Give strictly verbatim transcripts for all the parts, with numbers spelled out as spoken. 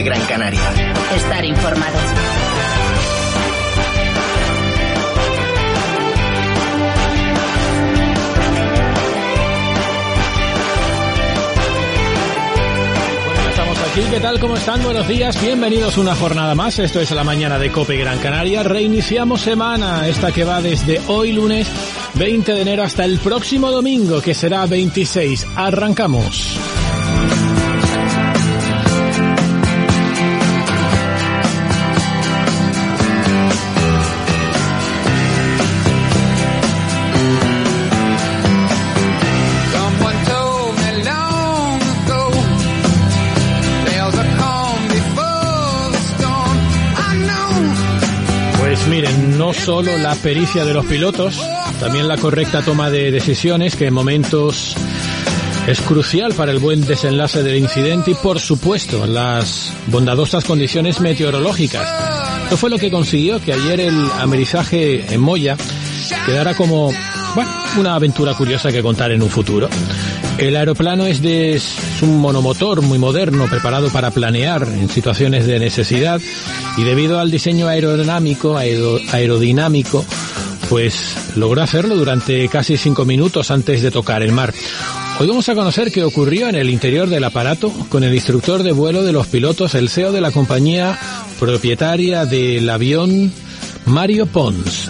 COPE Gran Canaria. Estar informado. Aquí, ¿qué tal? ¿Cómo están? Buenos días, bienvenidos una jornada más. Esto es la mañana de COPE Gran Canaria. Reiniciamos semana, esta que va desde hoy lunes veinte de enero hasta el próximo domingo, que será veintiséis. Arrancamos. Miren, no solo la pericia de los pilotos, también la correcta toma de decisiones, que en momentos es crucial para el buen desenlace del incidente, y por supuesto las bondadosas condiciones meteorológicas. Esto fue lo que consiguió que ayer el amerizaje en Moya quedara como, bueno, una aventura curiosa que contar en un futuro. El aeroplano es de es un monomotor muy moderno, preparado para planear en situaciones de necesidad, y debido al diseño aerodinámico, aero, aerodinámico, pues logró hacerlo durante casi cinco minutos antes de tocar el mar. Hoy vamos a conocer qué ocurrió en el interior del aparato con el instructor de vuelo de los pilotos, el C E O de la compañía propietaria del avión, Mario Pons.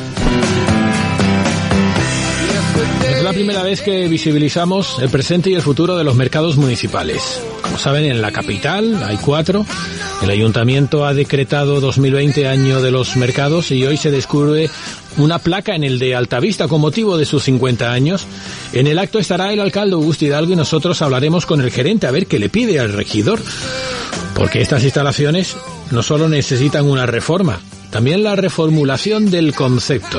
Es la primera vez que visibilizamos el presente y el futuro de los mercados municipales. Como saben, en la capital hay cuatro. El ayuntamiento ha decretado dos mil veinte año de los mercados, y hoy se descubre una placa en el de Altavista con motivo de sus cincuenta años. En el acto estará el alcalde Augusto Hidalgo y nosotros hablaremos con el gerente a ver qué le pide al regidor. Porque estas instalaciones no solo necesitan una reforma, también la reformulación del concepto.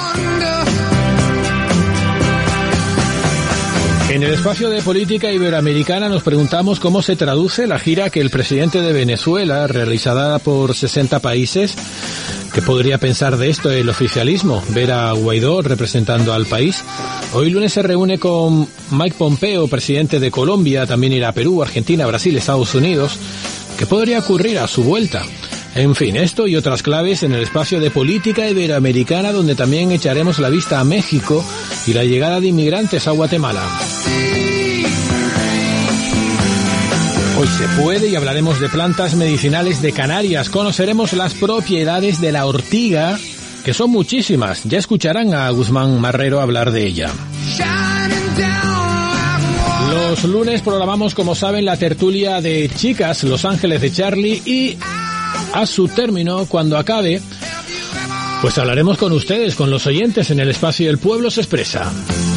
En el espacio de política iberoamericana nos preguntamos cómo se traduce la gira que el presidente de Venezuela, realizada por sesenta países. ¿Qué podría pensar de esto el oficialismo? Ver a Guaidó representando al país. Hoy lunes se reúne con Mike Pompeo, presidente de Colombia, también irá a Perú, Argentina, Brasil, Estados Unidos. ¿Qué podría ocurrir a su vuelta? En fin, esto y otras claves en el espacio de política iberoamericana, donde también echaremos la vista a México y la llegada de inmigrantes a Guatemala. Hoy se puede y hablaremos de plantas medicinales de Canarias. Conoceremos las propiedades de la ortiga, que son muchísimas. Ya escucharán a Guzmán Marrero hablar de ella. Los lunes programamos, como saben, la tertulia de chicas, Los Ángeles de Charlie, y a su término, cuando acabe, pues hablaremos con ustedes, con los oyentes, en el espacio El Pueblo se Expresa.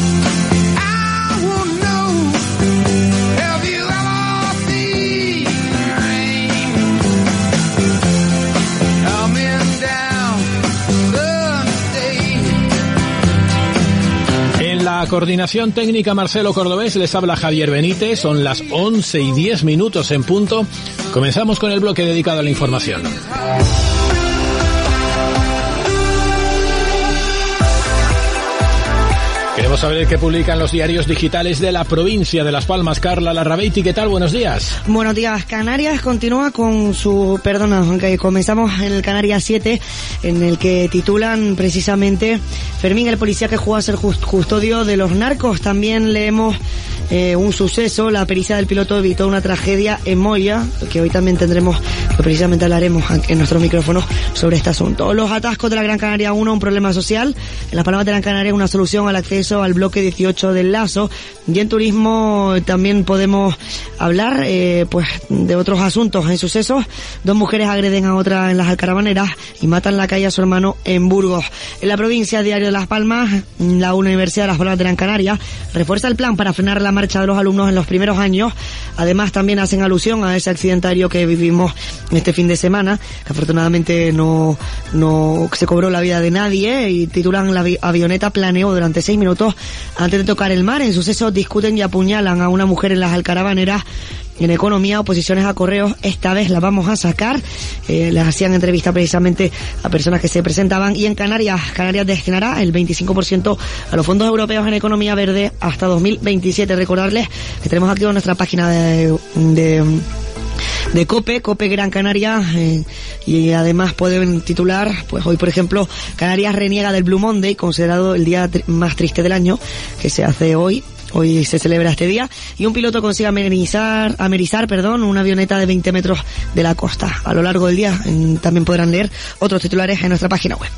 En la coordinación técnica, Marcelo Cordobés, les habla Javier Benítez. Son las once y diez minutos en punto. Comenzamos con el bloque dedicado a la información. Queremos saber qué publican los diarios digitales de la provincia de Las Palmas. Carla Larrabeiti, ¿qué tal? Buenos días. Buenos días. Canarias continúa con su... Perdona, aunque comenzamos en el Canarias siete, en el que titulan precisamente Fermín, el policía que jugó a ser custodio de los narcos. También leemos eh, un suceso, la pericia del piloto evitó una tragedia en Moya, que hoy también tendremos, que precisamente hablaremos en nuestros micrófonos sobre este asunto. Los atascos de la Gran Canaria uno, un problema social. En Las Palmas de Gran Canaria, una solución al acceso al bloque dieciocho del Lazo. Y en turismo también podemos hablar eh, pues de otros asuntos. En sucesos, dos mujeres agreden a otra en las Alcarabaneras y matan la calle a su hermano en Burgos. En la provincia, Diario de Las Palmas, la Universidad de Las Palmas de Gran Canaria refuerza el plan para frenar la marcha de los alumnos en los primeros años. Además, también hacen alusión a ese accidentario que vivimos este fin de semana, que afortunadamente no, no se cobró la vida de nadie, y titulan: la avioneta planeó durante seis minutos antes de tocar el mar. En sucesos, discuten y apuñalan a una mujer en las Alcarabaneras. En economía, oposiciones a correos, esta vez las vamos a sacar. Eh, les hacían entrevista precisamente a personas que se presentaban. Y en Canarias, Canarias destinará el veinticinco por ciento a los fondos europeos en economía verde hasta dos mil veintisiete. Recordarles que tenemos activo nuestra página de... de de COPE, COPE Gran Canaria, eh, y además pueden titular, pues hoy por ejemplo, Canarias reniega del Blue Monday, considerado el día tri- más triste del año, que se hace hoy. Hoy se celebra este día, y un piloto consigue amenizar, amerizar, perdón, una avioneta de veinte metros de la costa. A lo largo del día en, también podrán leer otros titulares en nuestra página web.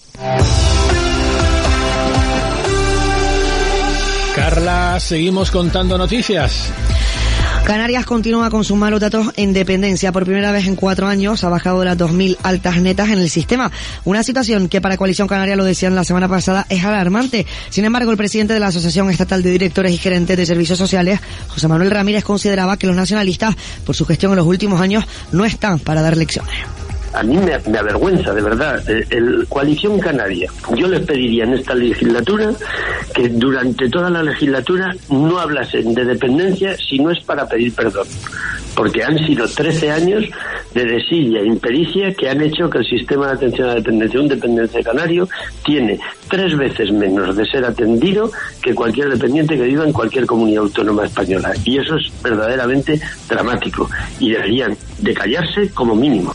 Carla, seguimos contando noticias. Canarias continúa con sus malos datos en dependencia. Por primera vez en cuatro años ha bajado de las dos mil altas netas en el sistema. Una situación que para Coalición Canaria, lo decían la semana pasada, es alarmante. Sin embargo, el presidente de la Asociación Estatal de Directores y Gerentes de Servicios Sociales, José Manuel Ramírez, consideraba que los nacionalistas, por su gestión en los últimos años, no están para dar lecciones. A mí me, me avergüenza, de verdad, el, el Coalición Canaria. Yo les pediría en esta legislatura que durante toda la legislatura no hablasen de dependencia si no es para pedir perdón. Porque han sido trece años de desidia e impericia que han hecho que el sistema de atención a la dependencia, un dependiente canario, tiene tres veces menos de ser atendido que cualquier dependiente que viva en cualquier comunidad autónoma española. Y eso es verdaderamente dramático. Y deberían de callarse como mínimo.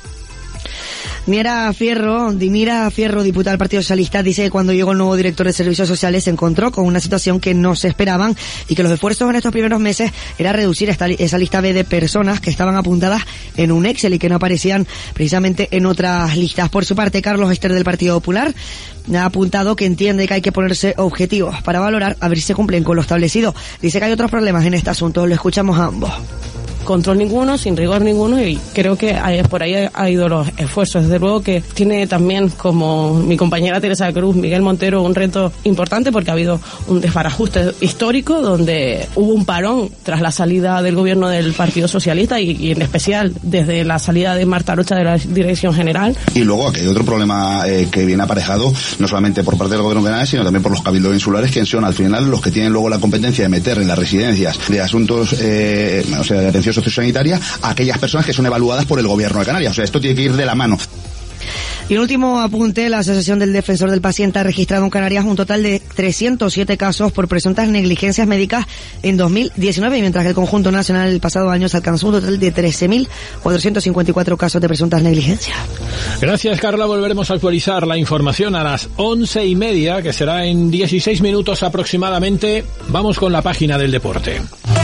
Mira Fierro, Dimira Fierro, diputada del Partido Socialista, dice que cuando llegó el nuevo director de Servicios Sociales se encontró con una situación que no se esperaban y que los esfuerzos en estos primeros meses era reducir esta, esa lista B de personas que estaban apuntadas en un Excel y que no aparecían precisamente en otras listas. Por su parte, Carlos Ester del Partido Popular ha apuntado que entiende que hay que ponerse objetivos para valorar a ver si se cumplen con lo establecido. Dice que hay otros problemas en este asunto. Lo escuchamos a ambos. Control ninguno, sin rigor ninguno, y creo que hay, por ahí ha ido los esfuerzos. Desde luego que tiene también, como mi compañera Teresa Cruz, Miguel Montero, un reto importante porque ha habido un desbarajuste histórico donde hubo un parón tras la salida del gobierno del Partido Socialista y, y en especial desde la salida de Marta Rocha de la Dirección General. Y luego aquí hay otro problema eh, que viene aparejado no solamente por parte del gobierno canario, sino también por los cabildos insulares, que son al final los que tienen luego la competencia de meter en las residencias de asuntos, eh, o sea, de atención sociosanitaria a aquellas personas que son evaluadas por el gobierno de Canarias. O sea, esto tiene que ir de la mano. Y un último apunte, la Asociación del Defensor del Paciente ha registrado en Canarias un total de trescientos siete casos por presuntas negligencias médicas en dos mil diecinueve, mientras que el conjunto nacional el pasado año se alcanzó un total de trece mil cuatrocientos cincuenta y cuatro casos de presuntas negligencias. Gracias, Carla. Volveremos a actualizar la información a las once y media, que será en dieciséis minutos aproximadamente. Vamos con la página del deporte.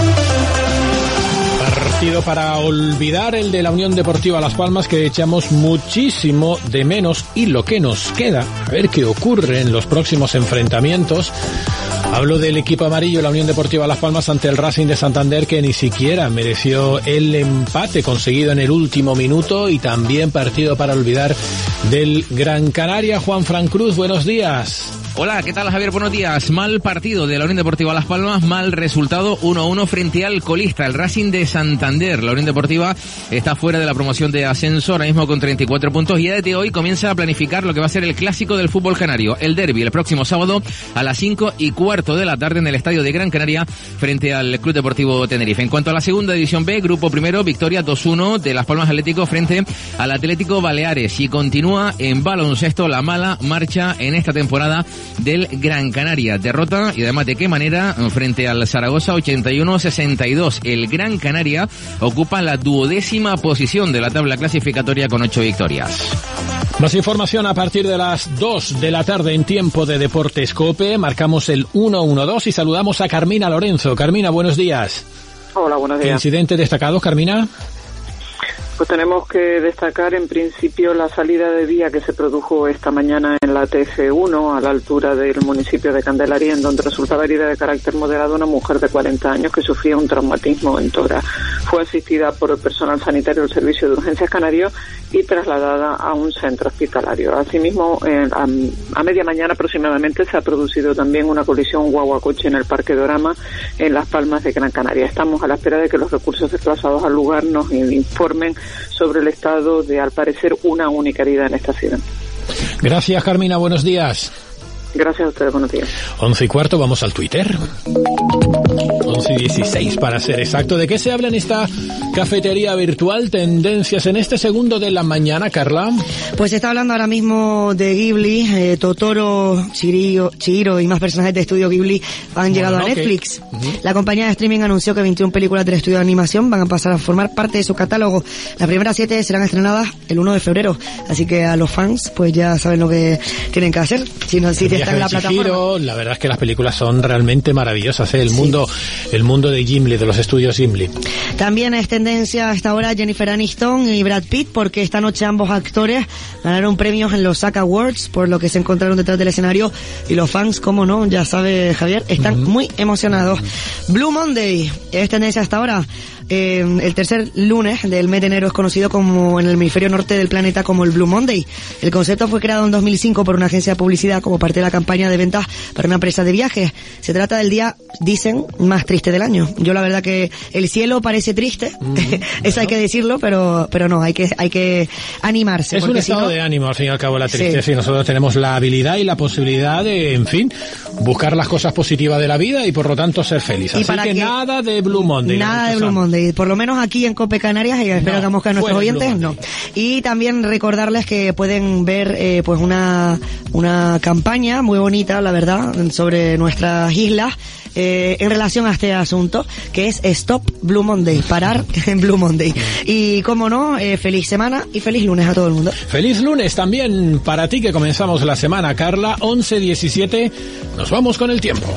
Partido para olvidar, el de la Unión Deportiva Las Palmas, que echamos muchísimo de menos, y lo que nos queda, a ver qué ocurre en los próximos enfrentamientos. Hablo del equipo amarillo, la Unión Deportiva Las Palmas, ante el Racing de Santander, que ni siquiera mereció el empate conseguido en el último minuto, y también partido para olvidar del Gran Canaria. Juan Fran Cruz, buenos días. Hola, ¿qué tal, Javier? Buenos días. Mal partido de la Unión Deportiva Las Palmas, mal resultado, uno a uno frente al colista, el Racing de Santander. La Unión Deportiva está fuera de la promoción de ascenso, ahora mismo con treinta y cuatro puntos, y ya desde hoy comienza a planificar lo que va a ser el clásico del fútbol canario, el derbi, el próximo sábado a las cinco y cuarto de la tarde en el estadio de Gran Canaria frente al Club Deportivo Tenerife. En cuanto a la segunda división B, grupo primero, victoria dos uno de Las Palmas Atlético frente al Atlético Baleares, y continúa en baloncesto la mala marcha en esta temporada del Gran Canaria. Derrota, y además de qué manera, frente al Zaragoza ochenta y uno a sesenta y dos. El Gran Canaria ocupa la duodécima posición de la tabla clasificatoria con ocho victorias. Más información a partir de las dos de la tarde en tiempo de Deportes COPE. Marcamos el uno uno dos y saludamos a Carmina Lorenzo. Carmina, buenos días. Hola, buenos días. ¿Incidente destacado, Carmina? Pues tenemos que destacar en principio la salida de vía que se produjo esta mañana en la T F uno a la altura del municipio de Candelaria, en donde resultaba herida de carácter moderado una mujer de cuarenta años que sufría un traumatismo en tórax. Fue asistida por el personal sanitario del Servicio de Urgencias Canario y trasladada a un centro hospitalario. Asimismo, eh, a, a media mañana aproximadamente se ha producido también una colisión guagua-coche en el Parque Dorama en Las Palmas de Gran Canaria. Estamos a la espera de que los recursos desplazados al lugar nos informen sobre el estado de, al parecer, una única herida en este accidente. Gracias, Carmina, buenos días. Gracias a ustedes, buenos días. Once y cuarto, vamos al Twitter. Once y dieciséis para ser exacto. ¿De qué se habla en esta Cafetería virtual, tendencias en este segundo de la mañana, Carla. Pues se está hablando ahora mismo de Ghibli, eh, Totoro, Chihiro, Chihiro y más personajes de estudio Ghibli han llegado bueno, a Netflix. Okay. Uh-huh. La compañía de streaming anunció que veintiuna películas del estudio de animación van a pasar a formar parte de su catálogo. Las primeras siete serán estrenadas el uno de febrero, así que a los fans pues ya saben lo que tienen que hacer. Si no, si el están en la Chihiro, plataforma. la verdad es que las películas son realmente maravillosas, ¿eh? El Sí. mundo, el mundo de Ghibli, de los estudios Ghibli. También es tendencia hasta ahora Jennifer Aniston y Brad Pitt, porque esta noche ambos actores ganaron premios en los S A G Awards, por lo que se encontraron detrás del escenario, y los fans, como no, ya sabe Javier, están uh-huh. muy emocionados. Blue Monday es tendencia hasta ahora. Eh, el tercer lunes del mes de enero es conocido como en el hemisferio norte del planeta como el Blue Monday. El concepto fue creado en dos mil cinco por una agencia de publicidad como parte de la campaña de ventas para una empresa de viajes. Se trata del día, dicen, más triste del año. Yo la verdad que el cielo parece triste, mm, eso bueno. hay que decirlo, pero pero no, hay que hay que animarse. Es un estado si no, de ánimo, al fin y al cabo, la tristeza, sí. y nosotros tenemos la habilidad y la posibilidad de, en fin, buscar las cosas positivas de la vida y por lo tanto ser feliz. Así que, que nada de Blue Monday. Nada de Blue Monday. Por lo menos aquí en Cope Canarias, y espero no, que a nuestros oyentes, no. Y también recordarles que pueden ver eh, pues una una campaña muy bonita, la verdad, sobre nuestras islas, eh, en relación a este asunto, que es Stop Blue Monday, parar en Blue Monday. Y como no, eh, feliz semana y feliz lunes a todo el mundo. Feliz lunes también para ti, que comenzamos la semana, Carla. once diecisiete, nos vamos con el tiempo.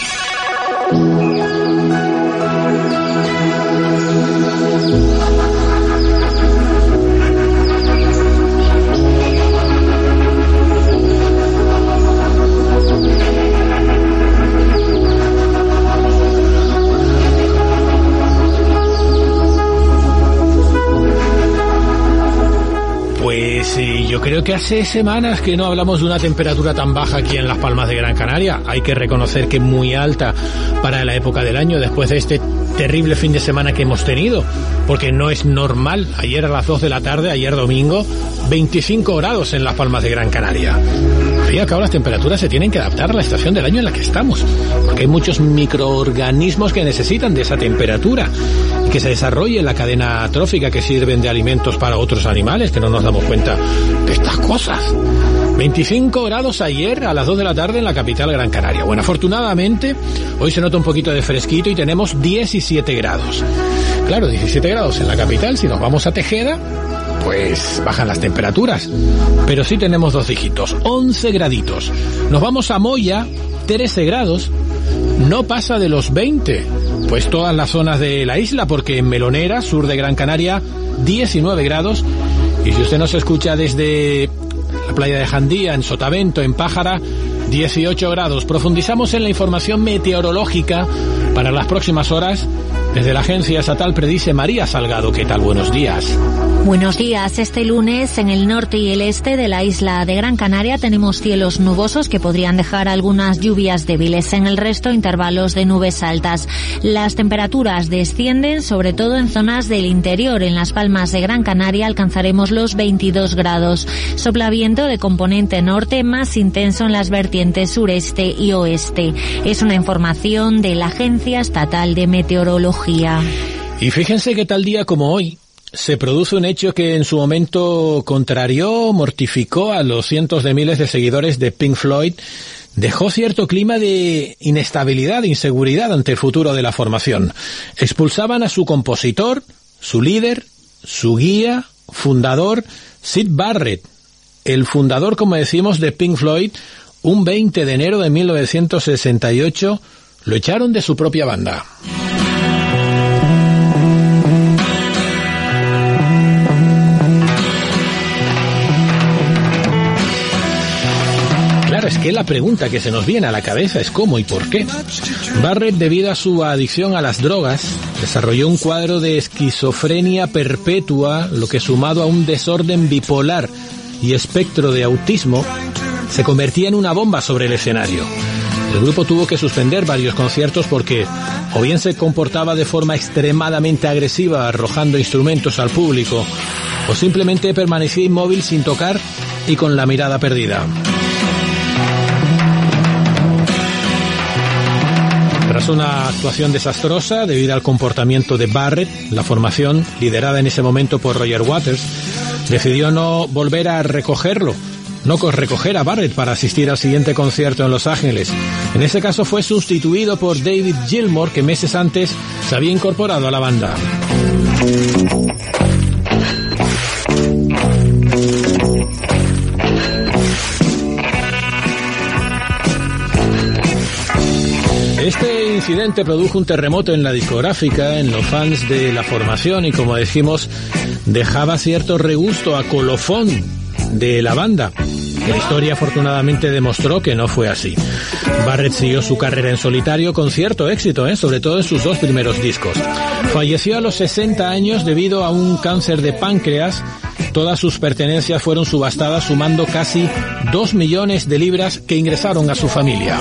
Pues sí, yo creo que hace semanas que no hablamos de una temperatura tan baja aquí en Las Palmas de Gran Canaria. Hay que reconocer que muy alta para la época del año, después de este terrible fin de semana que hemos tenido, porque no es normal. Ayer a las dos de la tarde, ayer domingo, veinticinco grados en Las Palmas de Gran Canaria. Fíjate que ahora las temperaturas se tienen que adaptar a la estación del año en la que estamos, porque hay muchos microorganismos que necesitan de esa temperatura y que se desarrolle la cadena trófica, que sirven de alimentos para otros animales, que no nos damos cuenta de estas cosas. veinticinco grados ayer a las dos de la tarde en la capital Gran Canaria. Bueno, afortunadamente hoy se nota un poquito de fresquito y tenemos diecisiete grados. Claro, diecisiete grados en la capital. Si nos vamos a Tejeda, pues bajan las temperaturas, pero sí tenemos dos dígitos, once graditos. Nos vamos a Moya, trece grados, no pasa de los veinte, pues todas las zonas de la isla, porque en Melonera, sur de Gran Canaria, diecinueve grados, y si usted nos escucha desde la playa de Jandía, en Sotavento, en Pájara, dieciocho grados. Profundizamos en la información meteorológica para las próximas horas. Desde la Agencia Estatal predice María Salgado. ¿Qué tal? Buenos días. Buenos días. Este lunes en el norte y el este de la isla de Gran Canaria tenemos cielos nubosos que podrían dejar algunas lluvias débiles. En el resto, intervalos de nubes altas. Las temperaturas descienden, sobre todo en zonas del interior. En Las Palmas de Gran Canaria alcanzaremos los veintidós grados. Sopla viento de componente norte, más intenso en las vertientes sureste y oeste. Es una información de la Agencia Estatal de Meteorología. Y fíjense que tal día como hoy se produce un hecho que en su momento contrarió, mortificó a los cientos de miles de seguidores de Pink Floyd, dejó cierto clima de inestabilidad, de inseguridad ante el futuro de la formación. Expulsaban a su compositor, su líder, su guía, fundador, Syd Barrett, el fundador, como decimos, de Pink Floyd. Un veinte de enero de mil novecientos sesenta y ocho lo echaron de su propia banda. Es que la pregunta que se nos viene a la cabeza es cómo y por qué. Barrett, debido a su adicción a las drogas, desarrolló un cuadro de esquizofrenia perpetua, lo que, sumado a un desorden bipolar y espectro de autismo, se convertía en una bomba sobre el escenario. El grupo tuvo que suspender varios conciertos porque o bien se comportaba de forma extremadamente agresiva arrojando instrumentos al público, o simplemente permanecía inmóvil sin tocar y con la mirada perdida. Tras una actuación desastrosa debido al comportamiento de Barrett, la formación, liderada en ese momento por Roger Waters, decidió no volver a recogerlo, no recoger a Barrett para asistir al siguiente concierto en Los Ángeles. En ese caso fue sustituido por David Gilmour, que meses antes se había incorporado a la banda. Este incidente produjo un terremoto en la discográfica, en los fans de la formación y, como decimos, dejaba cierto regusto a colofón de la banda. La historia afortunadamente demostró que no fue así. Barrett siguió su carrera en solitario con cierto éxito, ¿eh? sobre todo en sus dos primeros discos. Falleció a los sesenta años debido a un cáncer de páncreas. Todas sus pertenencias fueron subastadas, sumando casi dos millones de libras que ingresaron a su familia.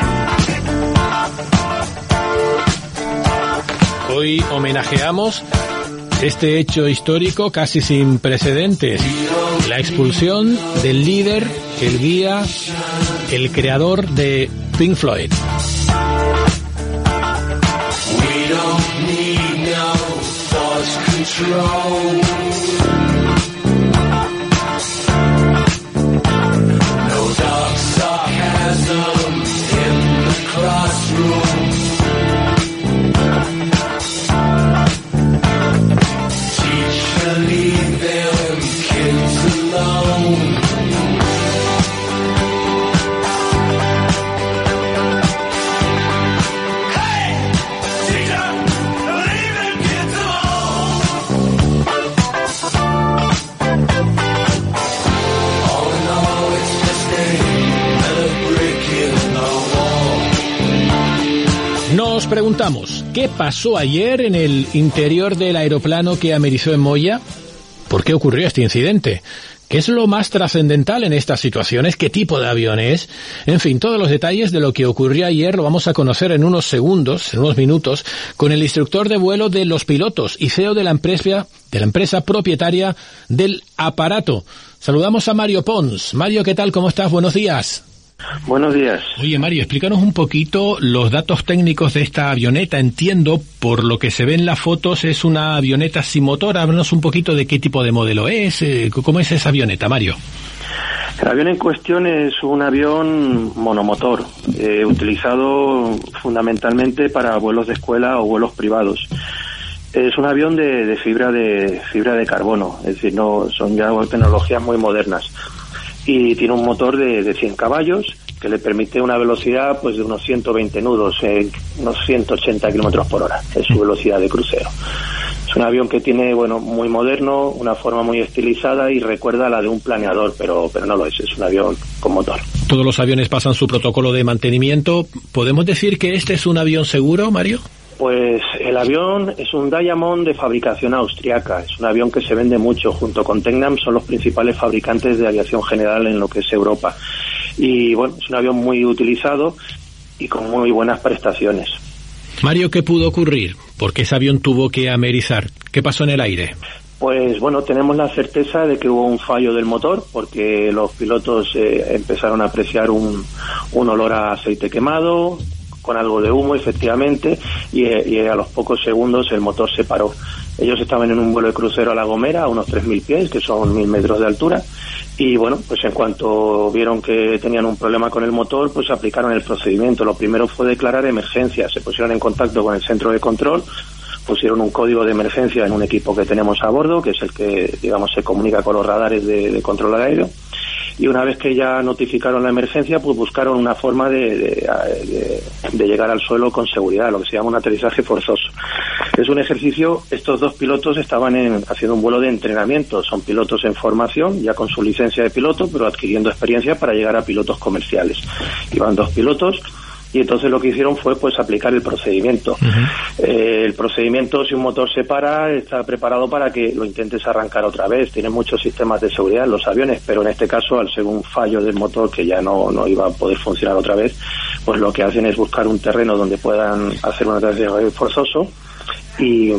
Hoy homenajeamos este hecho histórico casi sin precedentes, la expulsión del líder, el guía, el creador de Pink Floyd. We don't need no force control. No dark sarcasm in the classroom. Leave them kids alone. Hey, teacher, leave them kids alone. All in all, it's just another brick in the wall. Nos preguntamos, ¿qué pasó ayer en el interior del aeroplano que amerizó en Moya? ¿Por qué ocurrió este incidente? ¿Qué es lo más trascendental en estas situaciones? ¿Qué tipo de avión es? En fin, todos los detalles de lo que ocurrió ayer lo vamos a conocer en unos segundos, en unos minutos, con el instructor de vuelo de los pilotos y C E O de la empresa, de la empresa propietaria del aparato. Saludamos a Mario Pons. Mario, ¿qué tal? ¿Cómo estás? Buenos días. Buenos días. Oye, Mario, explícanos un poquito los datos técnicos de esta avioneta. Entiendo, por lo que se ve en las fotos, es una avioneta sin motor. Háblanos un poquito de qué tipo de modelo es, cómo es esa avioneta, Mario. El avión en cuestión es un avión monomotor, eh, utilizado fundamentalmente para vuelos de escuela o vuelos privados. Es un avión de, de fibra de fibra de carbono, es decir, no son ya tecnologías muy modernas. Y tiene un motor de, de cien caballos que le permite una velocidad pues de unos ciento veinte nudos, eh, unos ciento ochenta kilómetros por hora, es su velocidad de crucero. Es un avión que tiene, bueno, muy moderno, una forma muy estilizada y recuerda a la de un planeador, pero, pero no lo es, es un avión con motor. Todos los aviones pasan su protocolo de mantenimiento. ¿Podemos decir que este es un avión seguro, Mario? Pues el avión es un Diamond de fabricación austriaca, es un avión que se vende mucho, junto con Tecnam son los principales fabricantes de aviación general en lo que es Europa. Y bueno, es un avión muy utilizado y con muy buenas prestaciones. Mario, ¿qué pudo ocurrir? ¿Por qué ese avión tuvo que amerizar? ¿Qué pasó en el aire? Pues bueno, tenemos la certeza de que hubo un fallo del motor, porque los pilotos eh, empezaron a apreciar un, un olor a aceite quemado, con algo de humo, efectivamente, y, y a los pocos segundos el motor se paró. Ellos estaban en un vuelo de crucero a La Gomera, a unos tres mil pies, que son mil metros de altura, y bueno, pues en cuanto vieron que tenían un problema con el motor, pues aplicaron el procedimiento. Lo primero fue declarar emergencia, se pusieron en contacto con el centro de control, pusieron un código de emergencia en un equipo que tenemos a bordo, que es el que, digamos, se comunica con los radares de, de control aéreo. Y una vez que ya notificaron la emergencia, pues buscaron una forma de, de, de, de llegar al suelo con seguridad, lo que se llama un aterrizaje forzoso. Es un ejercicio, estos dos pilotos estaban en, haciendo un vuelo de entrenamiento, son pilotos en formación, ya con su licencia de piloto, pero adquiriendo experiencia para llegar a pilotos comerciales. Iban dos pilotos, y entonces lo que hicieron fue pues aplicar el procedimiento. Uh-huh. Eh, el procedimiento, si un motor se para, está preparado para que lo intentes arrancar otra vez. Tiene muchos sistemas de seguridad en los aviones, pero en este caso, al ser un fallo del motor que ya no, no iba a poder funcionar otra vez, pues lo que hacen es buscar un terreno donde puedan hacer un aterrizaje forzoso y,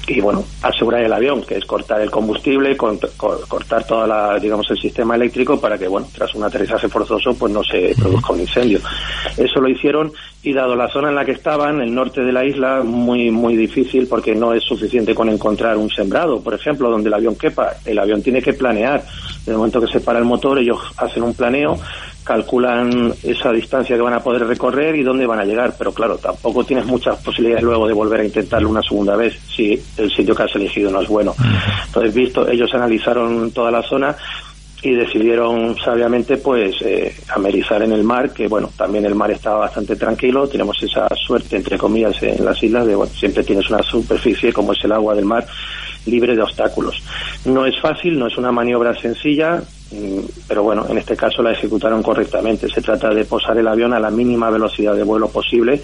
y bueno, asegurar el avión, que es cortar el combustible, con, con, cortar toda la, digamos, el sistema eléctrico para que, bueno, tras un aterrizaje forzoso, pues no se produzca un incendio. Eso lo hicieron, y dado la zona en la que estaban, el norte de la isla, muy muy difícil, porque no es suficiente con encontrar un sembrado, por ejemplo, donde el avión quepa. El avión tiene que planear. En el momento que se para el motor, ellos hacen un planeo, calculan esa distancia que van a poder recorrer y dónde van a llegar, pero claro, tampoco tienes muchas posibilidades luego de volver a intentarlo una segunda vez si el sitio que has elegido no es bueno. Entonces, visto, ellos analizaron toda la zona y decidieron sabiamente pues eh, amerizar en el mar, que bueno, también el mar estaba bastante tranquilo. Tenemos esa suerte, entre comillas, en las islas de, bueno, siempre tienes una superficie como es el agua del mar, libre de obstáculos. No es fácil, no es una maniobra sencilla, pero bueno, en este caso la ejecutaron correctamente. Se trata de posar el avión a la mínima velocidad de vuelo posible,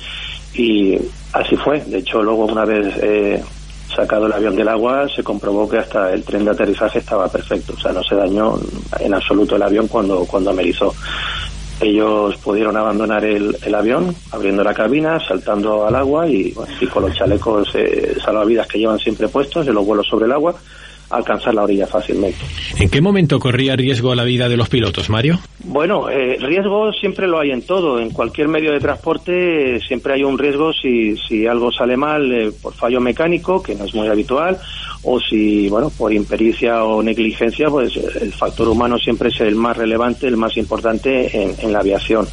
y así fue. De hecho, luego, una vez eh, sacado el avión del agua, se comprobó que hasta el tren de aterrizaje estaba perfecto, o sea, no se dañó en absoluto el avión cuando cuando amerizó. Ellos pudieron abandonar el, el avión, abriendo la cabina, saltando al agua y, bueno, y con los chalecos eh, salvavidas que llevan siempre puestos de los vuelos sobre el agua, alcanzar la orilla fácilmente. ¿En qué momento corría riesgo la vida de los pilotos, Mario? Bueno, eh, riesgo siempre lo hay en todo. En cualquier medio de transporte eh, siempre hay un riesgo si, si algo sale mal eh, por fallo mecánico, que no es muy habitual, o si, bueno, por impericia o negligencia, pues el factor humano siempre es el más relevante, el más importante en, en la aviación.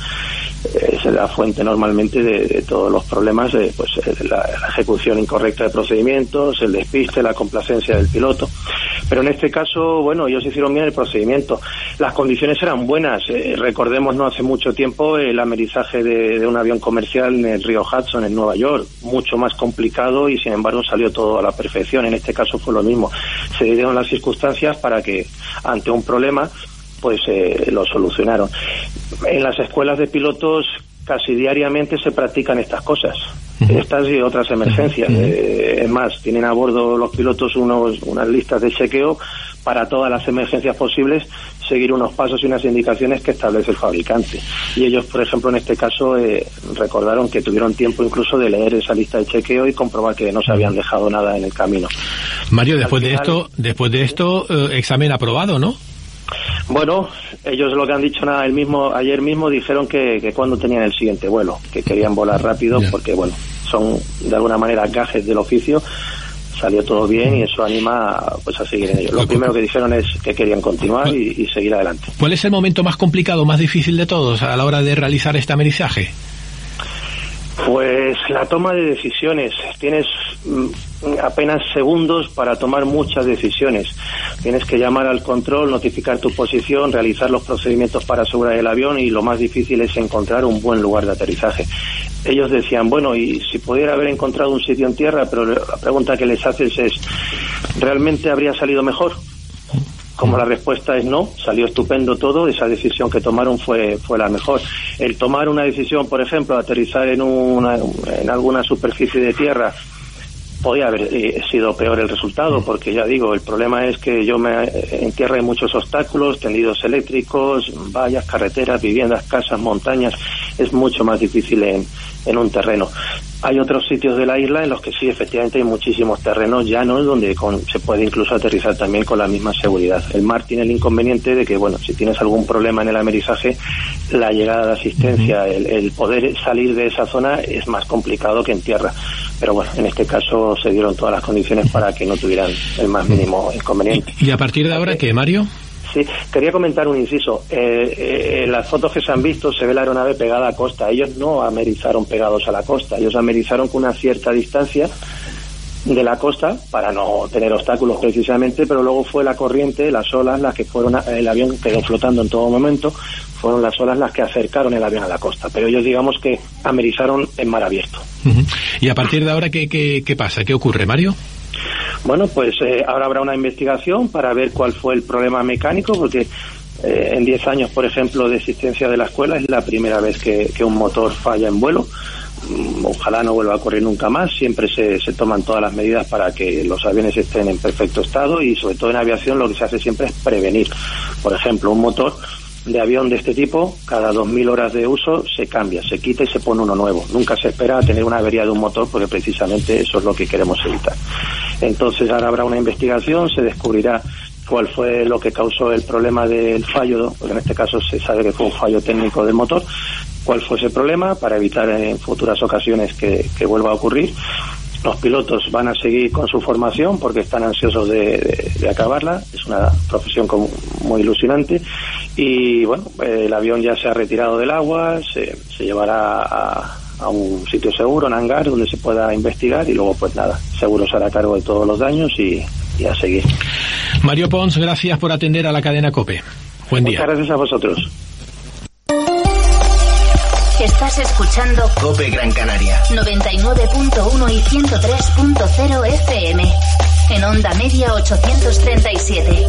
Es la fuente normalmente de, de todos los problemas, de, pues la, la ejecución incorrecta de procedimientos, el despiste, la complacencia del piloto. Pero en este caso, bueno, ellos hicieron bien el procedimiento. Las condiciones eran buenas. Eh, recordemos, no hace mucho tiempo, el amerizaje de, de un avión comercial en el río Hudson, en Nueva York. Mucho más complicado y, sin embargo, salió todo a la perfección. En este caso fue lo mismo. Se dieron las circunstancias para que, ante un problema, pues eh, lo solucionaron. En las escuelas de pilotos casi diariamente se practican estas cosas, estas y otras emergencias. Eh, es más, tienen a bordo los pilotos unos, unas listas de chequeo para todas las emergencias posibles, seguir unos pasos y unas indicaciones que establece el fabricante. Y ellos, por ejemplo, en este caso, eh, recordaron que tuvieron tiempo incluso de leer esa lista de chequeo y comprobar que no se habían dejado nada en el camino. Mario, después final, de esto, después de esto, eh, examen aprobado, ¿no? Bueno, ellos lo que han dicho nada, el mismo ayer mismo dijeron que, que cuando tenían el siguiente vuelo, que querían volar rápido, yeah. porque bueno, son de alguna manera gajes del oficio. Salió todo bien y eso anima pues a seguir en ello. Lo primero que dijeron es que querían continuar y, y seguir adelante. ¿Cuál es el momento más complicado, más difícil de todos a la hora de realizar este amerizaje? Pues la toma de decisiones. Tienes mm, apenas segundos para tomar muchas decisiones. Tienes que llamar al control, notificar tu posición, realizar los procedimientos para asegurar el avión, y lo más difícil es encontrar un buen lugar de aterrizaje. Ellos decían, bueno, y si pudiera haber encontrado un sitio en tierra, pero la pregunta que les haces es, ¿realmente habría salido mejor? Como la respuesta es no, salió estupendo todo, esa decisión que tomaron fue fue la mejor. El tomar una decisión, por ejemplo, aterrizar en una en alguna superficie de tierra, podía haber eh, sido peor el resultado, porque ya digo, el problema es que yo me en tierra hay muchos obstáculos, tendidos eléctricos, vallas, carreteras, viviendas, casas, montañas, es mucho más difícil en, en un terreno. Hay otros sitios de la isla en los que sí, efectivamente, hay muchísimos terrenos llanos donde con, se puede incluso aterrizar también con la misma seguridad. El mar tiene el inconveniente de que, bueno, si tienes algún problema en el amerizaje, la llegada de asistencia, el, el poder salir de esa zona es más complicado que en tierra. Pero bueno, en este caso se dieron todas las condiciones para que no tuvieran el más mínimo inconveniente. ¿Y a partir de ahora qué, Mario? Sí, quería comentar un inciso. Eh, eh, en las fotos que se han visto se ve la aeronave pegada a costa. Ellos no amerizaron pegados a la costa, ellos amerizaron con una cierta distancia de la costa para no tener obstáculos precisamente, pero luego fue la corriente, las olas, las que fueron, a, el avión quedó flotando en todo momento, fueron las olas las que acercaron el avión a la costa, pero ellos digamos que amerizaron en mar abierto. Uh-huh. ¿Y a partir de ahora qué, qué, qué pasa? ¿Qué ocurre, Mario? Bueno, pues eh, ahora habrá una investigación para ver cuál fue el problema mecánico, porque eh, en diez años, por ejemplo, de existencia de la escuela, es la primera vez que, que un motor falla en vuelo. Ojalá no vuelva a ocurrir nunca más. Siempre se, se toman todas las medidas para que los aviones estén en perfecto estado, y sobre todo en aviación lo que se hace siempre es prevenir. Por ejemplo, un motor de avión de este tipo, cada dos mil horas de uso se cambia, se quita y se pone uno nuevo. Nunca se espera tener una avería de un motor, porque precisamente eso es lo que queremos evitar. Entonces ahora habrá una investigación, se descubrirá cuál fue lo que causó el problema del fallo, porque en este caso se sabe que fue un fallo técnico del motor, cuál fue ese problema para evitar en futuras ocasiones que, que vuelva a ocurrir. Los pilotos van a seguir con su formación porque están ansiosos de, de, de acabarla, es una profesión como muy ilusionante y bueno, el avión ya se ha retirado del agua, se, se llevará a, a un sitio seguro, un hangar donde se pueda investigar y luego pues nada, seguro se hará cargo de todos los daños y, y a seguir. Mario Pons, gracias por atender a la cadena COPE. Buen día. Muchas gracias a vosotros. Estás escuchando COPE Gran Canaria noventa y nueve punto uno y ciento tres punto cero F M en onda media ochocientos treinta y siete.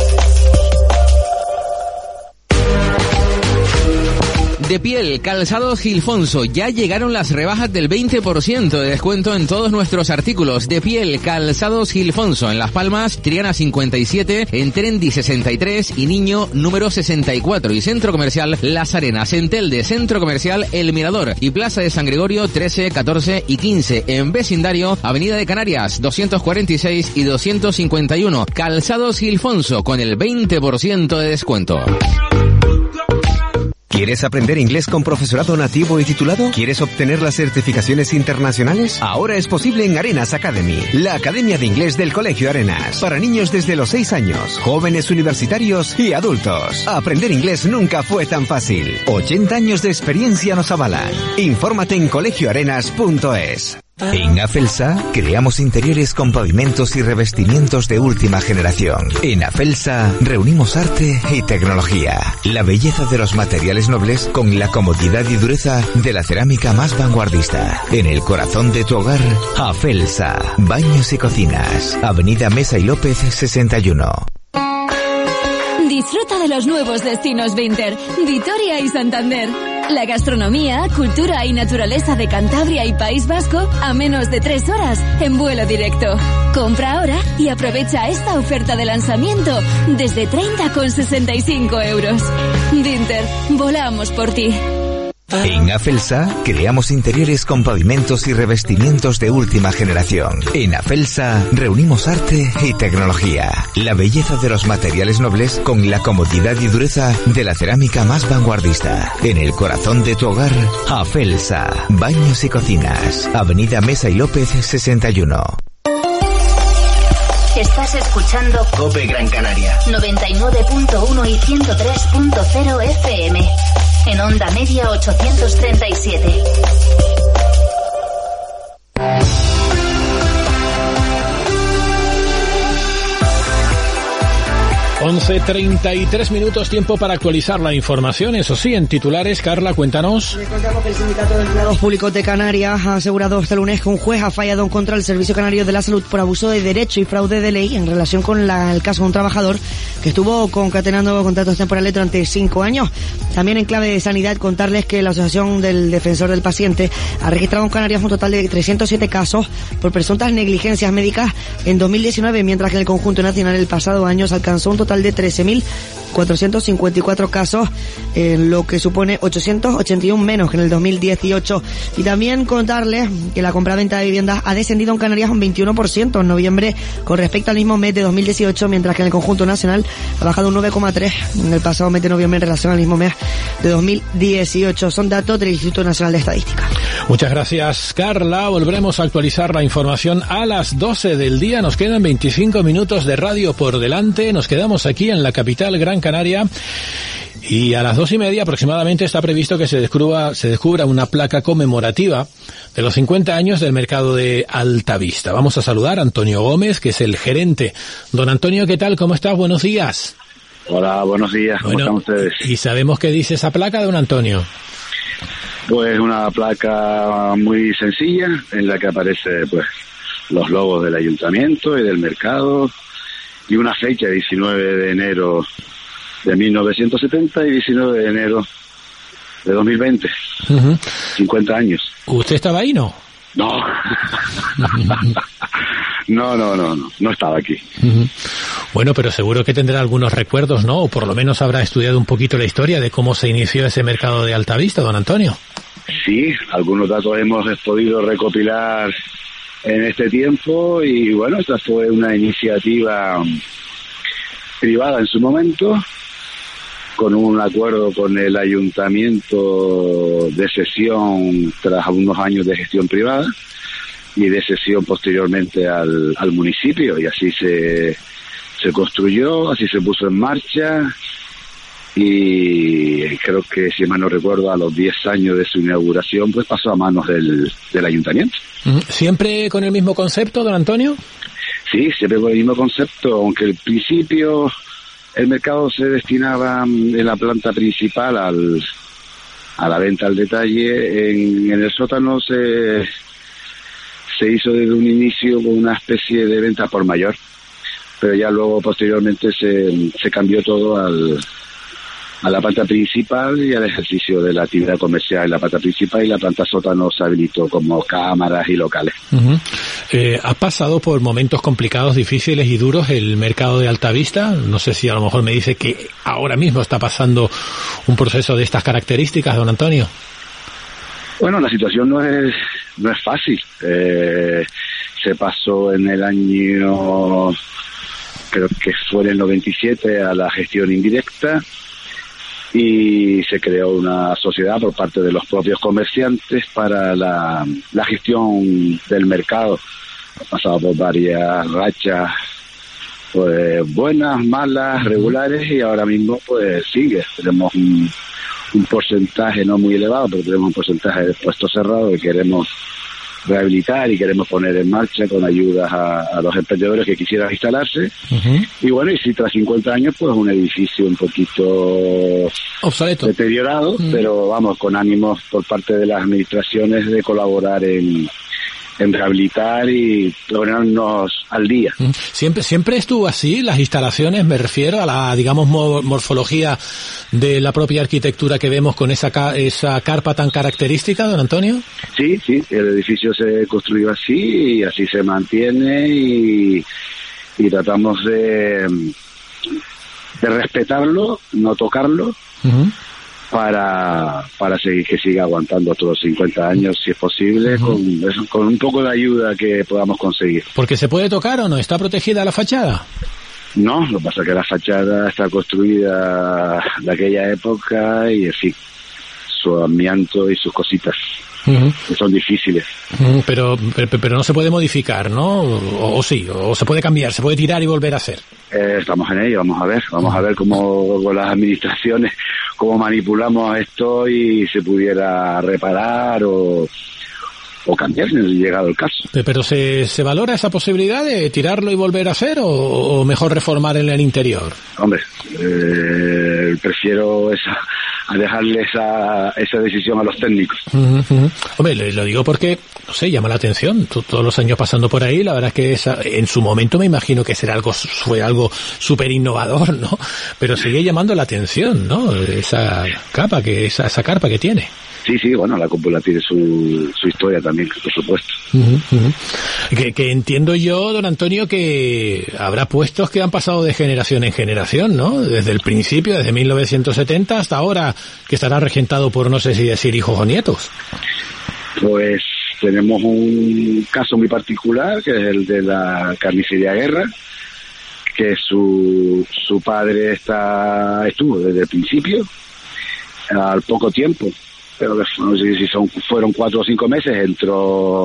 De piel, calzados Gilfonso. Ya llegaron las rebajas del veinte por ciento de descuento en todos nuestros artículos. De piel, calzados Gilfonso. En Las Palmas, Triana cincuenta y siete, en Trendy sesenta y tres y Niño número sesenta y cuatro. Y Centro Comercial Las Arenas. En Telde, Centro Comercial El Mirador. Y Plaza de San Gregorio trece, catorce y quince. En vecindario, Avenida de Canarias doscientos cuarenta y seis y doscientos cincuenta y uno. Calzados Gilfonso con el veinte por ciento de descuento. ¿Quieres aprender inglés con profesorado nativo y titulado? ¿Quieres obtener las certificaciones internacionales? Ahora es posible en Arenas Academy, la academia de inglés del Colegio Arenas, para niños desde los seis años, jóvenes universitarios y adultos. Aprender inglés nunca fue tan fácil. ochenta años de experiencia nos avalan. Infórmate en colegio arenas punto es. En Afelsa creamos interiores con pavimentos y revestimientos de última generación. En Afelsa reunimos arte y tecnología, la belleza de los materiales nobles con la comodidad y dureza de la cerámica más vanguardista. En el corazón de tu hogar, Afelsa, baños y cocinas, Avenida Mesa y López sesenta y uno. Disfruta de los nuevos destinos Vinter, Vitoria y Santander. La gastronomía, cultura y naturaleza de Cantabria y País Vasco a menos de tres horas en vuelo directo. Compra ahora y aprovecha esta oferta de lanzamiento desde treinta con sesenta y cinco euros. Vinter, volamos por ti. En Afelsa creamos interiores con pavimentos y revestimientos de última generación. En Afelsa reunimos arte y tecnología, la belleza de los materiales nobles con la comodidad y dureza de la cerámica más vanguardista. En el corazón de tu hogar, Afelsa, baños y cocinas, Avenida Mesa y López sesenta y uno. Estás escuchando COPE Gran Canaria noventa y nueve punto uno y ciento tres punto cero F M en onda media ochocientos treinta y siete. once treinta y tres minutos, tiempo para actualizar la información. Eso sí, en titulares, Carla, cuéntanos. Recordamos que el Sindicato de Empleados Públicos de Canarias ha asegurado este lunes que un juez ha fallado en contra del Servicio Canario de la Salud por abuso de derecho y fraude de ley en relación con la, el caso de un trabajador que estuvo concatenando contratos temporales durante cinco años. También en clave de sanidad, contarles que la Asociación del Defensor del Paciente ha registrado en Canarias un total de trescientos siete casos por presuntas negligencias médicas en dos mil diecinueve, mientras que en el conjunto nacional el pasado año se alcanzó un total de trece mil cuatrocientos cincuenta y cuatro casos, eh, lo que supone ochocientos ochenta y uno menos que en el dos mil dieciocho. Y también contarles que la compraventa de viviendas ha descendido en Canarias un veintiuno por ciento en noviembre con respecto al mismo mes de dos mil dieciocho, mientras que en el conjunto nacional ha bajado un nueve coma tres en el pasado mes de noviembre en relación al mismo mes de dos mil dieciocho. Son datos del Instituto Nacional de Estadística. Muchas gracias, Carla. Volveremos a actualizar la información a las doce del día. Nos quedan veinticinco minutos de radio por delante. Nos quedamos aquí en la capital Gran Canaria. Y a las dos y media aproximadamente está previsto que se descubra, se descubra una placa conmemorativa de los cincuenta años del mercado de Altavista. Vamos a saludar a Antonio Gómez, que es el gerente. Don Antonio, ¿qué tal? ¿Cómo estás? Buenos días. Hola, buenos días. ¿Cómo bueno, están ustedes? ¿Y sabemos qué dice esa placa, don Antonio? Pues una placa muy sencilla en la que aparece pues los logos del ayuntamiento y del mercado y una fecha, diecinueve de enero de mil novecientos setenta y diecinueve de enero de dos mil veinte. Uh-huh. cincuenta años. ¿Usted estaba ahí, no? No. no, no, no, no, no estaba aquí. Uh-huh. Bueno, pero seguro que tendrá algunos recuerdos, ¿no? O por lo menos habrá estudiado un poquito la historia de cómo se inició ese mercado de Altavista, don Antonio. Sí, algunos datos hemos podido recopilar en este tiempo, y bueno, esta fue una iniciativa privada en su momento, con un acuerdo con el ayuntamiento de cesión tras unos años de gestión privada y de cesión posteriormente al, al municipio, y así se, se construyó, así se puso en marcha, y creo que, si mal no recuerdo, a los diez años de su inauguración pues pasó a manos del, del ayuntamiento. ¿Siempre con el mismo concepto, don Antonio? Sí, siempre con el mismo concepto, aunque al principio el mercado se destinaba en la planta principal al, a la venta al detalle. En, en el sótano se, se hizo desde un inicio con una especie de venta por mayor, pero ya luego posteriormente se, se cambió todo al, a la planta principal y al ejercicio de la actividad comercial en la planta principal, y la planta sótano se habilitó como cámaras y locales. Uh-huh. Eh, ¿Ha pasado por momentos complicados, difíciles y duros el mercado de Altavista? No sé si a lo mejor me dice que ahora mismo está pasando un proceso de estas características, don Antonio. Bueno, la situación no es no es fácil. Eh, se pasó en el año, creo que fue en el noventa y siete, a la gestión indirecta, y se creó una sociedad por parte de los propios comerciantes para la, la gestión del mercado. Ha pasado por varias rachas, pues buenas, malas, regulares, y ahora mismo pues sigue. Tenemos un, un porcentaje no muy elevado, pero tenemos un porcentaje de puestos cerrados que queremos rehabilitar y queremos poner en marcha con ayudas a, a los emprendedores que quisieran instalarse. Uh-huh. Y bueno, y si tras cincuenta años, pues un edificio un poquito obsoleto, deteriorado, uh-huh. pero vamos, con ánimos por parte de las administraciones de colaborar en, en rehabilitar y ponernos al día. Siempre siempre estuvo así, las instalaciones, me refiero a la, digamos, morfología de la propia arquitectura que vemos con esa ca- esa carpa tan característica, don Antonio. Sí, sí, el edificio se construyó así y así se mantiene, y, y tratamos de, de respetarlo, no tocarlo. Uh-huh. para para seguir que siga aguantando otros cincuenta años, si es posible, uh-huh. con, con un poco de ayuda que podamos conseguir. ¿Porque se puede tocar o no? ¿Está protegida la fachada? No, lo que pasa es que la fachada está construida de aquella época y, en fin, su amianto y sus cositas. Uh-huh. Que son difíciles. Uh-huh, pero, pero pero no se puede modificar, ¿no? O, o sí, o se puede cambiar, se puede tirar y volver a hacer. Eh, estamos en ello, vamos a ver, vamos a ver cómo con las administraciones, cómo manipulamos esto y se pudiera reparar o, o cambiar si llegado el caso. Pero se, se valora esa posibilidad de tirarlo y volver a hacer, o, o mejor reformar en el interior. Hombre, eh, prefiero esa a dejarle esa esa decisión a los técnicos. Uh-huh, uh-huh. Hombre, lo, lo digo porque, no sé, llama la atención. T- todos los años pasando por ahí, la verdad es que esa, en su momento me imagino que será algo, fue algo súper innovador, ¿no? Pero sigue llamando la atención, ¿no? Esa capa, que esa, esa carpa que tiene. Sí, sí, bueno, la cúpula tiene su, su historia también, por supuesto. Uh-huh, uh-huh. Que, que entiendo yo, don Antonio, que habrá puestos que han pasado de generación en generación, ¿no? Desde el principio, desde mil novecientos setenta hasta ahora, que estará regentado por, no sé si decir, hijos o nietos. Pues tenemos un caso muy particular, que es el de la carnicería Guerra, que su, su padre está estuvo desde el principio, al poco tiempo, pero no sé si son, fueron cuatro o cinco meses, entró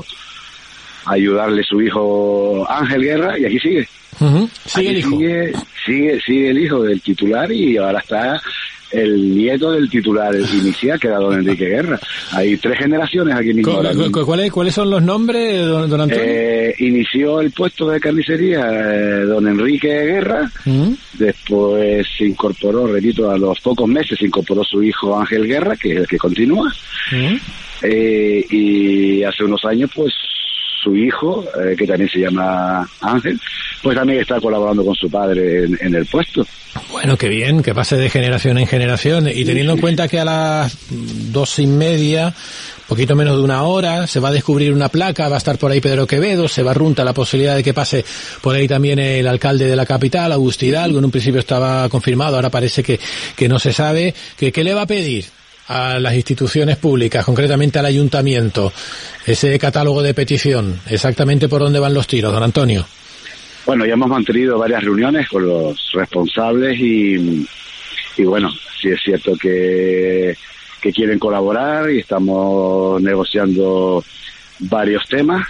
a ayudarle su hijo Ángel Guerra, y aquí sigue. Uh-huh. Sigue el hijo. Sigue, sigue, sigue el hijo del titular, y ahora está el nieto del titular inicial, que era don Enrique Guerra. Hay tres generaciones aquí mismo. ¿Cu- cu- ¿Cuáles, ¿Cuáles son los nombres, don, don Antonio? Eh, inició el puesto de carnicería eh, don Enrique Guerra, uh-huh. Después se incorporó, repito, a los pocos meses se incorporó su hijo Ángel Guerra, que es el que continúa, uh-huh. eh, y hace unos años pues su hijo, eh, que también se llama Ángel, pues también está colaborando con su padre en, en el puesto. Bueno, qué bien, que pase de generación en generación, y teniendo en cuenta que a las dos y media, poquito menos de una hora, se va a descubrir una placa, va a estar por ahí Pedro Quevedo, se barrunta la posibilidad de que pase por ahí también el alcalde de la capital, Augusto Hidalgo. En un principio estaba confirmado, ahora parece que, que no se sabe. ¿Qué, qué le va a pedir a las instituciones públicas, concretamente al ayuntamiento, ese catálogo de petición, exactamente por dónde van los tiros, don Antonio. Bueno, ya hemos mantenido varias reuniones con los responsables y, y bueno, sí es cierto que, que quieren colaborar y estamos negociando varios temas.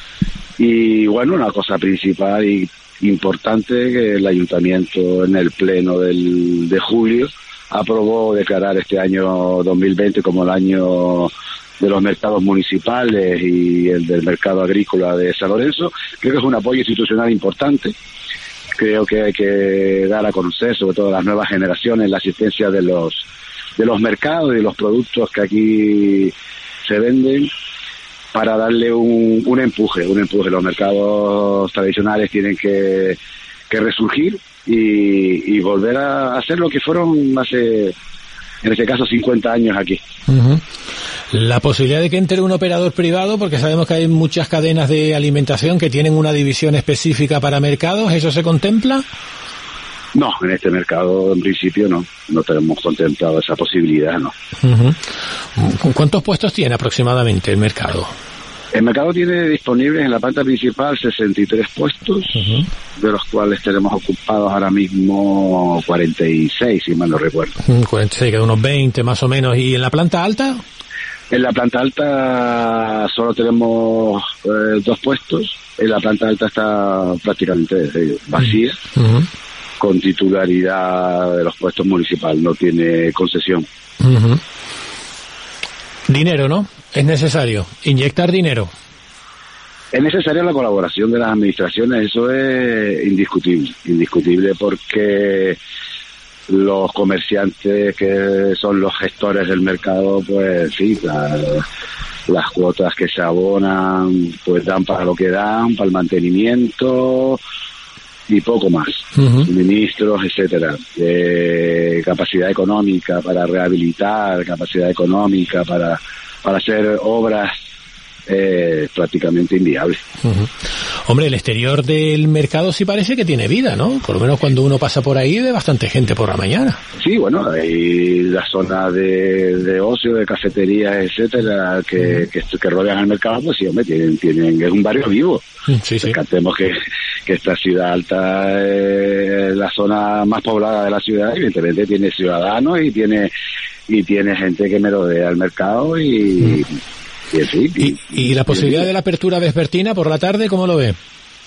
Y bueno, una cosa principal y importante, que el ayuntamiento en el pleno del, de julio aprobó declarar este año dos mil veinte como el año de los mercados municipales y el del mercado agrícola de San Lorenzo. Creo que es un apoyo institucional importante. Creo que hay que dar a conocer, sobre todo a las nuevas generaciones, la asistencia de los de los mercados y de los productos que aquí se venden, para darle un, un empuje, un empuje. Los mercados tradicionales tienen que, que resurgir y, y volver a hacer lo que fueron hace, en este caso, cincuenta años aquí. Uh-huh. La posibilidad de que entre un operador privado, porque sabemos que hay muchas cadenas de alimentación que tienen una división específica para mercados, ¿eso se contempla? No, en este mercado en principio no, no tenemos contemplado esa posibilidad, no. Uh-huh. ¿Cuántos puestos tiene aproximadamente el mercado? El mercado tiene disponibles en la planta principal sesenta y tres puestos, uh-huh, de los cuales tenemos ocupados ahora mismo cuarenta y seis, si mal no recuerdo. Uh, cuarenta y seis, quedan unos veinte más o menos. ¿Y en la planta alta? En la planta alta solo tenemos eh, dos puestos. En la planta alta está prácticamente eh, vacía, uh-huh, con titularidad de los puestos municipales, no tiene concesión. Uh-huh. Dinero, ¿no? Es necesario inyectar dinero. Es necesaria la colaboración de las administraciones, eso es indiscutible, indiscutible porque los comerciantes que son los gestores del mercado, pues sí, la, las cuotas que se abonan, pues dan para lo que dan, para el mantenimiento y poco más, uh-huh, suministros, etcétera, eh, capacidad económica para rehabilitar, capacidad económica para para hacer obras eh, prácticamente inviables. Uh-huh. Hombre, el exterior del mercado sí parece que tiene vida, ¿no? Por lo menos cuando uno pasa por ahí ve bastante gente por la mañana. Sí, bueno, hay la zona de, de ocio, de cafeterías, etcétera, que, uh-huh, que, que rodean al mercado, pues sí, hombre, tienen, tienen, es un barrio vivo. Sí, sí. Descartemos que, que esta ciudad alta es la zona más poblada de la ciudad, evidentemente tiene ciudadanos y tiene y tiene gente que merodea el mercado y, mm. y, en fin, y, y, y la posibilidad y, de la apertura vespertina por la tarde, ¿cómo lo ve?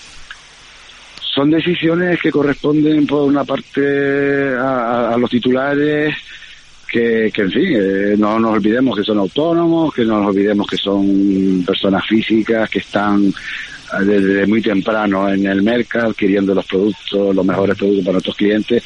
Son decisiones que corresponden por una parte a, a los titulares, que, que en fin, eh, no nos olvidemos que son autónomos, que no nos olvidemos que son personas físicas que están desde muy temprano en el mercado adquiriendo los productos, los mejores productos para nuestros clientes.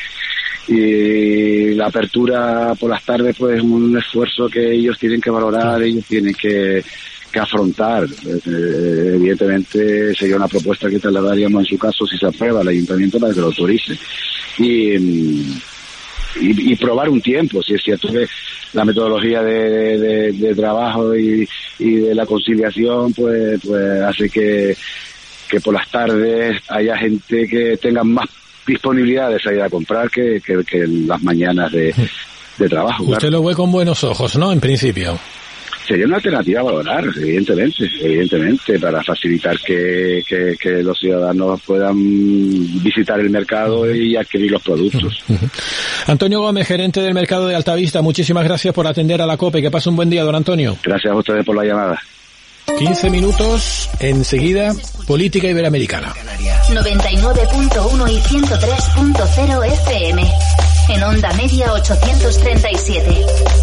Y la apertura por las tardes pues es un esfuerzo que ellos tienen que valorar, ellos tienen que, que afrontar. Eh, evidentemente sería una propuesta que trasladaríamos en su caso, si se aprueba, al ayuntamiento para que lo autorice y, y, y probar un tiempo. Si es cierto que la metodología de, de, de trabajo y, y de la conciliación pues, pues hace que, que por las tardes haya gente que tenga más disponibilidad de salir a comprar que, que, que en las mañanas de, de trabajo. Usted claro. Lo ve con buenos ojos, ¿no? En principio. Sería una alternativa a valorar, evidentemente, evidentemente, para facilitar que, que, que los ciudadanos puedan visitar el mercado y adquirir los productos. Uh-huh. Antonio Gómez, gerente del mercado de Altavista, muchísimas gracias por atender a la COPE. Que pase un buen día, don Antonio. Gracias a ustedes por la llamada. quince minutos, enseguida, política iberoamericana. noventa y nueve punto uno y ciento tres punto cero F M. En onda media ochocientos treinta y siete.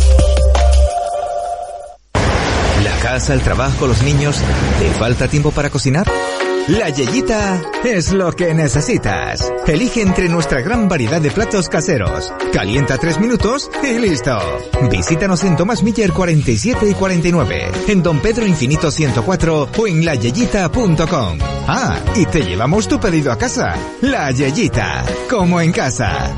La casa, el trabajo, los niños. ¿Te falta tiempo para cocinar? La Yeyita es lo que necesitas. Elige entre nuestra gran variedad de platos caseros. Calienta tres minutos y listo. Visítanos en Tomás Miller cuarenta y siete y cuarenta y nueve, en Don Pedro Infinito ciento cuatro o en la yeyita punto com. Ah, y te llevamos tu pedido a casa. La Yeyita, como en casa.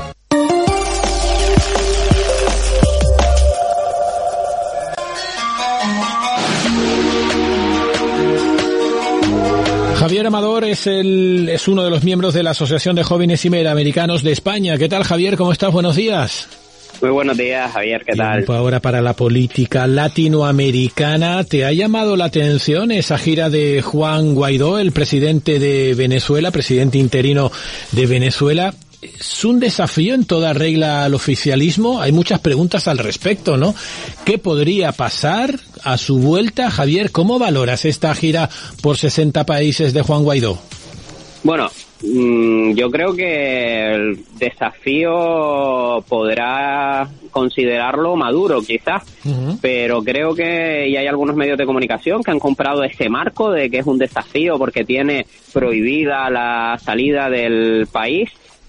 Javier Amador es el es uno de los miembros de la Asociación de Jóvenes Iberoamericanos de España. ¿Qué tal, Javier? ¿Cómo estás? Buenos días. Muy buenos días, Javier, ¿qué tal? Tiempo ahora para la política latinoamericana. ¿Te ha llamado la atención esa gira de Juan Guaidó, el presidente de Venezuela, presidente interino de Venezuela? Es un desafío en toda regla al oficialismo. Hay muchas preguntas al respecto, ¿no? ¿Qué podría pasar a su vuelta? Javier, ¿cómo valoras esta gira por sesenta países de Juan Guaidó? Bueno, yo creo que el desafío podrá considerarlo Maduro, quizás, uh-huh. pero creo que y hay algunos medios de comunicación que han comprado ese marco de que es un desafío porque tiene prohibida la salida del país.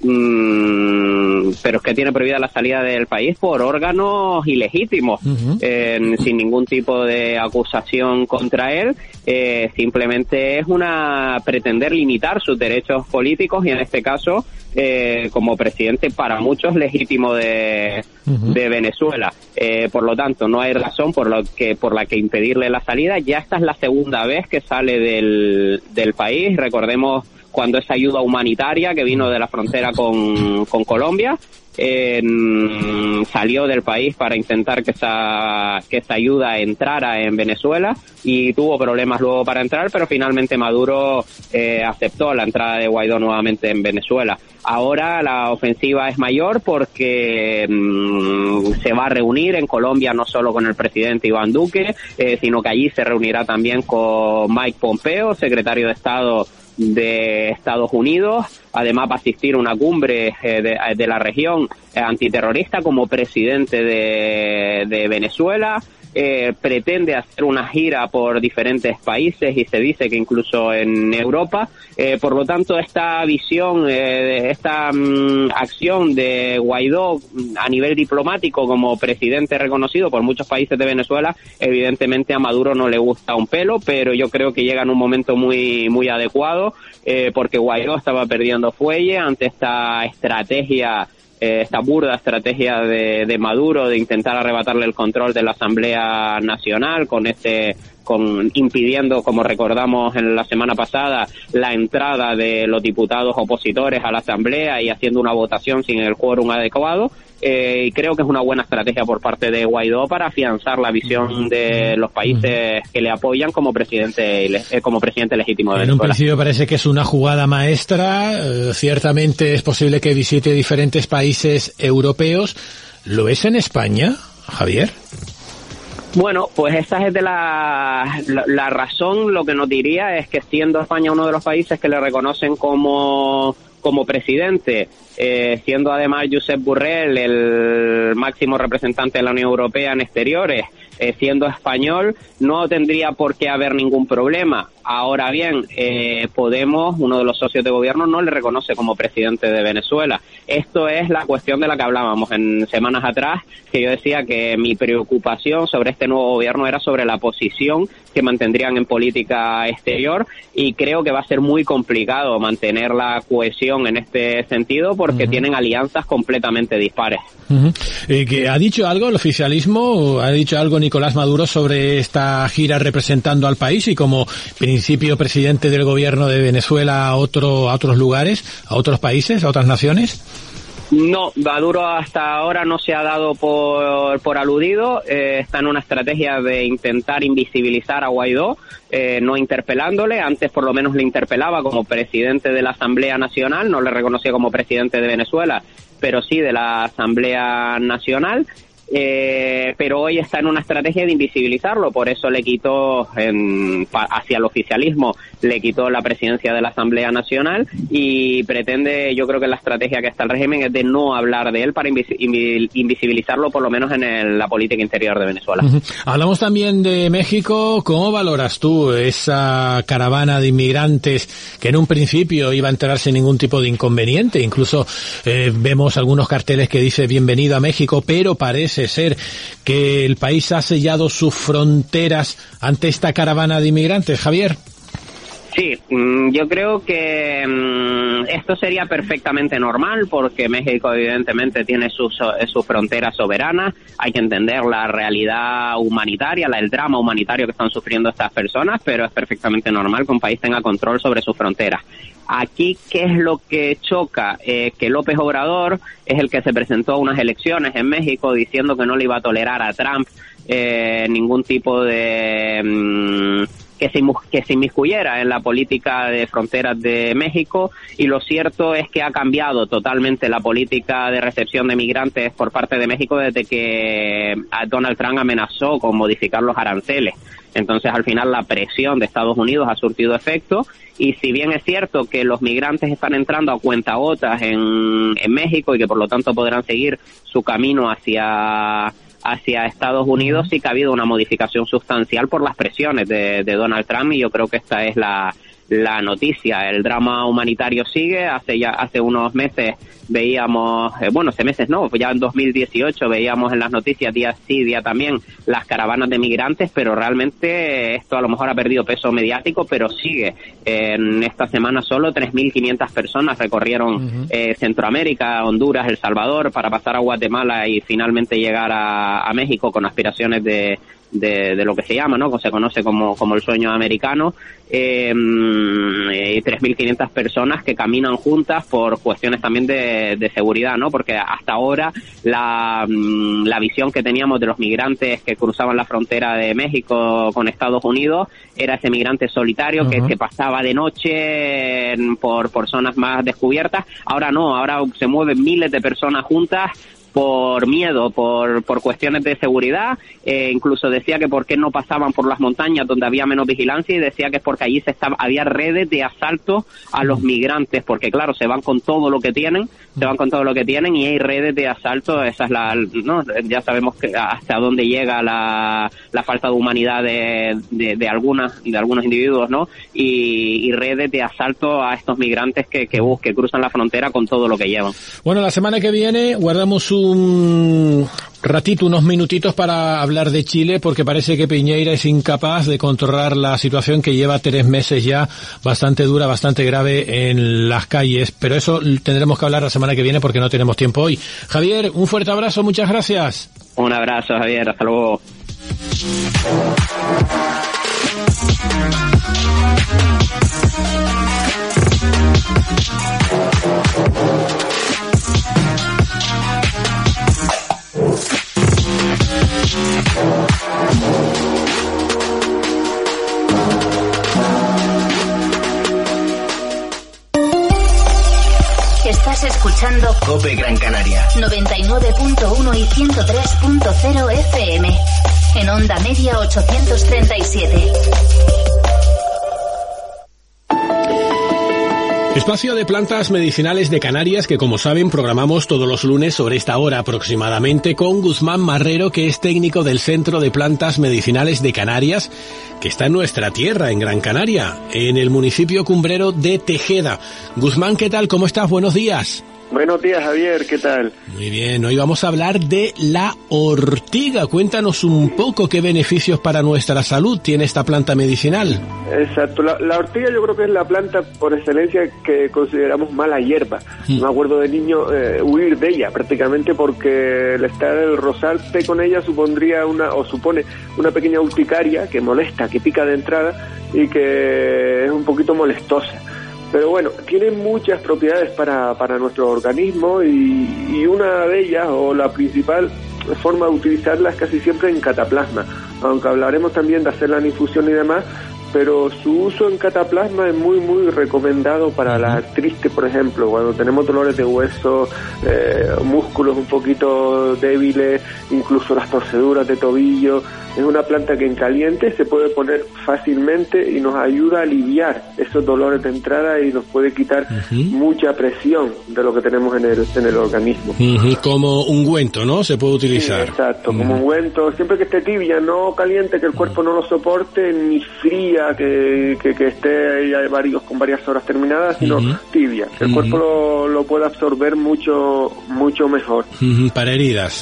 Mm, pero es que tiene prohibida la salida del país por órganos ilegítimos, uh-huh. eh, sin ningún tipo de acusación contra él. Eh, simplemente es una pretender limitar sus derechos políticos y en este caso eh, como presidente para muchos legítimo de, uh-huh. de Venezuela. Eh, por lo tanto, no hay razón por lo que por la que impedirle la salida. Ya esta es la segunda vez que sale del, del país. Recordemos cuando esa ayuda humanitaria que vino de la frontera con, con Colombia, eh, salió del país para intentar que esa, que esa ayuda entrara en Venezuela y tuvo problemas luego para entrar, pero finalmente Maduro eh, aceptó la entrada de Guaidó nuevamente en Venezuela. Ahora la ofensiva es mayor porque mmm, se va a reunir en Colombia no solo con el presidente Iván Duque, eh, sino que allí se reunirá también con Mike Pompeo, secretario de Estado de Estados Unidos. Además va a asistir a una cumbre eh, de, de la región eh, antiterrorista como presidente de, de Venezuela. Eh, pretende hacer una gira por diferentes países y se dice que incluso en Europa. Eh, por lo tanto, esta visión, eh, esta um, acción de Guaidó a nivel diplomático como presidente reconocido por muchos países de Venezuela, evidentemente a Maduro no le gusta un pelo, pero yo creo que llega en un momento muy muy adecuado, eh, porque Guaidó estaba perdiendo fuelle ante esta estrategia esta burda estrategia de, de Maduro de intentar arrebatarle el control de la Asamblea Nacional con este con impidiendo, como recordamos en la semana pasada, la entrada de los diputados opositores a la Asamblea y haciendo una votación sin el quórum adecuado. Eh, y creo que es una buena estrategia por parte de Guaidó para afianzar la visión de los países que le apoyan como presidente eh, como presidente legítimo de Venezuela. En un principio parece que es una jugada maestra. Eh, ciertamente es posible que visite diferentes países europeos. ¿Lo es en España, Javier? Bueno, pues esa es de la, la, la razón. Lo que nos diría es que siendo España uno de los países que le reconocen como como presidente, eh, siendo además Josep Borrell el máximo representante de la Unión Europea en exteriores, eh, siendo español, no tendría por qué haber ningún problema. Ahora bien, eh, Podemos, uno de los socios de gobierno, no le reconoce como presidente de Venezuela. Esto es la cuestión de la que hablábamos en semanas atrás, que yo decía que mi preocupación sobre este nuevo gobierno era sobre la posición que mantendrían en política exterior, y creo que va a ser muy complicado mantener la cohesión en este sentido porque uh-huh. tienen alianzas completamente dispares. Uh-huh. Eh, que ¿Ha dicho algo el oficialismo, ha dicho algo Nicolás Maduro sobre esta gira representando al país y como principio presidente del gobierno de Venezuela a, otro, a otros lugares, a otros países, a otras naciones? No, Maduro hasta ahora no se ha dado por, por aludido, eh, está en una estrategia de intentar invisibilizar a Guaidó, eh, no interpelándole. Antes por lo menos le interpelaba como presidente de la Asamblea Nacional, no le reconocía como presidente de Venezuela, pero sí de la Asamblea Nacional. Eh, pero hoy está en una estrategia de invisibilizarlo, por eso le quitó en, pa, hacia el oficialismo, le quitó la presidencia de la Asamblea Nacional y pretende, yo creo que la estrategia que está el régimen es de no hablar de él para invis, invis, invisibilizarlo por lo menos en el, la política interior de Venezuela. Uh-huh. Hablamos también de México. ¿Cómo valoras tú esa caravana de inmigrantes que en un principio iba a entrar sin ningún tipo de inconveniente? Incluso eh, vemos algunos carteles que dice bienvenido a México, pero parece ser que el país ha sellado sus fronteras ante esta caravana de inmigrantes, Javier. Sí, yo creo que esto sería perfectamente normal porque México evidentemente tiene sus, sus fronteras soberanas, hay que entender la realidad humanitaria, la, el drama humanitario que están sufriendo estas personas, pero es perfectamente normal que un país tenga control sobre sus fronteras. Aquí, ¿qué es lo que choca? Eh, que López Obrador es el que se presentó a unas elecciones en México diciendo que no le iba a tolerar a Trump eh, ningún tipo de... Mmm, que se, que se inmiscuyera en la política de fronteras de México, y lo cierto es que ha cambiado totalmente la política de recepción de migrantes por parte de México desde que Donald Trump amenazó con modificar los aranceles. Entonces, al final, la presión de Estados Unidos ha surtido efecto, y si bien es cierto que los migrantes están entrando a cuentagotas en, en México y que por lo tanto podrán seguir su camino hacia... hacia Estados Unidos, sí que ha habido una modificación sustancial por las presiones de, de Donald Trump, y yo creo que esta es la, la noticia. El drama humanitario sigue. Hace ya hace unos meses veíamos, eh, bueno, hace meses no, ya en dos mil dieciocho veíamos en las noticias día sí, día también, las caravanas de migrantes, pero realmente esto a lo mejor ha perdido peso mediático, pero sigue. En esta semana solo tres mil quinientas personas recorrieron uh-huh. eh, Centroamérica, Honduras, El Salvador, para pasar a Guatemala y finalmente llegar a, a México con aspiraciones de De, de lo que se llama, ¿no? Que se conoce como, como el sueño americano. Eh, eh, tres mil quinientas personas que caminan juntas por cuestiones también de, de seguridad, ¿no? Porque hasta ahora la, la visión que teníamos de los migrantes que cruzaban la frontera de México con Estados Unidos era ese migrante solitario uh-huh. que, que pasaba de noche por, por zonas más descubiertas. Ahora no, ahora se mueven miles de personas juntas por miedo, por por cuestiones de seguridad. Eh, incluso decía que por qué no pasaban por las montañas donde había menos vigilancia, y decía que es porque allí se estaba, había redes de asalto a los migrantes, porque claro, se van con todo lo que tienen, se van con todo lo que tienen y hay redes de asalto. Esa es la, no, ya sabemos que hasta dónde llega la, la falta de humanidad de, de, de algunas, de algunos individuos, ¿no? Y, y redes de asalto a estos migrantes que, que, uh, que cruzan la frontera con todo lo que llevan. Bueno, la semana que viene guardamos un ratito, unos minutitos para hablar de Chile, porque parece que Piñera es incapaz de controlar la situación que lleva tres meses ya bastante dura, bastante grave en las calles, pero eso tendremos que hablar la semana que viene porque no tenemos tiempo hoy. Javier, un fuerte abrazo, muchas gracias. Un abrazo, Javier, hasta luego. Estás escuchando COPE Gran Canaria noventa y nueve punto uno y ciento tres punto cero F M en onda media ochocientos treinta y siete. Espacio de plantas medicinales de Canarias que, como saben, programamos todos los lunes sobre esta hora aproximadamente con Guzmán Marrero, que es técnico del Centro de Plantas Medicinales de Canarias, que está en nuestra tierra, en Gran Canaria, en el municipio cumbrero de Tejeda. Guzmán, ¿qué tal? ¿Cómo estás? Buenos días. Buenos días, Javier, ¿qué tal? Muy bien, hoy vamos a hablar de la ortiga. Cuéntanos un poco qué beneficios para nuestra salud tiene esta planta medicinal. Exacto, la, la ortiga yo creo que es la planta por excelencia que consideramos mala hierba. Mm. Me acuerdo de niño eh, huir de ella prácticamente, porque el estar el rozarte con ella supondría una, o supone una pequeña urticaria que molesta, que pica de entrada y que es un poquito molestosa. Pero bueno, tiene muchas propiedades para, para nuestro organismo y, y una de ellas, o la principal forma de utilizarla, es casi siempre en cataplasma, aunque hablaremos también de hacerla en infusión y demás, pero su uso en cataplasma es muy muy recomendado para la artritis, por ejemplo, cuando tenemos dolores de hueso, eh, músculos un poquito débiles, incluso las torceduras de tobillo. Es una planta que en caliente se puede poner fácilmente y nos ayuda a aliviar esos dolores de entrada y nos puede quitar uh-huh. mucha presión de lo que tenemos en el, en el organismo. Uh-huh. Como ungüento, ¿no? Se puede utilizar. Sí, exacto, uh-huh. como ungüento, siempre que esté tibia, no caliente, que el cuerpo no lo soporte, ni fría, que, que, que esté ya varios, con varias horas terminadas, sino uh-huh. tibia, que el uh-huh. cuerpo lo, lo pueda absorber mucho, mucho mejor. Uh-huh. Para heridas.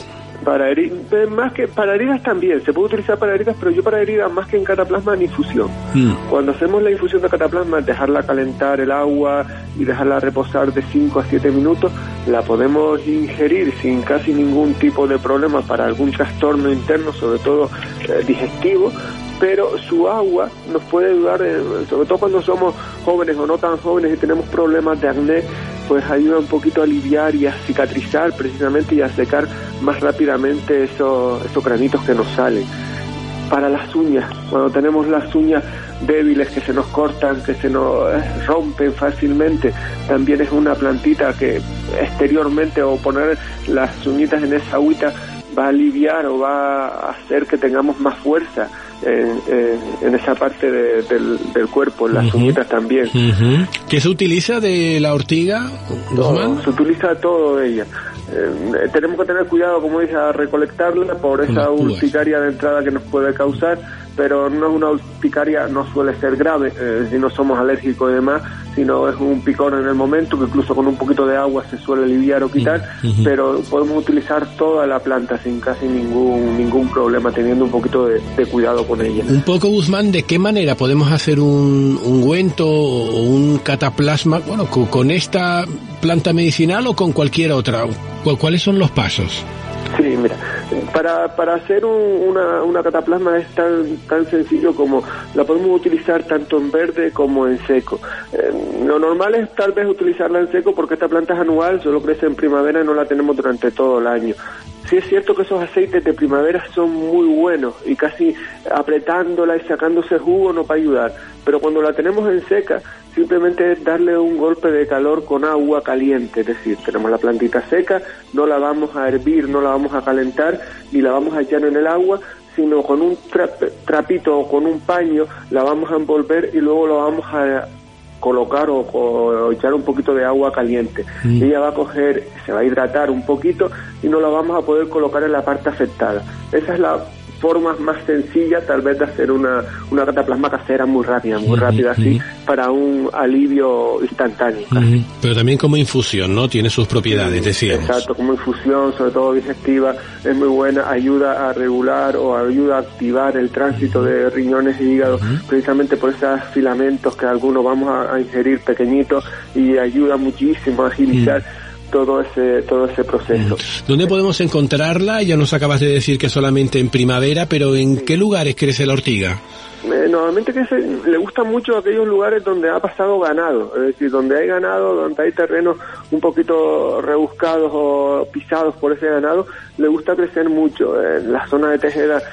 Para heridas, más que para heridas también, se puede utilizar para heridas, pero yo para heridas más que en cataplasma en infusión. Mm. Cuando hacemos la infusión de cataplasma, dejarla calentar el agua y dejarla reposar de cinco a siete minutos, la podemos ingerir sin casi ningún tipo de problema para algún trastorno interno, sobre todo eh, digestivo, pero su agua nos puede ayudar, eh, sobre todo cuando somos jóvenes o no tan jóvenes y tenemos problemas de acné, pues ayuda un poquito a aliviar y a cicatrizar precisamente y a secar más rápidamente esos, esos granitos que nos salen. Para las uñas, cuando tenemos las uñas débiles que se nos cortan, que se nos rompen fácilmente, también es una plantita que exteriormente, o poner las uñitas en esa agüita, va a aliviar o va a hacer que tengamos más fuerza en, en, en esa parte de, del, del cuerpo, en las uh-huh. uñitas también. Uh-huh. ¿Qué se utiliza de la ortiga, Guzmán? Se utiliza todo de ella. Eh, tenemos que tener cuidado, como dice, a recolectarla por esa urticaria de entrada que nos puede causar, pero no es una urticaria, no suele ser grave, eh, si no somos alérgicos y demás, sino es un picón en el momento que incluso con un poquito de agua se suele aliviar o quitar, uh-huh. pero podemos utilizar toda la planta sin casi ningún ningún problema, teniendo un poquito de, de cuidado con ella. Un poco, Guzmán, ¿de qué manera podemos hacer un ungüento o un cataplasma, bueno, con, con esta planta medicinal o con cualquier otra? ¿Cuáles son los pasos? Sí, mira, para para hacer un, una, una cataplasma es tan tan sencillo como la podemos utilizar tanto en verde como en seco. Eh, lo normal es tal vez utilizarla en seco porque esta planta es anual, solo crece en primavera y no la tenemos durante todo el año. Sí es cierto que esos aceites de primavera son muy buenos y casi apretándola y sacándose jugo nos va a ayudar, pero cuando la tenemos en seca, simplemente es darle un golpe de calor con agua caliente, es decir, tenemos la plantita seca, no la vamos a hervir, no la vamos a calentar, ni la vamos a echar en el agua, sino con un tra- trapito o con un paño la vamos a envolver y luego la vamos a colocar o, o echar un poquito de agua caliente. Mm. Ella va a coger, se va a hidratar un poquito y no la vamos a poder colocar en la parte afectada. Esa es la forma más sencilla tal vez de hacer una, una cataplasma casera muy rápida, muy uh-huh, rápida así, uh-huh. para un alivio instantáneo. Uh-huh. Pero también como infusión, ¿no? Tiene sus propiedades, decíamos. Exacto, como infusión, sobre todo digestiva, es muy buena, ayuda a regular o ayuda a activar el tránsito de riñones y hígado, uh-huh. precisamente por esos filamentos que algunos vamos a, a ingerir pequeñitos, y ayuda muchísimo a agilizar uh-huh. todo ese todo ese proceso. ¿Dónde podemos encontrarla? Ya nos acabas de decir que solamente en primavera, pero ¿en sí. qué lugares crece la ortiga? Eh, normalmente que se, le gusta mucho aquellos lugares donde ha pasado ganado, es decir, donde hay ganado, donde hay terrenos un poquito rebuscados o pisados por ese ganado, le gusta crecer mucho. En la zona de Tejeda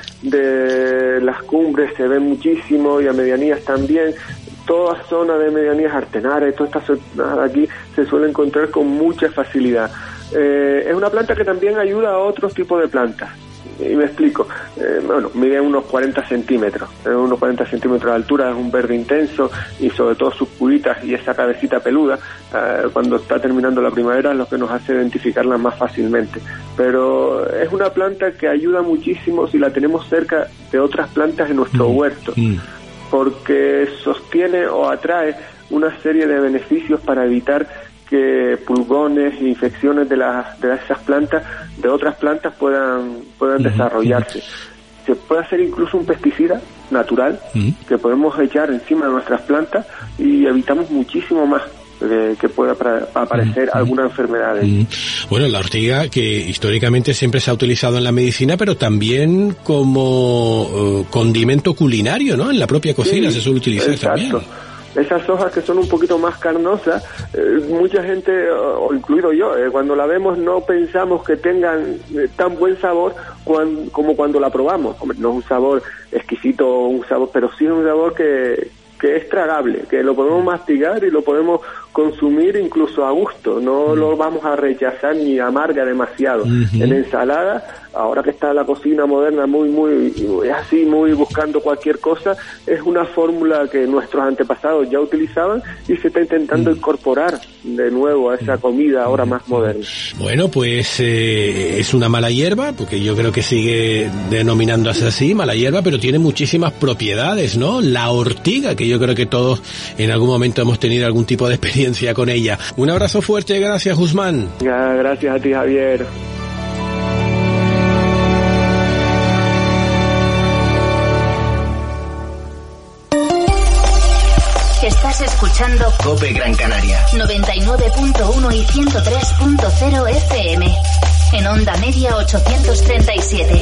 de las cumbres se ve muchísimo, y a medianías también. Toda zona de medianías artenares, toda esta zona de aquí se suele encontrar con mucha facilidad. Eh, es una planta que también ayuda a otros tipos de plantas. Y me explico. Eh, bueno, mide unos cuarenta centímetros, eh, unos cuarenta centímetros de altura, es un verde intenso, y sobre todo sus pulitas y esa cabecita peluda, eh, cuando está terminando la primavera, es lo que nos hace identificarla más fácilmente. Pero es una planta que ayuda muchísimo si la tenemos cerca de otras plantas en nuestro mm. huerto. Mm. porque sostiene o atrae una serie de beneficios para evitar que pulgones e infecciones de las de esas plantas, de otras plantas, puedan puedan uh-huh. desarrollarse. Se puede hacer incluso un pesticida natural uh-huh. que podemos echar encima de nuestras plantas y evitamos muchísimo más que, que pueda pra- aparecer uh-huh. alguna enfermedad. Uh-huh. Bueno, la ortiga, que históricamente siempre se ha utilizado en la medicina, pero también como uh, condimento culinario, ¿no? En la propia cocina sí, se suele utilizar exacto. también. Esas hojas que son un poquito más carnosas, eh, mucha gente, o incluido yo, eh, cuando la vemos no pensamos que tengan eh, tan buen sabor cuan, como cuando la probamos. Hombre, no es un sabor exquisito, un sabor, pero sí es un sabor que, que es tragable, que lo podemos mastigar y lo podemos consumir incluso a gusto, no lo vamos a rechazar ni amarga demasiado. Uh-huh. En ensalada, ahora que está la cocina moderna muy, muy, así, muy buscando cualquier cosa, es una fórmula que nuestros antepasados ya utilizaban y se está intentando uh-huh. incorporar de nuevo a esa comida ahora más moderna. Bueno, pues eh, es una mala hierba, porque yo creo que sigue denominándose así, mala hierba, pero tiene muchísimas propiedades, ¿no? La ortiga, que yo creo que todos en algún momento hemos tenido algún tipo de experiencia con ella. Un abrazo fuerte, gracias, Guzmán. Gracias a ti, Javier. Estás escuchando COPE Gran Canaria. noventa y nueve punto uno y ciento tres punto cero F M. En onda media ochocientos treinta y siete.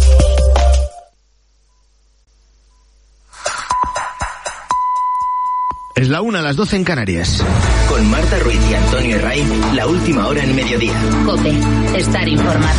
Es la una, a las doce en Canarias. Con Marta Ruiz y Antonio Herray, la última hora en mediodía. COPE, estar informado.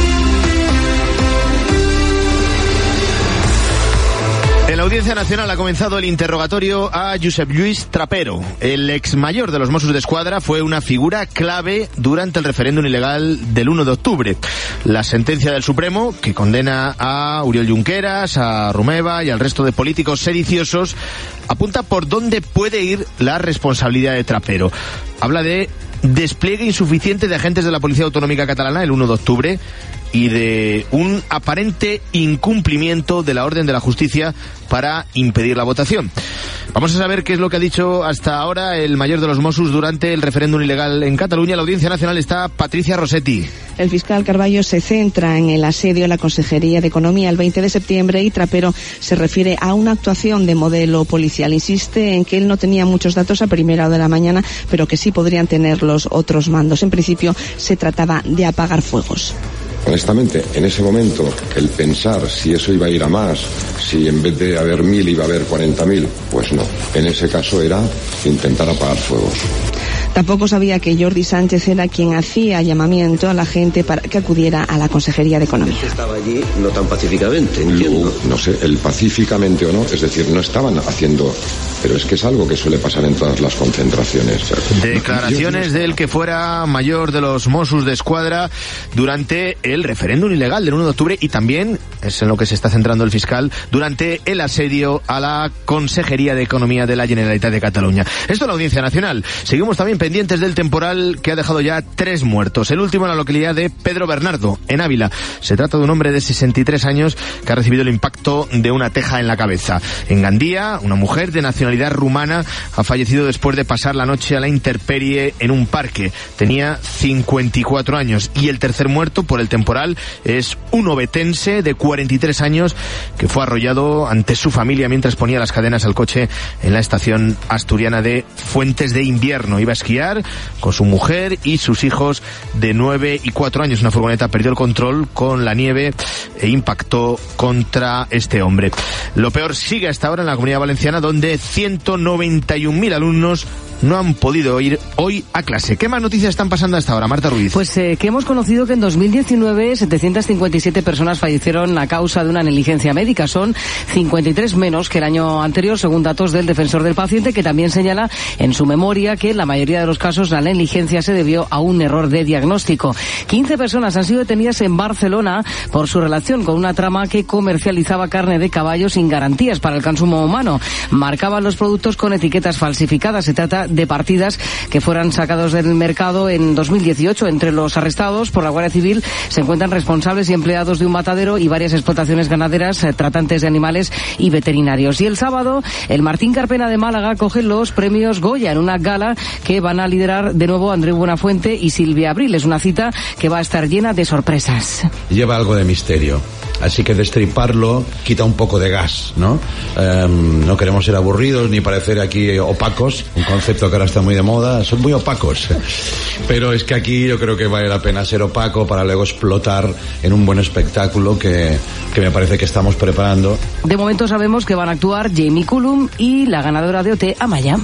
En la Audiencia Nacional ha comenzado el interrogatorio a Josep Lluís Trapero. El ex mayor de los Mossos d'Esquadra fue una figura clave durante el referéndum ilegal del uno de octubre. La sentencia del Supremo, que condena a Oriol Junqueras, a Romeva y al resto de políticos sediciosos, apunta por dónde puede ir la responsabilidad de Trapero. Habla de despliegue insuficiente de agentes de la Policía Autonómica Catalana el uno de octubre y de un aparente incumplimiento de la orden de la justicia para impedir la votación. Vamos a saber qué es lo que ha dicho hasta ahora el mayor de los Mossos durante el referéndum ilegal en Cataluña. En la Audiencia Nacional está Patricia Rossetti. El fiscal Carballo se centra en el asedio a la Consejería de Economía el veinte de septiembre y Trapero se refiere a una actuación de modelo policial. Insiste en que él no tenía muchos datos a primera hora de la mañana, pero que sí podrían tener los otros mandos. En principio se trataba de apagar fuegos. Honestamente, en ese momento, el pensar si eso iba a ir a más, si en vez de haber mil iba a haber cuarenta mil, pues no. En ese caso era intentar apagar fuegos. Tampoco sabía que Jordi Sánchez era quien hacía llamamiento a la gente para que acudiera a la Consejería de Economía. Estaba allí no tan pacíficamente, entiendo. No, no sé, el pacíficamente o no, es decir, no estaban haciendo... Pero es que es algo que suele pasar en todas las concentraciones. Declaraciones del que fuera mayor de los Mossos d'Esquadra durante el referéndum ilegal del uno de octubre y también, es en lo que se está centrando el fiscal, durante el asedio a la Consejería de Economía de la Generalitat de Cataluña. Esto es la Audiencia Nacional. Seguimos también pendientes del temporal que ha dejado ya tres muertos. El último en la localidad de Pedro Bernardo, en Ávila. Se trata de un hombre de sesenta y tres años que ha recibido el impacto de una teja en la cabeza. En Gandía, una mujer de nacionalidad rumana ha fallecido después de pasar la noche a la intemperie en un parque. Tenía cincuenta y cuatro años. Y el tercer muerto por el temporal es un obetense de cuarenta y tres años que fue arrollado ante su familia mientras ponía las cadenas al coche en la estación asturiana de Fuentes de Invierno. Iba a esquiar con su mujer y sus hijos de nueve y cuatro años. Una furgoneta perdió el control con la nieve e impactó contra este hombre. Lo peor sigue hasta ahora en la Comunidad Valenciana, donde ciento noventa y un mil alumnos no han podido ir hoy a clase. ¿Qué más noticias están pasando hasta ahora, Marta Ruiz? Pues eh, que hemos conocido que en dos mil diecinueve setecientas cincuenta y siete personas fallecieron a causa de una negligencia médica. Son cincuenta y tres menos que el año anterior, según datos del Defensor del Paciente, que también señala en su memoria que en la mayoría de los casos la negligencia se debió a un error de diagnóstico. quince personas han sido detenidas en Barcelona por su relación con una trama que comercializaba carne de caballo sin garantías para el consumo humano. Marcaban los productos con etiquetas falsificadas. Se trata de partidas que fueran sacados del mercado en dos mil dieciocho. Entre los arrestados por la Guardia Civil se encuentran responsables y empleados de un matadero y varias explotaciones ganaderas, tratantes de animales y veterinarios. Y el sábado, el Martín Carpena de Málaga coge los premios Goya en una gala que van a liderar de nuevo Andreu Buenafuente y Silvia Abril. Es una cita que va a estar llena de sorpresas. Lleva algo de misterio. Así que destriparlo quita un poco de gas, ¿no? Eh, no queremos ser aburridos ni parecer aquí opacos, un concepto que ahora está muy de moda, son muy opacos. Pero es que aquí yo creo que vale la pena ser opaco para luego explotar en un buen espectáculo que, que me parece que estamos preparando. De momento sabemos que van a actuar Jamie Cullum y la ganadora de O T, Amaya.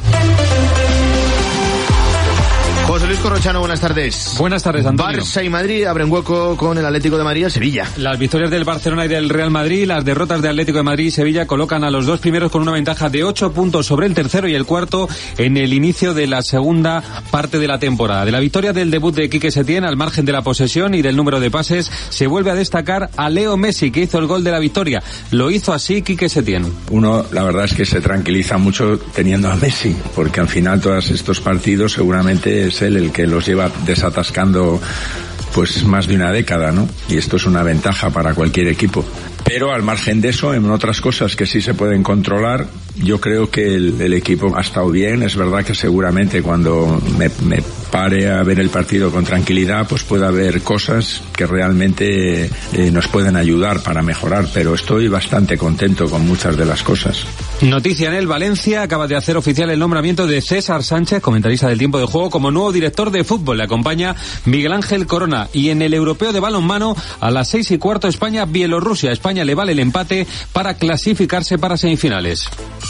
José Luis Corrochano, buenas tardes. Buenas tardes, Antonio. Barça y Madrid abren hueco con el Atlético de Madrid y el Sevilla. Las victorias del Barcelona y del Real Madrid, las derrotas de Atlético de Madrid y Sevilla colocan a los dos primeros con una ventaja de ocho puntos sobre el tercero y el cuarto en el inicio de la segunda parte de la temporada. De la victoria del debut de Quique Setién, al margen de la posesión y del número de pases, se vuelve a destacar a Leo Messi, que hizo el gol de la victoria. Lo hizo así Quique Setién. Uno, la verdad es que se tranquiliza mucho teniendo a Messi, porque al final todos estos partidos seguramente es él el que los lleva desatascando pues más de una década, ¿no? Y esto es una ventaja para cualquier equipo. Pero al margen de eso, en otras cosas que sí se pueden controlar, yo creo que el, el equipo ha estado bien. Es verdad que seguramente cuando me, me pare a ver el partido con tranquilidad, pues puede haber cosas que realmente eh, nos pueden ayudar para mejorar, pero estoy bastante contento con muchas de las cosas. Noticia en el Valencia, acaba de hacer oficial el nombramiento de César Sánchez, comentarista del Tiempo de Juego, como nuevo director de fútbol. Le acompaña Miguel Ángel Corona. Y en el europeo de balonmano, a las seis y cuarto, España-Bielorrusia. España le vale el empate para clasificarse para semifinales.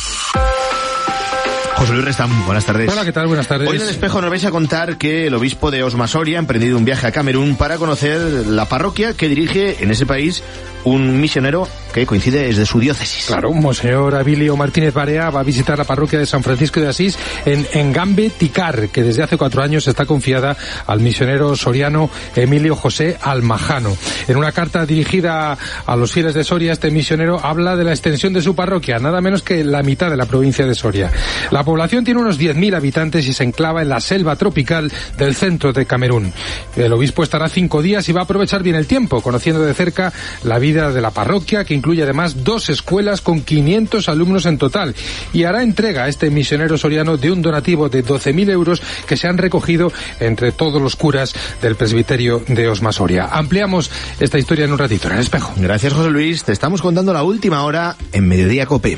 José Luis Restam, buenas tardes. Hola, ¿qué tal? Buenas tardes. Hoy en El Espejo nos vais a contar que el obispo de Osma Soria ha emprendido un viaje a Camerún para conocer la parroquia que dirige en ese país un misionero que coincide es de su diócesis. Claro, Monseñor Abilio Martínez Barea va a visitar la parroquia de San Francisco de Asís en Engambe Ticar, que desde hace cuatro años está confiada al misionero soriano Emilio José Almajano. En una carta dirigida a los fieles de Soria, este misionero habla de la extensión de su parroquia, nada menos que la mitad de la provincia de Soria. La población tiene unos diez mil habitantes y se enclava en la selva tropical del centro de Camerún. El obispo estará cinco días y va a aprovechar bien el tiempo, conociendo de cerca la vida de la parroquia, que incluye además dos escuelas con quinientos alumnos en total, y hará entrega a este misionero soriano de un donativo de doce mil euros que se han recogido entre todos los curas del presbiterio de Osma Soria. Ampliamos esta historia en un ratito en El Espejo. Gracias, José Luis. Te estamos contando la última hora en Mediodía Cope.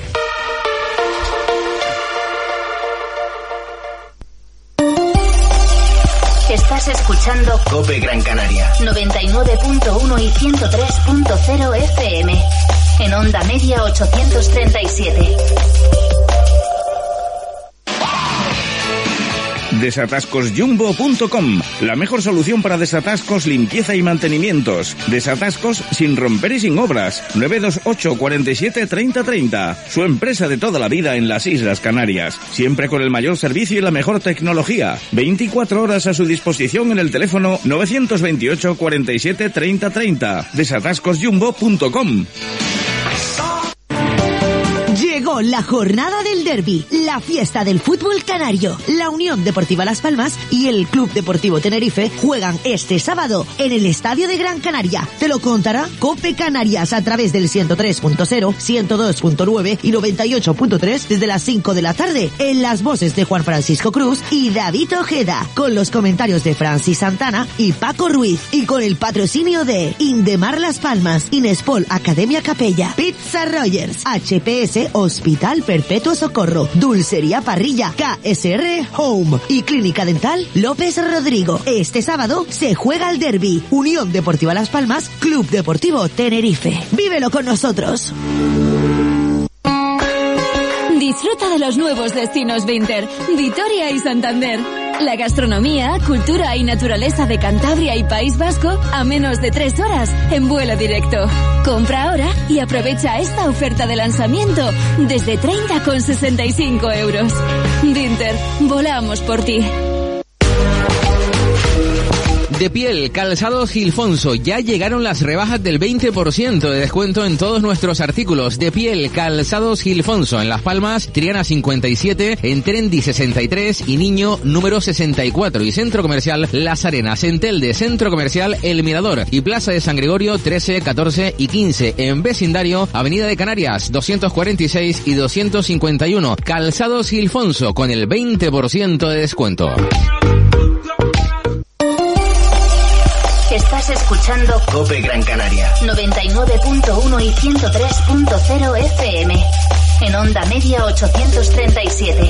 Estás escuchando Cope Gran Canaria noventa y nueve punto uno y ciento tres punto cero F M. En onda media ochocientos treinta y siete. desatascos jumbo punto com, la mejor solución para desatascos, limpieza y mantenimientos. Desatascos sin romper y sin obras. nueve dos ocho, cuarenta y siete, treinta, treinta. Su empresa de toda la vida en las Islas Canarias. Siempre con el mayor servicio y la mejor tecnología. veinticuatro horas a su disposición en el teléfono nueve dos ocho, cuarenta y siete, treinta, treinta. desatascos jumbo punto com. Llegó la jornada del derbi, la fiesta del fútbol canario. La Unión Deportiva Las Palmas y el Club Deportivo Tenerife juegan este sábado en el Estadio de Gran Canaria. Te lo contará Cope Canarias a través del ciento tres punto cero, ciento dos punto nueve y noventa y ocho punto tres desde las cinco de la tarde, en las voces de Juan Francisco Cruz y David Ojeda, con los comentarios de Francis Santana y Paco Ruiz, y con el patrocinio de Indemar Las Palmas, Inespol Academia Capella, Pizza Rogers, H P S Hospital Perpetuo Socorro, Dulcería Parrilla, K S R Home y Clínica Dental López Rodrigo. Este sábado se juega el derbi. Unión Deportiva Las Palmas, Club Deportivo Tenerife. Vívelo con nosotros. Disfruta de los nuevos destinos Vinter, Vitoria y Santander. La gastronomía, cultura y naturaleza de Cantabria y País Vasco a menos de tres horas en vuelo directo. Compra ahora y aprovecha esta oferta de lanzamiento desde treinta con sesenta y cinco euros. Vinter, volamos por ti. De piel, Calzados Gilfonso, ya llegaron las rebajas del veinte por ciento de descuento en todos nuestros artículos. De piel, Calzados Gilfonso, en Las Palmas, Triana cincuenta y siete, en Trendi sesenta y tres y Niño número sesenta y cuatro, y Centro Comercial Las Arenas, en Telde, Centro Comercial El Mirador y Plaza de San Gregorio trece, catorce y quince, en vecindario Avenida de Canarias doscientos cuarenta y seis y doscientos cincuenta y uno. Calzados Gilfonso con el veinte por ciento de descuento. Estás escuchando Cope Gran Canaria noventa y nueve punto uno y ciento tres punto cero F M. En onda media ochocientos treinta y siete.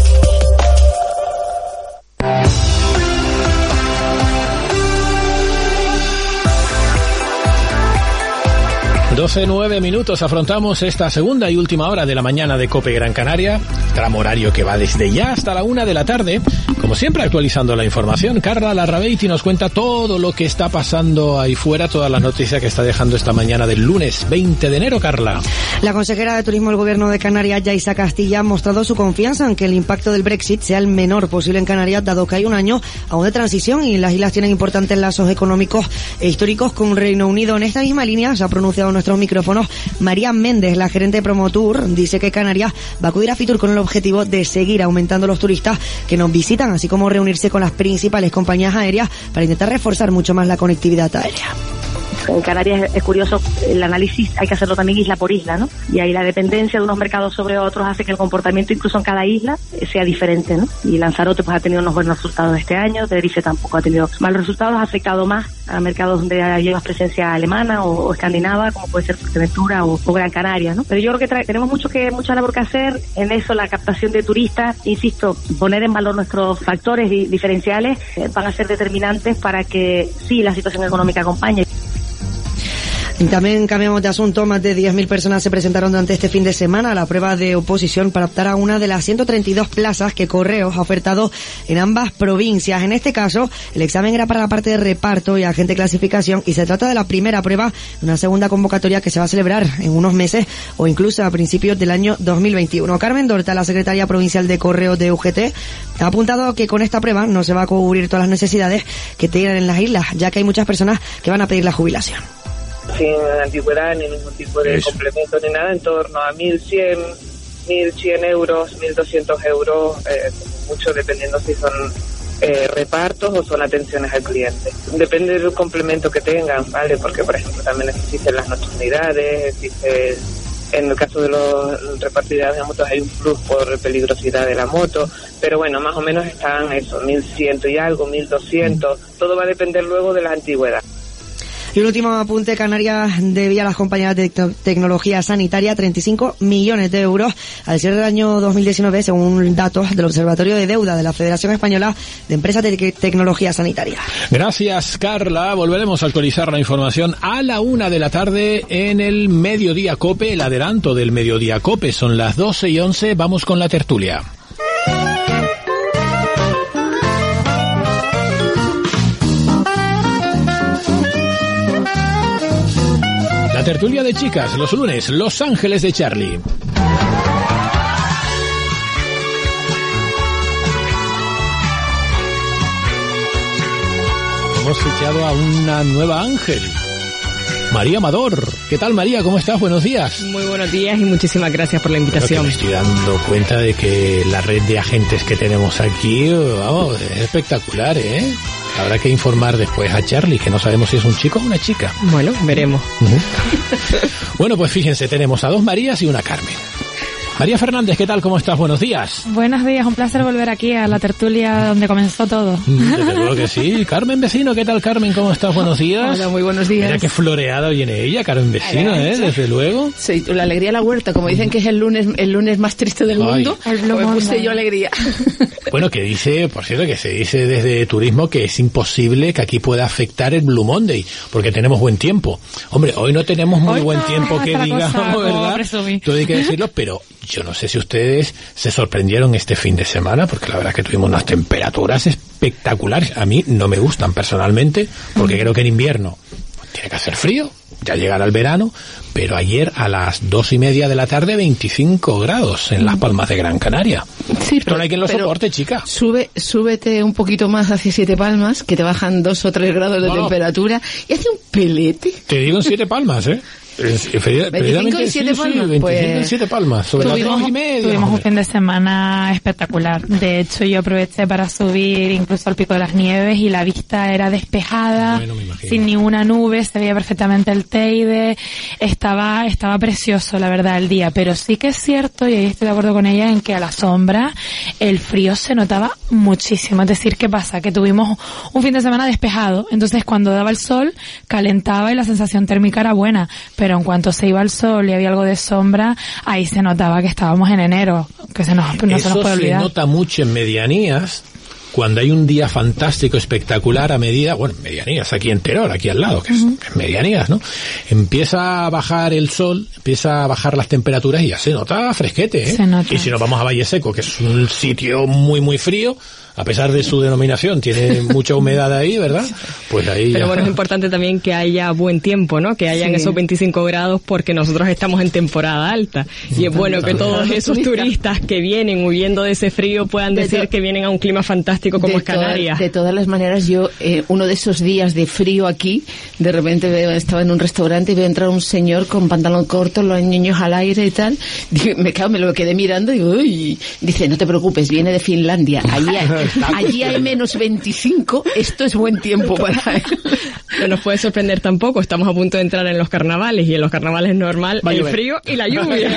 doce nueve minutos, afrontamos esta segunda y última hora de la mañana de Cope Gran Canaria, tramo horario que va desde ya hasta la una de la tarde, como siempre actualizando la información. Carla Larrabeiti nos cuenta todo lo que está pasando ahí fuera, toda la noticia que está dejando esta mañana del lunes veinte de enero, Carla. La consejera de Turismo del Gobierno de Canarias, Yaisa Castilla, ha mostrado su confianza en que el impacto del Brexit sea el menor posible en Canarias, dado que hay un año aún de transición y las islas tienen importantes lazos económicos e históricos con Reino Unido. En esta misma línea se ha pronunciado nuestros micrófonos María Méndez, la gerente de Promotour. Dice que Canarias va a acudir a Fitur con el objetivo de seguir aumentando los turistas que nos visitan, así como reunirse con las principales compañías aéreas para intentar reforzar mucho más la conectividad aérea. En Canarias es curioso, el análisis hay que hacerlo también isla por isla, ¿no? Y ahí la dependencia de unos mercados sobre otros hace que el comportamiento incluso en cada isla sea diferente, ¿no? Y Lanzarote pues ha tenido unos buenos resultados este año, Tenerife tampoco ha tenido malos resultados, ha afectado más a mercados donde hay más presencia alemana o, o escandinava, como puede ser Fuerteventura o, o Gran Canaria, ¿no? Pero yo creo que tra- tenemos mucho que mucha labor que hacer en eso, la captación de turistas, insisto, poner en valor nuestros factores di- diferenciales eh, van a ser determinantes para que sí la situación económica acompañe. Y también cambiamos de asunto, más de diez mil personas se presentaron durante este fin de semana a la prueba de oposición para optar a una de las ciento treinta y dos plazas que Correos ha ofertado en ambas provincias. En este caso, el examen era para la parte de reparto y agente de clasificación y se trata de la primera prueba de una segunda convocatoria que se va a celebrar en unos meses o incluso a principios del año dos mil veintiuno. Carmen Dorta, la secretaria provincial de Correos de U G T, ha apuntado que con esta prueba no se va a cubrir todas las necesidades que tienen en las islas, ya que hay muchas personas que van a pedir la jubilación. Sin antigüedad ni ningún tipo de Eso. complemento ni nada, en torno a mil cien euros, mil doscientos euros, eh, mucho dependiendo si son eh, repartos o son atenciones al cliente. Depende del complemento que tengan, ¿vale? Porque, por ejemplo, también existen las nocturnidades, existe, en el caso de los repartidores de motos hay un plus por peligrosidad de la moto, pero bueno, más o menos están eso, mil cien y algo, mil doscientos, todo va a depender luego de la antigüedad. Y un último apunte, Canarias debía a las compañías de te- tecnología sanitaria treinta y cinco millones de euros al cierre del año dos mil diecinueve, según datos del Observatorio de Deuda de la Federación Española de Empresas de Te- Tecnología Sanitaria. Gracias, Carla. Volveremos a actualizar la información a la una de la tarde en el Mediodía Cope, el adelanto del Mediodía Cope. Son las doce y once. Vamos con la tertulia. La tertulia de chicas, los lunes, Los Ángeles de Charlie. Hemos fichado a una nueva ángel, María Amador. ¿Qué tal, María? ¿Cómo estás? Buenos días. Muy buenos días y muchísimas gracias por la invitación. Bueno, que me estoy dando cuenta de que la red de agentes que tenemos aquí, vamos, es espectacular, ¿eh? Habrá que informar después a Charlie, que no sabemos si es un chico o una chica. Bueno, veremos. Uh-huh. Bueno, pues fíjense, tenemos a dos Marías y una Carmen. María Fernández, ¿qué tal? ¿Cómo estás? Buenos días. Buenos días, un placer volver aquí a la tertulia donde comenzó todo. Desde luego que sí. Carmen Vecino, ¿qué tal, Carmen? ¿Cómo estás? Buenos días. Hola, muy buenos días. Mira qué floreada viene ella, Carmen Vecino, ¿eh? Desde luego. Sí, la alegría de la huerta, como dicen que es el lunes el lunes más triste del Ay. mundo, el Blue pues puse Monday. yo alegría. Bueno, que dice, por cierto, que se dice desde turismo que es imposible que aquí pueda afectar el Blue Monday, porque tenemos buen tiempo. Hombre, hoy no tenemos muy Hoy buen no, tiempo que esta la digamos, cosa, como ¿verdad? presumí. Todo hay que decirlo, pero yo no sé si ustedes se sorprendieron este fin de semana, porque la verdad es que tuvimos unas temperaturas espectaculares. A mí no me gustan personalmente, porque creo que en invierno tiene que hacer frío, ya llegará el verano, pero ayer a las dos y media de la tarde veinticinco grados en Las Palmas de Gran Canaria. Sí, pero no hay quien lo soporte, chica. Sube, súbete un poquito más hacia Siete Palmas, que te bajan dos o tres grados de Wow. temperatura y hace un pelete. Te digo en Siete Palmas, ¿eh? veinticinco y siete palmas, veinticinco pues, y siete palmas, sobre las dos y media. Tuvimos un fin de semana espectacular. De hecho, yo aproveché para subir incluso al Pico de las Nieves y la vista era despejada, Bueno, me imagino. sin ninguna nube, se veía perfectamente el Teide. Estaba, estaba precioso, la verdad, el día. Pero sí que es cierto, y ahí estoy de acuerdo con ella, en que a la sombra el frío se notaba muchísimo. Es decir, ¿qué pasa? Que tuvimos un fin de semana despejado. Entonces, cuando daba el sol, calentaba y la sensación térmica era buena. Pero en cuanto se iba al sol y había algo de sombra, ahí se notaba que estábamos en enero, que se nos, no Eso se nos puede olvidar. se nota mucho en medianías, cuando hay un día fantástico, espectacular, a medida, bueno, medianías, aquí en Teror, aquí al lado, que es, Ujú. es medianías, ¿no? Empieza a bajar el sol, empieza a bajar las temperaturas y ya se nota fresquete, ¿eh? Se nota. Y si nos vamos a Valle Seco, que es un sitio muy, muy frío, a pesar de su denominación, tiene mucha humedad ahí, ¿verdad? Pues ahí Pero ya- bueno, es importante también que haya buen tiempo, ¿no? Que hayan Sí. esos veinticinco grados porque nosotros estamos en temporada alta. Y es bueno que todos esos turistas que vienen huyendo de ese frío puedan De decir to- que vienen a un clima fantástico como de es Canarias. todas- de todas las maneras, yo, eh, uno de esos días de frío aquí, de repente veo, estaba en un restaurante y veo entrar un señor con pantalón corto, los niños al aire y tal. Digo, me, claro, me lo quedé mirando y digo, uy. Dice, no te preocupes, viene de Finlandia. Allí hay, allí hay menos veinticinco, esto es buen tiempo para él. No nos puede sorprender tampoco, estamos a punto de entrar en los carnavales y en los carnavales es normal el frío y la lluvia.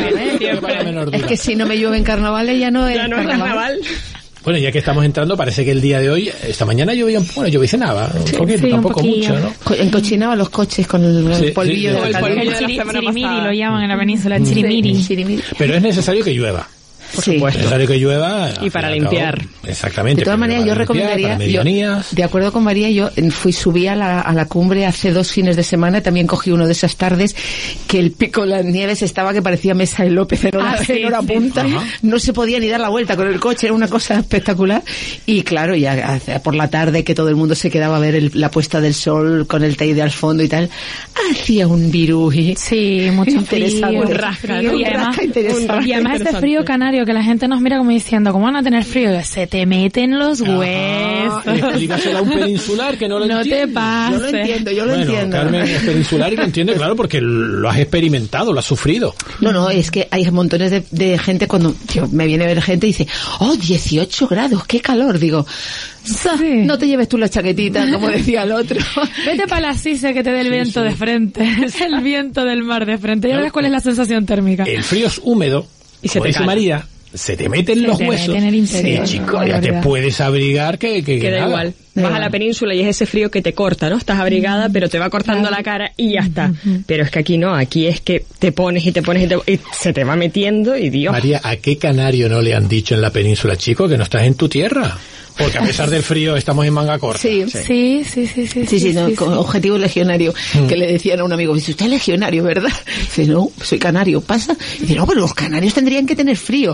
Es que si no me llueve en carnavales ya no es, ya no carnaval. es carnaval. Bueno, ya que estamos entrando, parece que el día de hoy, esta mañana llovía, bueno, lloviznaba, un Sí, poquito, sí, tampoco un mucho, ¿no? Co- Encochinaba los coches con el, Sí, el polvillo sí, de el la polvillo calor. El chiri- chirimiri lo llaman en la península, chirimiri. Chirimiri. Pero es necesario que llueva. Por Es necesario que llueva. Y para al fin y al cabo, limpiar. Exactamente. De todas primero maneras, yo para limpiar, recomendaría, para yo, medianías. de acuerdo con María, yo fui subí a la, a la cumbre hace dos fines de semana, también cogí uno de esas tardes que el pico de las nieves estaba que parecía Mesa de López en hora, Ah, sí, en hora sí. punta, Ajá. no se podía ni dar la vuelta con el coche, era una cosa espectacular. Y claro, ya hacia- por la tarde que todo el mundo se quedaba a ver el- la puesta del sol con el teide al fondo y tal, hacía un viruji. Sí, mucho interesante. frío, Un rasca, frío, ¿no? Y un además, rasca interesante. y además este frío canario que la gente nos mira como diciendo, ¿cómo van a tener frío? Se te meten los huesos. Explícaselo a un peninsular que no lo No entiende. te pases. Yo lo entiendo, yo lo bueno, entiendo. Carmen es peninsular y lo entiende, claro, porque lo has experimentado, lo has sufrido. No, no, es que hay montones de, de gente cuando yo, me viene a ver gente y dice, oh, dieciocho grados, qué calor. Digo, "Sa, no te lleves tú la chaquetita, como decía el otro. Vete para la Sise que te dé el viento de frente. Es el viento del mar de frente. Ya ves cuál es la sensación térmica. El frío es húmedo, Y se como te dice cala. María, se te mete en Se los te huesos. mete en el interior, Sí, chico, una ya te barbaridad. puedes abrigar que, que, que Queda nada. igual. Vas a la península y es ese frío que te corta, ¿no? Estás abrigada, pero te va cortando la cara y ya está. Pero es que aquí no, aquí es que te pones y te pones y, te, y se te va metiendo y Dios. María, ¿a qué canario no le han dicho en la península, chico, que no estás en tu tierra? Porque a pesar del frío estamos en manga corta. Sí, Sí, sí, sí, sí. Sí, sí, no, sí, con sí. objetivo legionario, Mm. que le decían a un amigo, dice, usted es legionario, ¿verdad? Dice, no, soy canario, ¿pasa? Dice, no, pero los canarios tendrían que tener frío.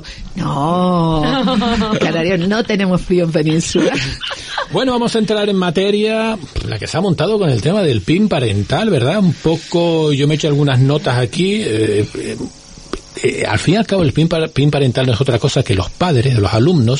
No, canarios no tenemos frío en península. Bueno, vamos a entrar en materia, la que se ha montado con el tema del P I N parental, ¿verdad? Un poco, yo me he hecho algunas notas aquí. Eh, eh, eh, al fin y al cabo, el P I N, par- P I N parental no es otra cosa que los padres, los alumnos,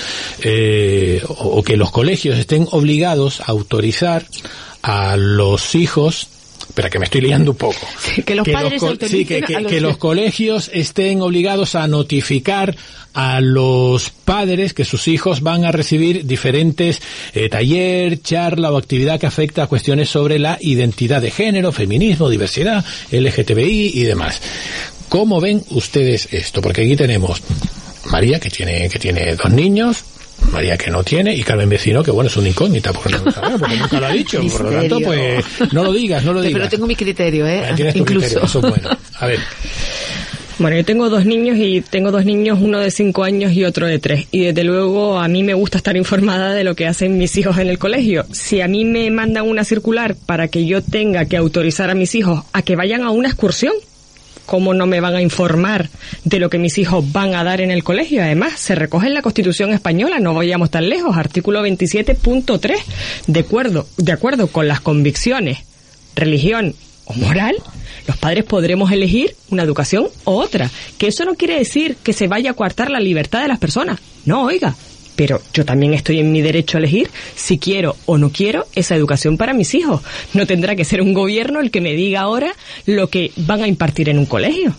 eh, o, o que los colegios estén obligados a autorizar a los hijos. Espera, que me estoy liando un poco. Sí, que los padres co- autoricen sí, que, que- a los que los colegios estén obligados a notificar a los padres que sus hijos van a recibir diferentes eh, taller, charla o actividad que afecta a cuestiones sobre la identidad de género, feminismo, diversidad, L G T B I y demás. ¿Cómo ven ustedes esto? Porque aquí tenemos María, que tiene que tiene dos niños, María, que no tiene, y Carmen Vecino, que bueno, es una incógnita, porque, no, sabe, porque nunca lo ha dicho. Por lo tanto, pues no lo digas, no lo digas. Pero tengo mi criterio, ¿eh? Bueno, tienes tu Incluso. criterio, eso es bueno. A ver. Bueno, yo tengo dos niños y tengo dos niños, uno de cinco años y otro de tres. Y desde luego a mí me gusta estar informada de lo que hacen mis hijos en el colegio. Si a mí me mandan una circular para que yo tenga que autorizar a mis hijos a que vayan a una excursión, ¿cómo no me van a informar de lo que mis hijos van a dar en el colegio? Además, se recoge en la Constitución española, no vayamos tan lejos, artículo veintisiete punto tres, de acuerdo, de acuerdo con las convicciones, religión o moral, los padres podremos elegir una educación u otra. Que eso no quiere decir que se vaya a coartar la libertad de las personas. No, oiga. Pero yo también estoy en mi derecho a elegir si quiero o no quiero esa educación para mis hijos. No tendrá que ser un gobierno el que me diga ahora lo que van a impartir en un colegio.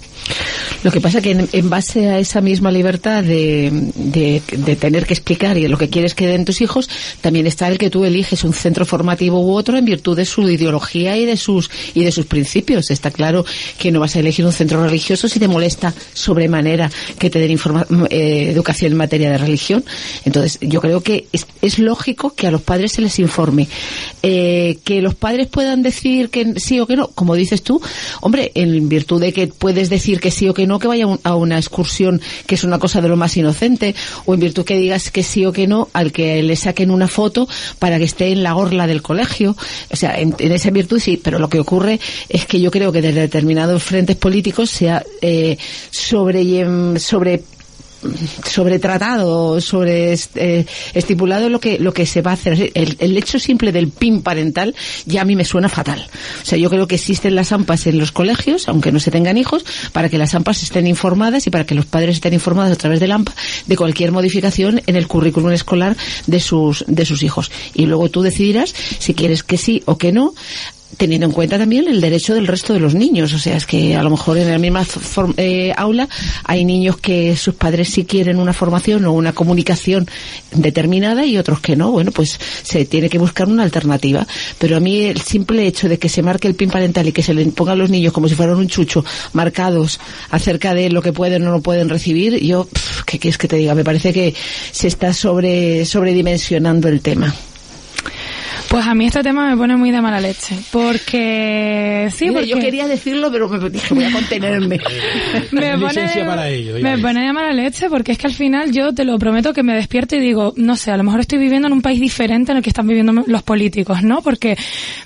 Lo que pasa que en, en base a esa misma libertad de, de, de tener que explicar y lo que quieres que den tus hijos, también está el que tú eliges un centro formativo u otro en virtud de su ideología y de sus y de sus principios. Está claro que no vas a elegir un centro religioso si te molesta sobremanera que te den informa, eh, educación en materia de religión. Entonces, yo creo que es, es lógico que a los padres se les informe. Eh, que los padres puedan decir que sí o que no, como dices tú, hombre, en virtud de que puedes decir que sí o que no, que vaya a una excursión, que es una cosa de lo más inocente, o en virtud que digas que sí o que no al que le saquen una foto para que esté en la orla del colegio. O sea, en, en esa virtud sí, pero lo que ocurre es que yo creo que desde determinados frentes políticos se ha eh, sobre, sobre sobretratado, sobre eh, estipulado lo que lo que se va a hacer. El, el hecho simple del P I N parental ya a mí me suena fatal. O sea, yo creo que existen las A M P As en los colegios, aunque no se tengan hijos, para que las A M P As estén informadas y para que los padres estén informados a través del A M P A de cualquier modificación en el currículum escolar de sus de sus hijos. Y luego tú decidirás si quieres que sí o que no. teniendo en cuenta también el derecho del resto de los niños. O sea, es que a lo mejor en la misma form, eh, aula hay niños que sus padres sí quieren una formación o una comunicación determinada y otros que no. Bueno, pues se tiene que buscar una alternativa. Pero a mí el simple hecho de que se marque el PIN parental y que se le pongan a los niños como si fueran un chucho, marcados acerca de lo que pueden o no pueden recibir, yo, pff, ¿qué quieres que te diga? Me parece que se está sobre sobredimensionando el tema. Pues a mí este tema me pone muy de mala leche, porque sí, Mira, porque yo quería decirlo, pero me dije, voy a contenerme. me pone, de, para ello, me pone de mala leche, porque es que al final yo te lo prometo que me despierto y digo, no sé, a lo mejor estoy viviendo en un país diferente en el que están viviendo los políticos, ¿no? Porque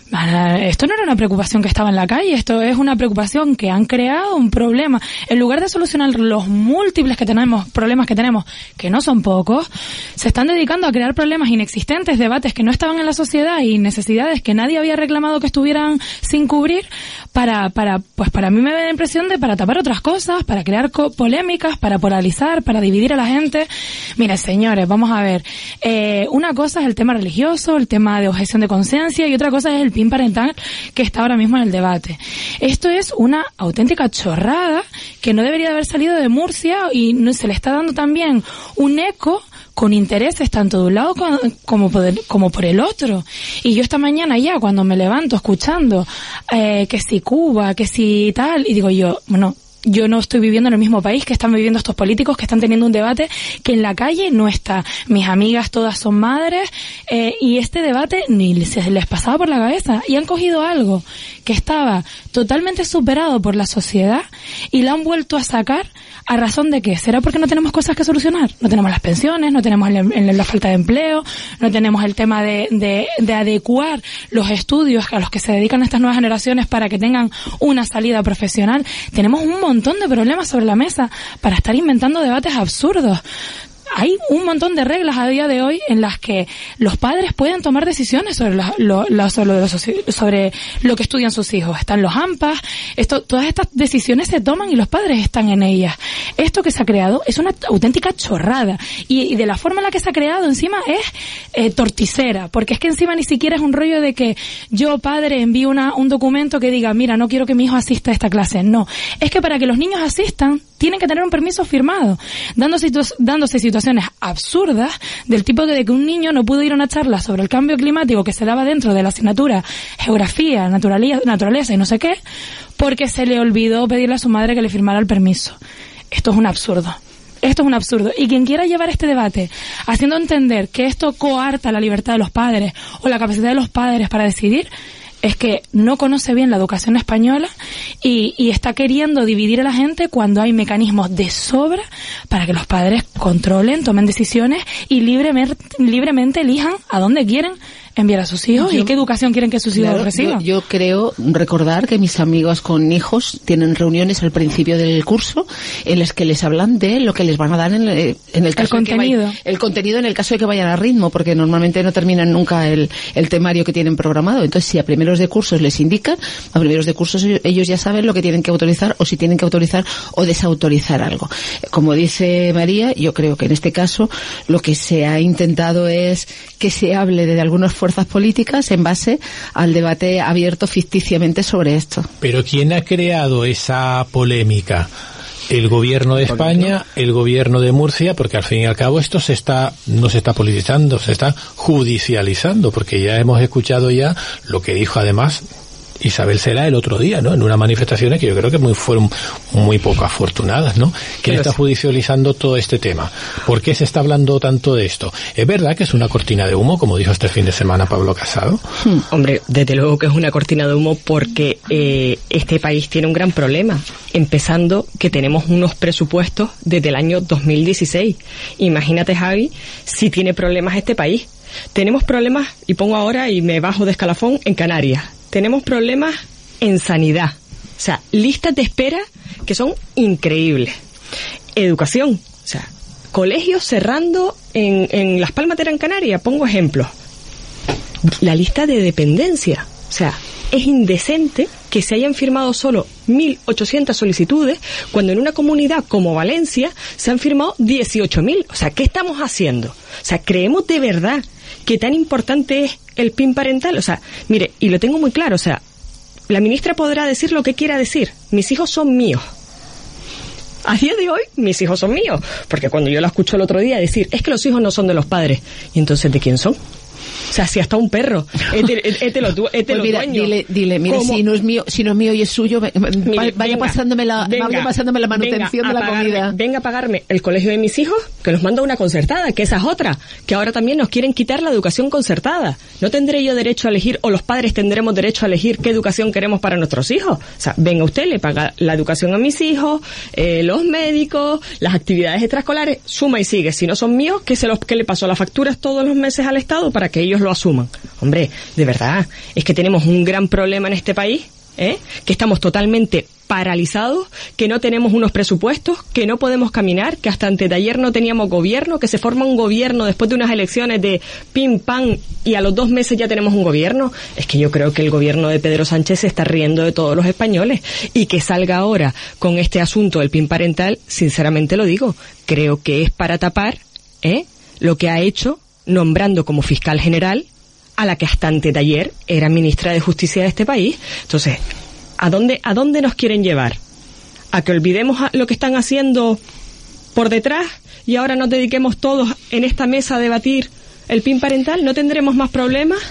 esto no era una preocupación que estaba en la calle, esto es una preocupación que han creado un problema. En lugar de solucionar los múltiples que tenemos, problemas que tenemos, que no son pocos, se están dedicando a crear problemas inexistentes, debates que no estaban en la sociedad y necesidades que nadie había reclamado que estuvieran sin cubrir, para, para, pues para mí me da la impresión de para tapar otras cosas, para crear co- polémicas, para polarizar, para dividir a la gente. Mire, señores, vamos a ver, eh, una cosa es el tema religioso, el tema de objeción de conciencia, y otra cosa es el PIN parental que está ahora mismo en el debate. Esto es una auténtica chorrada que no debería haber salido de Murcia, y no, se le está dando también un eco con intereses tanto de un lado como por el, como por el otro. Y yo esta mañana ya, cuando me levanto escuchando eh, que si Cuba, que si tal, y digo yo, bueno, yo no estoy viviendo en el mismo país que están viviendo estos políticos, que están teniendo un debate que en la calle no está. Mis amigas todas son madres, eh, y este debate ni se les pasaba por la cabeza, y han cogido algo que estaba totalmente superado por la sociedad y lo han vuelto a sacar. ¿A razón de qué? ¿Será porque no tenemos cosas que solucionar? No tenemos las pensiones, no tenemos el, el, la falta de empleo, no tenemos el tema de, de, de adecuar los estudios a los que se dedican estas nuevas generaciones para que tengan una salida profesional. Tenemos un montón de problemas sobre la mesa para estar inventando debates absurdos. Hay un montón de reglas a día de hoy en las que los padres pueden tomar decisiones sobre la, lo, la, sobre, lo, sobre lo que estudian sus hijos. Están los AMPAs, esto, todas estas decisiones se toman y los padres están en ellas. Esto que se ha creado es una auténtica chorrada, y, y de la forma en la que se ha creado encima es eh, torticera, porque es que encima ni siquiera es un rollo de que yo, padre, envío una, un documento que diga, mira, no quiero que mi hijo asista a esta clase. No, es que para que los niños asistan tienen que tener un permiso firmado, dándose, situ- dándose situaciones absurdas del tipo de que un niño no pudo ir a una charla sobre el cambio climático que se daba dentro de la asignatura geografía, naturaleza, naturaleza y no sé qué, porque se le olvidó pedirle a su madre que le firmara el permiso. Esto es un absurdo. Esto es un absurdo. Y quien quiera llevar este debate haciendo entender que esto coarta la libertad de los padres o la capacidad de los padres para decidir, es que no conoce bien la educación española y, y está queriendo dividir a la gente cuando hay mecanismos de sobra para que los padres controlen, tomen decisiones y libremente, libremente elijan a dónde quieren enviar a sus hijos yo, y qué educación quieren que sus hijos claro, reciban. Yo, yo creo recordar que mis amigos con hijos tienen reuniones al principio del curso en las que les hablan de lo que les van a dar en el, en el caso el de contenido. Que vayan, el contenido en el caso de que vayan a ritmo, porque normalmente no terminan nunca el, el temario que tienen programado. Entonces, si a primeros de cursos les indican, a primeros de cursos ellos ya saben lo que tienen que autorizar o si tienen que autorizar o desautorizar algo. Como dice María, yo creo que en este caso lo que se ha intentado es que se hable de algunos fuerzas políticas en base al debate abierto ficticiamente sobre esto. Pero ¿quién ha creado esa polémica? El gobierno de España, el gobierno de Murcia, porque al fin y al cabo esto se está, no se está politizando, se está judicializando, porque ya hemos escuchado ya lo que dijo además Isabel Cela el otro día, ¿no? En unas manifestaciones que yo creo que muy, fueron muy poco afortunadas, ¿no? ¿Quién está judicializando todo este tema? ¿Por qué se está hablando tanto de esto? ¿Es verdad que es una cortina de humo, como dijo este fin de semana Pablo Casado? Hmm, hombre, desde luego que es una cortina de humo porque eh, este país tiene un gran problema, empezando que tenemos unos presupuestos desde el año dos mil dieciséis. Imagínate, Javi, si tiene problemas este país. Tenemos problemas, y pongo ahora y me bajo de escalafón, en Canarias. Tenemos problemas en sanidad. O sea, listas de espera que son increíbles. Educación. O sea, colegios cerrando en, en Las Palmas de Gran Canaria. Pongo ejemplos. La lista de dependencia. O sea, es indecente que se hayan firmado solo mil ochocientas solicitudes cuando en una comunidad como Valencia se han firmado dieciocho mil. O sea, ¿qué estamos haciendo? O sea, ¿creemos de verdad que tan importante es el PIN parental? O sea, mire, y lo tengo muy claro, o sea, la ministra podrá decir lo que quiera decir. Mis hijos son míos. A día de hoy, mis hijos son míos. Porque cuando yo la escucho el otro día decir, es que los hijos no son de los padres. ¿Y entonces de quién son? O sea, si hasta un perro, este, este lo, este pues lo mira, dueño. Dile, dile, mira, si no es mío, si no es mío y es suyo, va, Mire, vaya venga, pasándome la, venga, vaya pasándome la manutención venga de la pagarme, comida. Venga a pagarme el colegio de mis hijos, que los manda una concertada, que esa es otra, que ahora también nos quieren quitar la educación concertada. ¿No tendré yo derecho a elegir, o los padres tendremos derecho a elegir qué educación queremos para nuestros hijos? O sea, venga usted, le paga la educación a mis hijos, eh, los médicos, las actividades extraescolares, suma y sigue. Si no son míos, que se los, que le pasó las facturas todos los meses al Estado para que ellos lo asuman. Hombre, de verdad, es que tenemos un gran problema en este país, ¿eh? Que estamos totalmente paralizados, que no tenemos unos presupuestos, que no podemos caminar, que hasta antes de ayer no teníamos gobierno, que se forma un gobierno después de unas elecciones de pim, pam, y a los dos meses ya tenemos un gobierno. Es que yo creo que el gobierno de Pedro Sánchez se está riendo de todos los españoles, y que salga ahora con este asunto del PIN parental, sinceramente lo digo, creo que es para tapar, ¿eh? Lo que ha hecho nombrando como fiscal general a la que hasta antes de ayer era ministra de Justicia de este país. Entonces, ¿a dónde, a dónde nos quieren llevar? ¿A que olvidemos lo que están haciendo por detrás y ahora nos dediquemos todos en esta mesa a debatir el PIN parental? ¿No tendremos más problemas?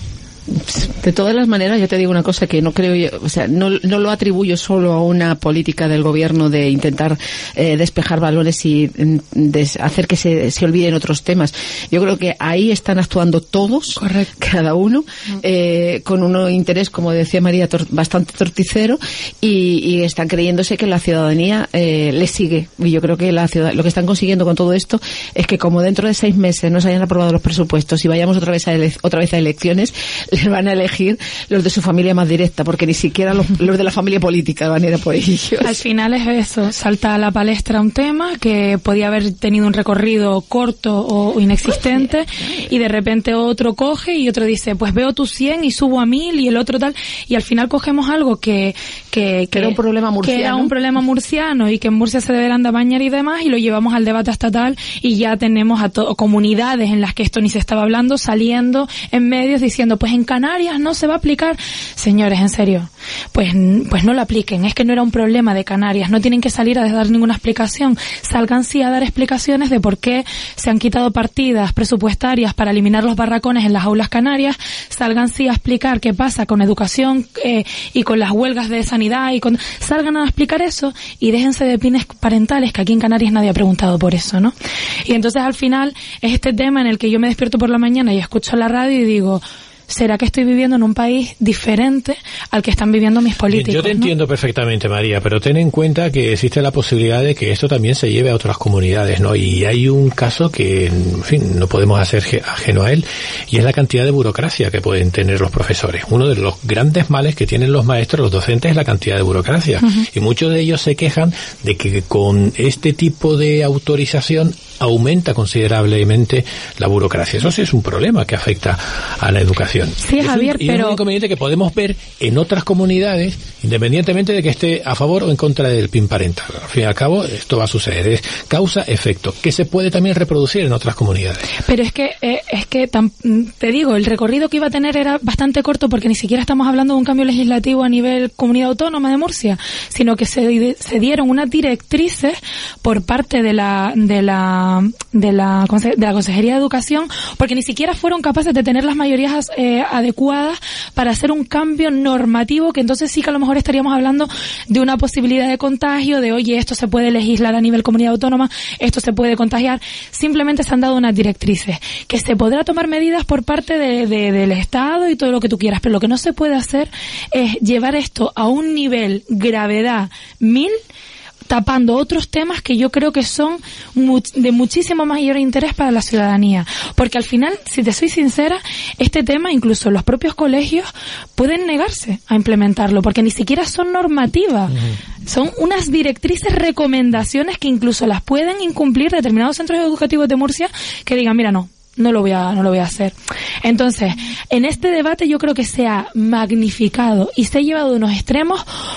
De todas las maneras, yo te digo una cosa que no creo yo, o sea, no, no lo atribuyo solo a una política del gobierno de intentar eh, despejar balones y de hacer que se, se olviden otros temas. Yo creo que ahí están actuando todos, correcto, cada uno, eh, con un interés, como decía María, tor bastante torticero, y, y están creyéndose que la ciudadanía eh, les sigue. Y yo creo que la ciudad, lo que están consiguiendo con todo esto es que, como dentro de seis meses no se hayan aprobado los presupuestos y vayamos otra vez a, ele otra vez a elecciones, les van a elegir los de su familia más directa, porque ni siquiera los, los de la familia política van a ir por ellos. Al final es eso, salta a la palestra un tema que podía haber tenido un recorrido corto o inexistente, y de repente otro coge y otro dice, pues veo tus cien y subo a mil, y el otro tal, y al final cogemos algo que que, que era un problema murciano, que era un problema murciano y que en Murcia se deberán de bañar y demás, y lo llevamos al debate estatal, y ya tenemos a comunidades en las que esto ni se estaba hablando saliendo en medios diciendo, pues en Canarias no se va a aplicar. Señores, en serio, pues pues no lo apliquen. Es que no era un problema de Canarias. No tienen que salir a dar ninguna explicación. Salgan sí a dar explicaciones de por qué se han quitado partidas presupuestarias para eliminar los barracones en las aulas canarias. Salgan sí a explicar qué pasa con educación eh, y con las huelgas de sanidad. y con Salgan a explicar eso y déjense de pines parentales, que aquí en Canarias nadie ha preguntado por eso, ¿no? Y entonces al final es este tema en el que yo me despierto por la mañana y escucho la radio y digo, ¿será que estoy viviendo en un país diferente al que están viviendo mis políticos? Yo te ¿no? entiendo perfectamente, María, pero ten en cuenta que existe la posibilidad de que esto también se lleve a otras comunidades, ¿no? Y hay un caso que, en fin, no podemos hacer ajeno a él, y es la cantidad de burocracia que pueden tener los profesores. Uno de los grandes males que tienen los maestros, los docentes, es la cantidad de burocracia. Uh-huh. Y muchos de ellos se quejan de que con este tipo de autorización aumenta considerablemente la burocracia. Eso sí es un problema que afecta a la educación. Sí, es Javier, un, y pero... es un inconveniente que podemos ver en otras comunidades, independientemente de que esté a favor o en contra del PIN parental. Al fin y al cabo, esto va a suceder. Es causa-efecto, que se puede también reproducir en otras comunidades. Pero es que, eh, es que tam, te digo, el recorrido que iba a tener era bastante corto, porque ni siquiera estamos hablando de un cambio legislativo a nivel comunidad autónoma de Murcia, sino que se, se dieron unas directrices por parte de la, de la de la de la Consejería de Educación, porque ni siquiera fueron capaces de tener las mayorías eh, adecuadas para hacer un cambio normativo, que entonces sí que a lo mejor estaríamos hablando de una posibilidad de contagio, de oye, esto se puede legislar a nivel comunidad autónoma, esto se puede contagiar. Simplemente se han dado unas directrices, que se podrá tomar medidas por parte de, de, del Estado y todo lo que tú quieras, pero lo que no se puede hacer es llevar esto a un nivel gravedad mil, tapando otros temas que yo creo que son de muchísimo mayor interés para la ciudadanía. Porque al final, si te soy sincera, este tema, incluso los propios colegios pueden negarse a implementarlo, porque ni siquiera son normativas. Uh-huh. Son unas directrices, recomendaciones que incluso las pueden incumplir determinados centros educativos de Murcia, que digan, mira, no, no lo voy a, no lo voy a hacer. Entonces, en este debate yo creo que se ha magnificado y se ha llevado a unos extremos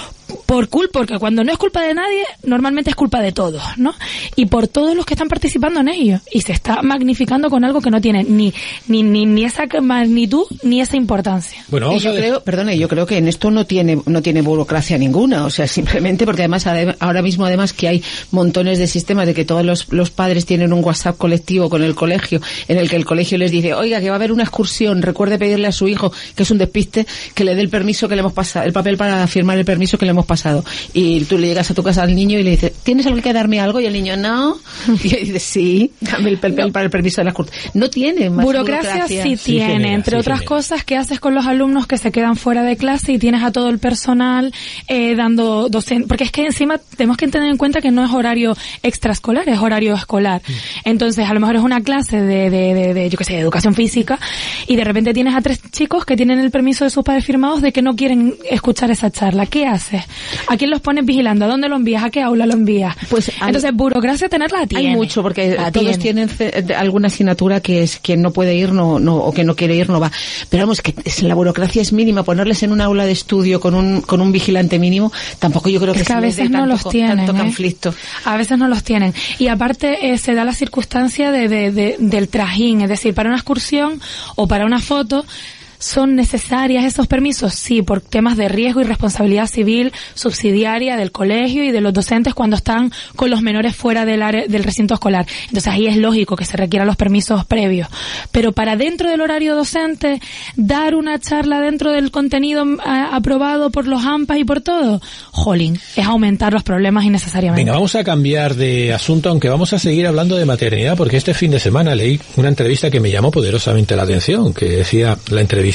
por culpa, porque cuando no es culpa de nadie, normalmente es culpa de todos, ¿no? Y por todos los que están participando en ello. Y se está magnificando con algo que no tiene ni ni ni, ni esa magnitud ni esa importancia. Bueno, yo creo, perdone, yo creo que en esto no tiene no tiene burocracia ninguna, o sea, simplemente porque además ahora mismo además que hay montones de sistemas de que todos los, los padres tienen un WhatsApp colectivo con el colegio, en el que el colegio les dice, oiga, que va a haber una excursión, recuerde pedirle a su hijo, que es un despiste, que le dé el permiso que le hemos pasado, el papel para firmar el permiso que le hemos pasado. Y tú le llegas a tu casa al niño y le dices, ¿tienes algo que darme algo? Y el niño, no. Y él dice, sí, dame el papel no. para el permiso de la excursión. No tiene más burocracia. Burocracia sí, sí tiene, genera, entre sí otras genera. Cosas que haces con los alumnos que se quedan fuera de clase y tienes a todo el personal eh, dando docente, porque es que encima tenemos que tener en cuenta que no es horario extraescolar, es horario escolar. Mm. Entonces, a lo mejor es una clase de, de, de, de yo qué sé, de educación física y de repente tienes a tres chicos que tienen el permiso de sus padres firmados de que no quieren escuchar esa charla. ¿Qué haces? ¿A quién los pones vigilando? ¿A dónde lo envías? ¿A qué aula lo envías? Pues entonces, burocracia tenerla tiene. Hay mucho, porque la todos tiene. tienen alguna asignatura que es quien no puede ir no, no o que no quiere ir no va. Pero vamos, que es, la burocracia es mínima. Ponerles en un aula de estudio con un con un vigilante mínimo, tampoco yo creo que, es que a veces no tanto, los tienen, tanto ¿eh? conflicto. A veces no los tienen. Y aparte eh, se da la circunstancia de, de, de, del trajín, es decir, para una excursión o para una foto, ¿son necesarias esos permisos? Sí, por temas de riesgo y responsabilidad civil subsidiaria del colegio y de los docentes cuando están con los menores fuera del área, del recinto escolar. Entonces ahí es lógico que se requieran los permisos previos. Pero para dentro del horario docente, dar una charla dentro del contenido a, aprobado por los AMPAs y por todo, jolín, es aumentar los problemas innecesariamente. Venga, vamos a cambiar de asunto, aunque vamos a seguir hablando de maternidad, porque este fin de semana leí una entrevista que me llamó poderosamente la atención, que decía la entrevista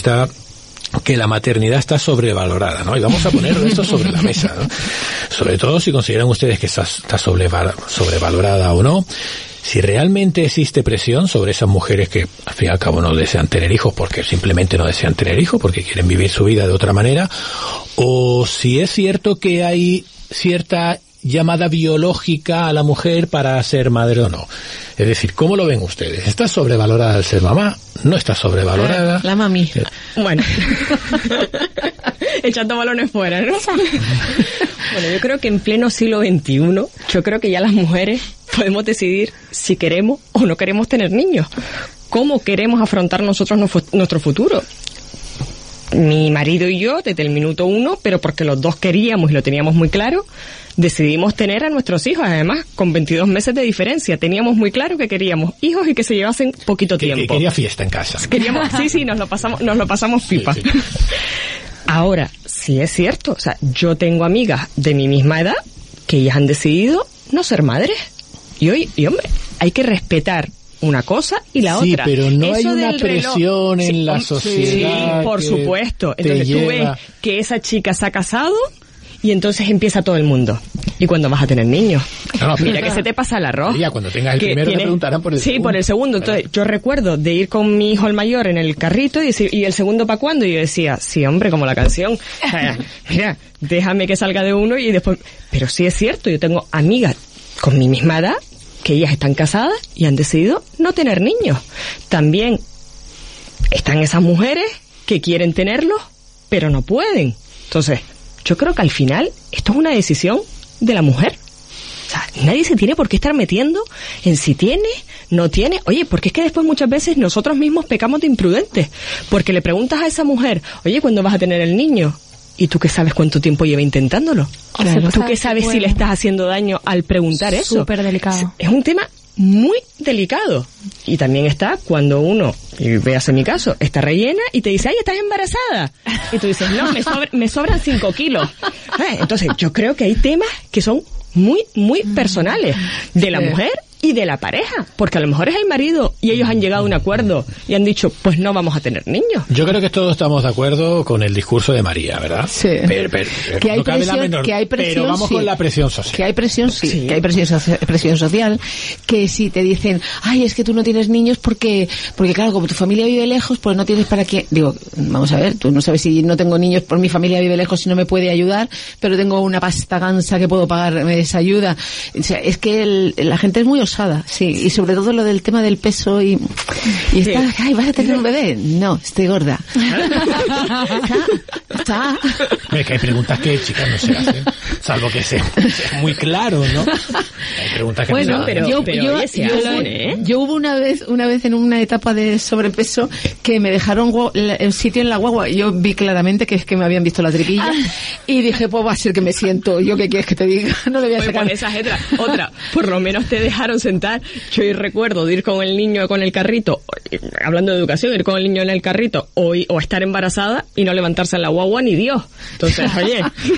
que la maternidad está sobrevalorada, ¿no? Y vamos a poner esto sobre la mesa, ¿no? Sobre todo si consideran ustedes que está, está sobrevalorada o no. Si realmente existe presión sobre esas mujeres que al fin y al cabo no desean tener hijos porque simplemente no desean tener hijos, porque quieren vivir su vida de otra manera, o si es cierto que hay cierta llamada biológica a la mujer para ser madre o no. Es decir, ¿cómo lo ven ustedes? ¿Está sobrevalorada el ser mamá? ¿No está sobrevalorada? La mami. Bueno. Echando balones fuera, ¿no? Bueno, yo creo que en pleno siglo veintiuno, yo creo que ya las mujeres podemos decidir si queremos o no queremos tener niños. ¿Cómo queremos afrontar nosotros nuestro futuro? Mi marido y yo, desde el minuto uno, pero porque los dos queríamos y lo teníamos muy claro, decidimos tener a nuestros hijos, además con veintidós meses de diferencia. Teníamos muy claro que queríamos hijos y que se llevasen poquito que, tiempo. Que quería fiesta en casa. Queríamos, sí, sí, nos lo pasamos, nos lo pasamos pipa. Sí, sí. Ahora, sí es cierto, o sea, yo tengo amigas de mi misma edad que ellas han decidido no ser madres. Y hoy, y hombre, hay que respetar una cosa y la sí, otra. Sí, pero no Eso hay una presión reloj, en sí, la sociedad. Sí, por supuesto. Entonces tú ves que esa chica se ha casado y entonces empieza todo el mundo. ¿Y cuándo vas a tener niños? No, no, Mira que se te pasa el arroz. Ya, cuando tengas el primero tienes... te preguntarán por el sí, segundo. Sí, por el segundo. Entonces, yo recuerdo de ir con mi hijo el mayor en el carrito y decir, ¿y el segundo para cuándo? Y yo decía, sí, hombre, como la canción. O sea, mira, déjame que salga de uno y después... Pero sí es cierto, yo tengo amigas con mi misma edad que ellas están casadas y han decidido no tener niños. También están esas mujeres que quieren tenerlos, pero no pueden. Entonces, yo creo que al final esto es una decisión de la mujer. O sea, nadie se tiene por qué estar metiendo en si tiene, no tiene. Oye, porque es que después muchas veces nosotros mismos pecamos de imprudentes. Porque le preguntas a esa mujer, oye, ¿cuándo vas a tener el niño? ¿Y tú qué sabes cuánto tiempo lleva intentándolo? Claro. ¿Tú qué sabes si le estás haciendo daño al preguntar eso? Súper delicado. Es un tema muy delicado. Y también está cuando uno, y veas en mi caso, está rellena y te dice, ay, ¿estás embarazada? Y tú dices, no, me, sobra, me sobran cinco kilos. Eh, entonces, yo creo que hay temas que son muy, muy personales de la mujer y de la pareja, porque a lo mejor es el marido y ellos han llegado a un acuerdo y han dicho, pues no vamos a tener niños. Yo creo que todos estamos de acuerdo con el discurso de María, ¿verdad? Sí. Pero, pero, que, hay no cabe presión, la menor, que hay presión, pero vamos sí. con la presión social. Que hay presión, sí, sí. que hay presión, socia- presión social, que si te dicen, ay, es que tú no tienes niños porque, porque claro, como tu familia vive lejos, pues no tienes para qué. Digo, vamos a ver, tú no sabes si no tengo niños por mi familia vive lejos y no me puede ayudar, pero tengo una pasta gansa que puedo pagarme esa ayuda. O sea, es que el, la gente es muy acosada, sí, y sobre todo lo del tema del peso y, y está, ay, ¿vas a tener un bebé? No, estoy gorda. Está. Es que hay preguntas que, chicas, no se hacen, salvo que sea muy claro, ¿no? Hay preguntas que bueno, no se pero, hacen. yo, Pero, yo, oye, se yo, hacen, ¿eh? yo hubo una vez, una vez en una etapa de sobrepeso que me dejaron gua- el sitio en la guagua. Yo vi claramente que es que me habían visto la tripilla y dije, pues va a ser que me siento. ¿Yo qué quieres que te diga? No le voy a Oye, sacar. pues esa es otra, otra, por lo menos te dejaron sentar. Yo recuerdo de ir con el niño con el carrito, hablando de educación, ir con el niño en el carrito o, o estar embarazada y no levantarse en la guagua ni Dios. Entonces, oye,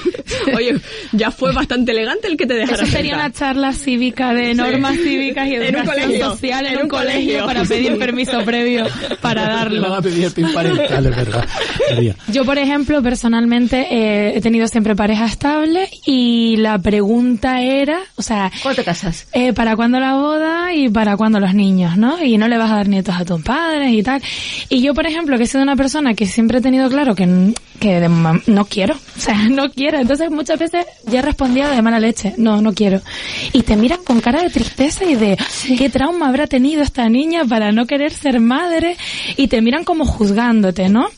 oye, ya fue bastante elegante el que te dejara Eso sería sentar. una charla cívica de normas Sí. cívicas y En un educación colegio. social en, En un un colegio, colegio. para pedir permiso previo para darlo. Van a pedir el pin parental, es verdad. María. Yo, por ejemplo, personalmente eh, he tenido siempre pareja estable y la pregunta era, o sea... ¿Cuándo te casas? Eh, ¿Para cuándo la boda y para cuándo los niños, no? Y no le vas a dar nietos a tus padres y tal. Y yo, por ejemplo, que he sido una persona que siempre he tenido claro que, que de mam- no quiero, o sea, no quiero. Entonces muchas veces ya respondía de mala leche, no, no quiero. Y te miran con cara de tristeza y de qué trauma habrá tenido esta niña para no querer ser madre, y te miran como juzgándote, ¿no?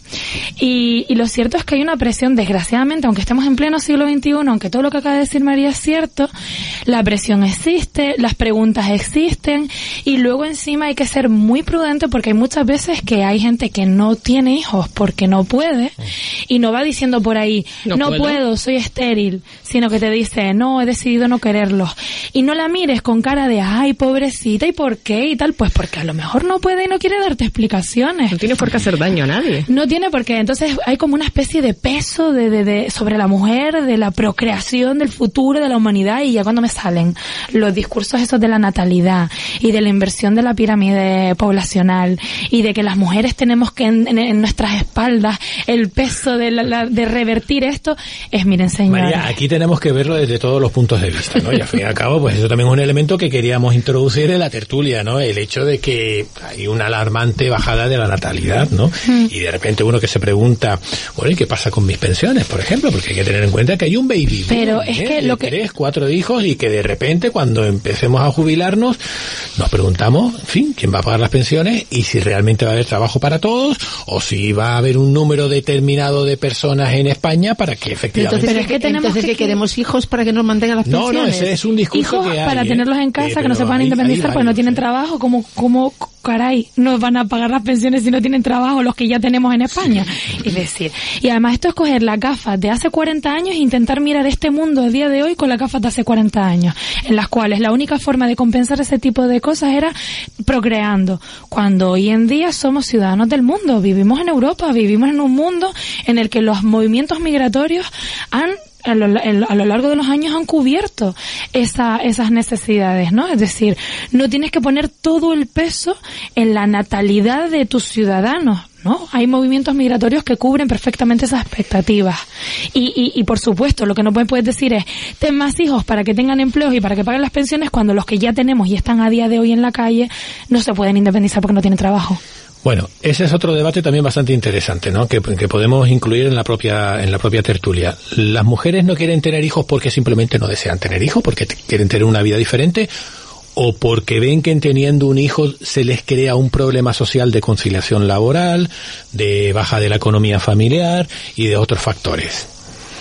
Y, y lo cierto es que hay una presión, desgraciadamente, aunque estemos en pleno siglo veintiuno, aunque todo lo que acaba de decir María es cierto, la presión existe, las preguntas existen, y luego encima hay que ser muy prudente porque hay muchas veces que hay gente que no tiene hijos porque no puede, y no va diciendo por ahí, no, No puedo. puedo. soy estéril, sino que te dice, no, he decidido no quererlos. Y no la mires con cara de, ay, pobrecita, ¿y por qué? Y tal, pues porque a lo mejor no puede y no quiere darte explicaciones. No tiene por qué hacer daño a nadie. No tiene por qué. Entonces hay como una especie de peso de, de, de sobre la mujer, de la procreación, del futuro de la humanidad, y ya cuando me salen los discursos esos de la natalidad y de la inversión de la pirámide poblacional y de que las mujeres tenemos que en, en, en nuestras espaldas el peso de, la, la, de revertir esto, es, miren, señores. María, aquí tenemos que verlo desde todos los puntos de vista, ¿no? Y al fin y al cabo, pues eso también es un elemento que queríamos introducir en la tertulia, ¿no? El hecho de que hay una alarmante bajada de la natalidad, ¿no? Mm. Y de repente uno que se pregunta, bueno, ¿y qué pasa con mis pensiones, por ejemplo? Porque hay que tener en cuenta que hay un baby boom, pero es ¿eh? que de lo que tres, cuatro hijos, y que de repente cuando empecemos a jubilarnos nos preguntamos, en fin, ¿quién va a pagar las pensiones? Y si realmente va a haber trabajo para todos, o si va a haber un número determinado de personas en España para que efectivamente... Entonces, pero es que tenemos entonces que, que queremos hijos para que nos mantengan las pensiones. No, no, ese es un discurso hijos que hay, para ¿eh? tenerlos en casa, eh, que no se puedan hay, independizar hay porque no tienen ¿eh? trabajo, como, como, caray, nos van a pagar las pensiones si no tienen trabajo los que ya tenemos en España. Es decir, y además esto es coger las gafas de hace cuarenta años e intentar mirar este mundo a día de hoy con las gafas de hace cuarenta años, en las cuales la única forma de compensar ese tipo de cosas era procreando, cuando hoy en día somos ciudadanos del mundo, vivimos en Europa, vivimos en un mundo en el que los movimientos migratorios han a lo, a lo largo de los años han cubierto esa, esas necesidades, ¿no? Es decir, no tienes que poner todo el peso en la natalidad de tus ciudadanos, ¿no? Hay movimientos migratorios que cubren perfectamente esas expectativas. Y, y, y por supuesto, lo que no puedes decir es, ten más hijos para que tengan empleos y para que paguen las pensiones, cuando los que ya tenemos y están a día de hoy en la calle no se pueden independizar porque no tienen trabajo. Bueno, ese es otro debate también bastante interesante, ¿no? Que, que podemos incluir en la propia en la propia tertulia. Las mujeres no quieren tener hijos porque simplemente no desean tener hijos, porque t- quieren tener una vida diferente, o porque ven que teniendo un hijo se les crea un problema social de conciliación laboral, de baja de la economía familiar y de otros factores.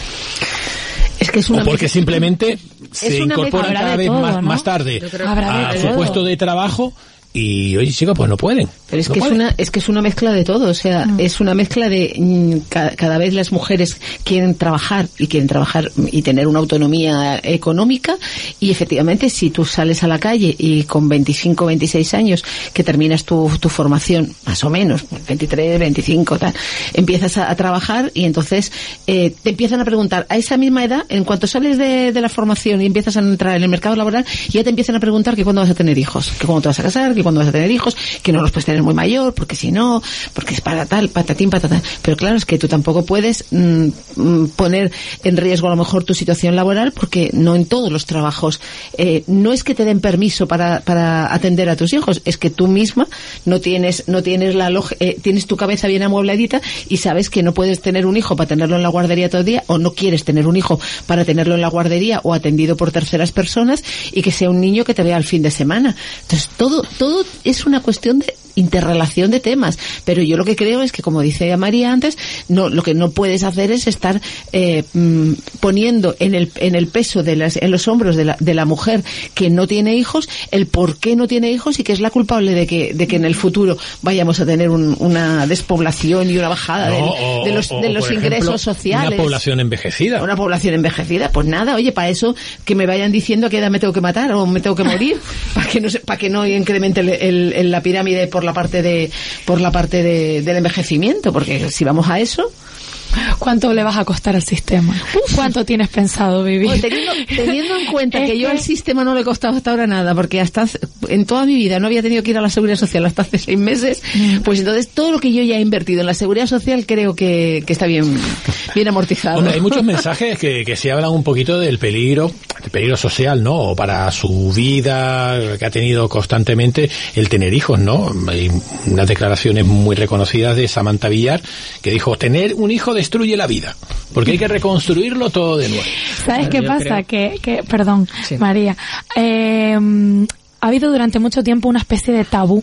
Es que es una o porque mezcla. simplemente se incorporan cada vez todo, más, ¿no? más tarde a su puesto de trabajo. Y oye, chicos, pues no pueden. Pero es no que pueden. es una es que es una mezcla de todo, o sea, mm. es una mezcla de mm, ca, cada vez las mujeres quieren trabajar y quieren trabajar y tener una autonomía económica, y efectivamente si tú sales a la calle y con veinticinco, veintiséis años que terminas tu, tu formación, más o menos, veintitrés, veinticinco, tal, empiezas a, a trabajar y entonces eh, te empiezan a preguntar a esa misma edad, en cuanto sales de, de la formación y empiezas a entrar en el mercado laboral, ya te empiezan a preguntar que cuándo vas a tener hijos, que cuándo te vas a casar, que cuándo vas a tener hijos, que no los puedes tener muy mayor, porque si no, porque es para tal, patatín, patatán. Pero claro, es que tú tampoco puedes mmm, poner en riesgo a lo mejor tu situación laboral, porque no en todos los trabajos, eh, no es que te den permiso para, para atender a tus hijos, es que tú misma no tienes, no tienes la log- eh, tienes tu cabeza bien amuebladita y sabes que no puedes tener un hijo para tenerlo en la guardería todo el día, o no quieres tener un hijo para tenerlo en la guardería o atendido por terceras personas, y que sea un niño que te vea el fin de semana. Entonces todo, todo es una cuestión de interrelación de temas, pero yo lo que creo es que, como dice María antes, no, lo que no puedes hacer es estar eh, mm, poniendo en el en el peso de las en los hombros de la de la mujer que no tiene hijos el por qué no tiene hijos y que es la culpable de que de que en el futuro vayamos a tener un, una despoblación y una bajada no, del, o, de los o, de los por ingresos ejemplo, sociales. Una población envejecida. Una población envejecida, pues nada, oye, para eso que me vayan diciendo a qué edad me tengo que matar o me tengo que morir, para que no se, para que no incremente el, el, el, la pirámide por la parte de por la parte de, del envejecimiento, porque si vamos a eso. ¿Cuánto le vas a costar al sistema? ¿Cuánto tienes pensado vivir? Bueno, teniendo, teniendo en cuenta que, que yo al sistema no le he costado hasta ahora nada, porque hasta hace, en toda mi vida no había tenido que ir a la Seguridad Social hasta hace seis meses, mm. pues entonces todo lo que yo ya he invertido en la Seguridad Social creo que, que está bien, bien amortizado. Hombre, hay muchos mensajes que, que sí hablan un poquito del peligro, el peligro social, ¿no? O para su vida, que ha tenido constantemente el tener hijos, ¿no? Hay unas declaraciones muy reconocidas de Samantha Villar, que dijo, tener un hijo destruye la vida, porque hay que reconstruirlo todo de nuevo. ¿Sabes qué pasa? Creo... Que, que, perdón, sí. María, eh, ha habido durante mucho tiempo una especie de tabú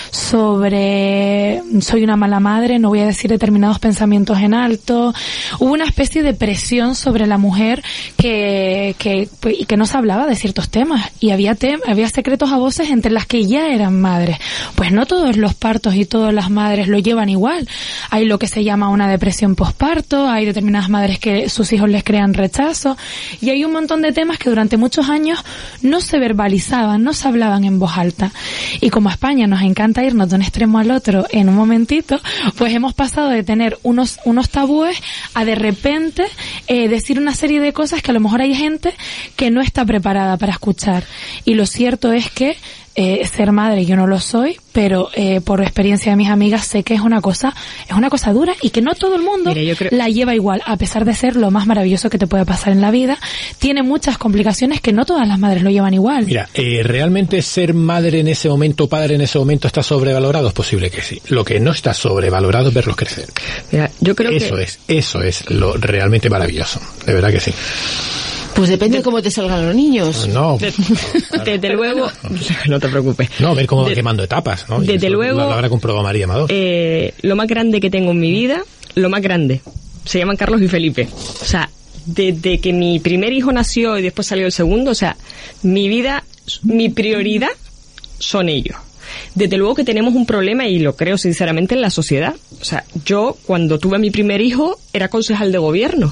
sobre soy una mala madre, no voy a decir determinados pensamientos en alto. Hubo una especie de presión sobre la mujer que que y que no se hablaba de ciertos temas, y había tem- había secretos a voces entre las que ya eran madres. Pues no todos los partos y todas las madres lo llevan igual. Hay lo que se llama una depresión posparto, hay determinadas madres que sus hijos les crean rechazo, y hay un montón de temas que durante muchos años no se verbalizaban, no se hablaban en voz alta. Y como a España nos encanta irnos de un extremo al otro en un momentito, pues hemos pasado de tener unos unos tabúes a de repente eh, decir una serie de cosas que a lo mejor hay gente que no está preparada para escuchar. Y lo cierto es que Eh, ser madre, yo no lo soy, pero eh, por experiencia de mis amigas sé que es una cosa, es una cosa dura y que no todo el mundo Mira, yo creo... la lleva igual, a pesar de ser lo más maravilloso que te puede pasar en la vida. Tiene muchas complicaciones que no todas las madres lo llevan igual. Mira, eh, ¿realmente ser madre en ese momento, padre en ese momento está sobrevalorado? Es posible que sí. Lo que no está sobrevalorado es verlos crecer. Mira, yo creo eso que... es, eso es lo realmente maravilloso, de verdad que sí. Pues depende de cómo te salgan los niños. No. Desde luego, no te preocupes. No, ver cómo van quemando etapas, ¿no? Y desde luego. Lo, lo habrá comprobado María Amador. Eh, lo más grande que tengo en mi vida, lo más grande, se llaman Carlos y Felipe. O sea, desde que mi primer hijo nació y después salió el segundo, o sea, mi vida, mi prioridad son ellos. Desde luego que tenemos un problema, y lo creo sinceramente, en la sociedad. O sea, yo cuando tuve a mi primer hijo era concejal de gobierno.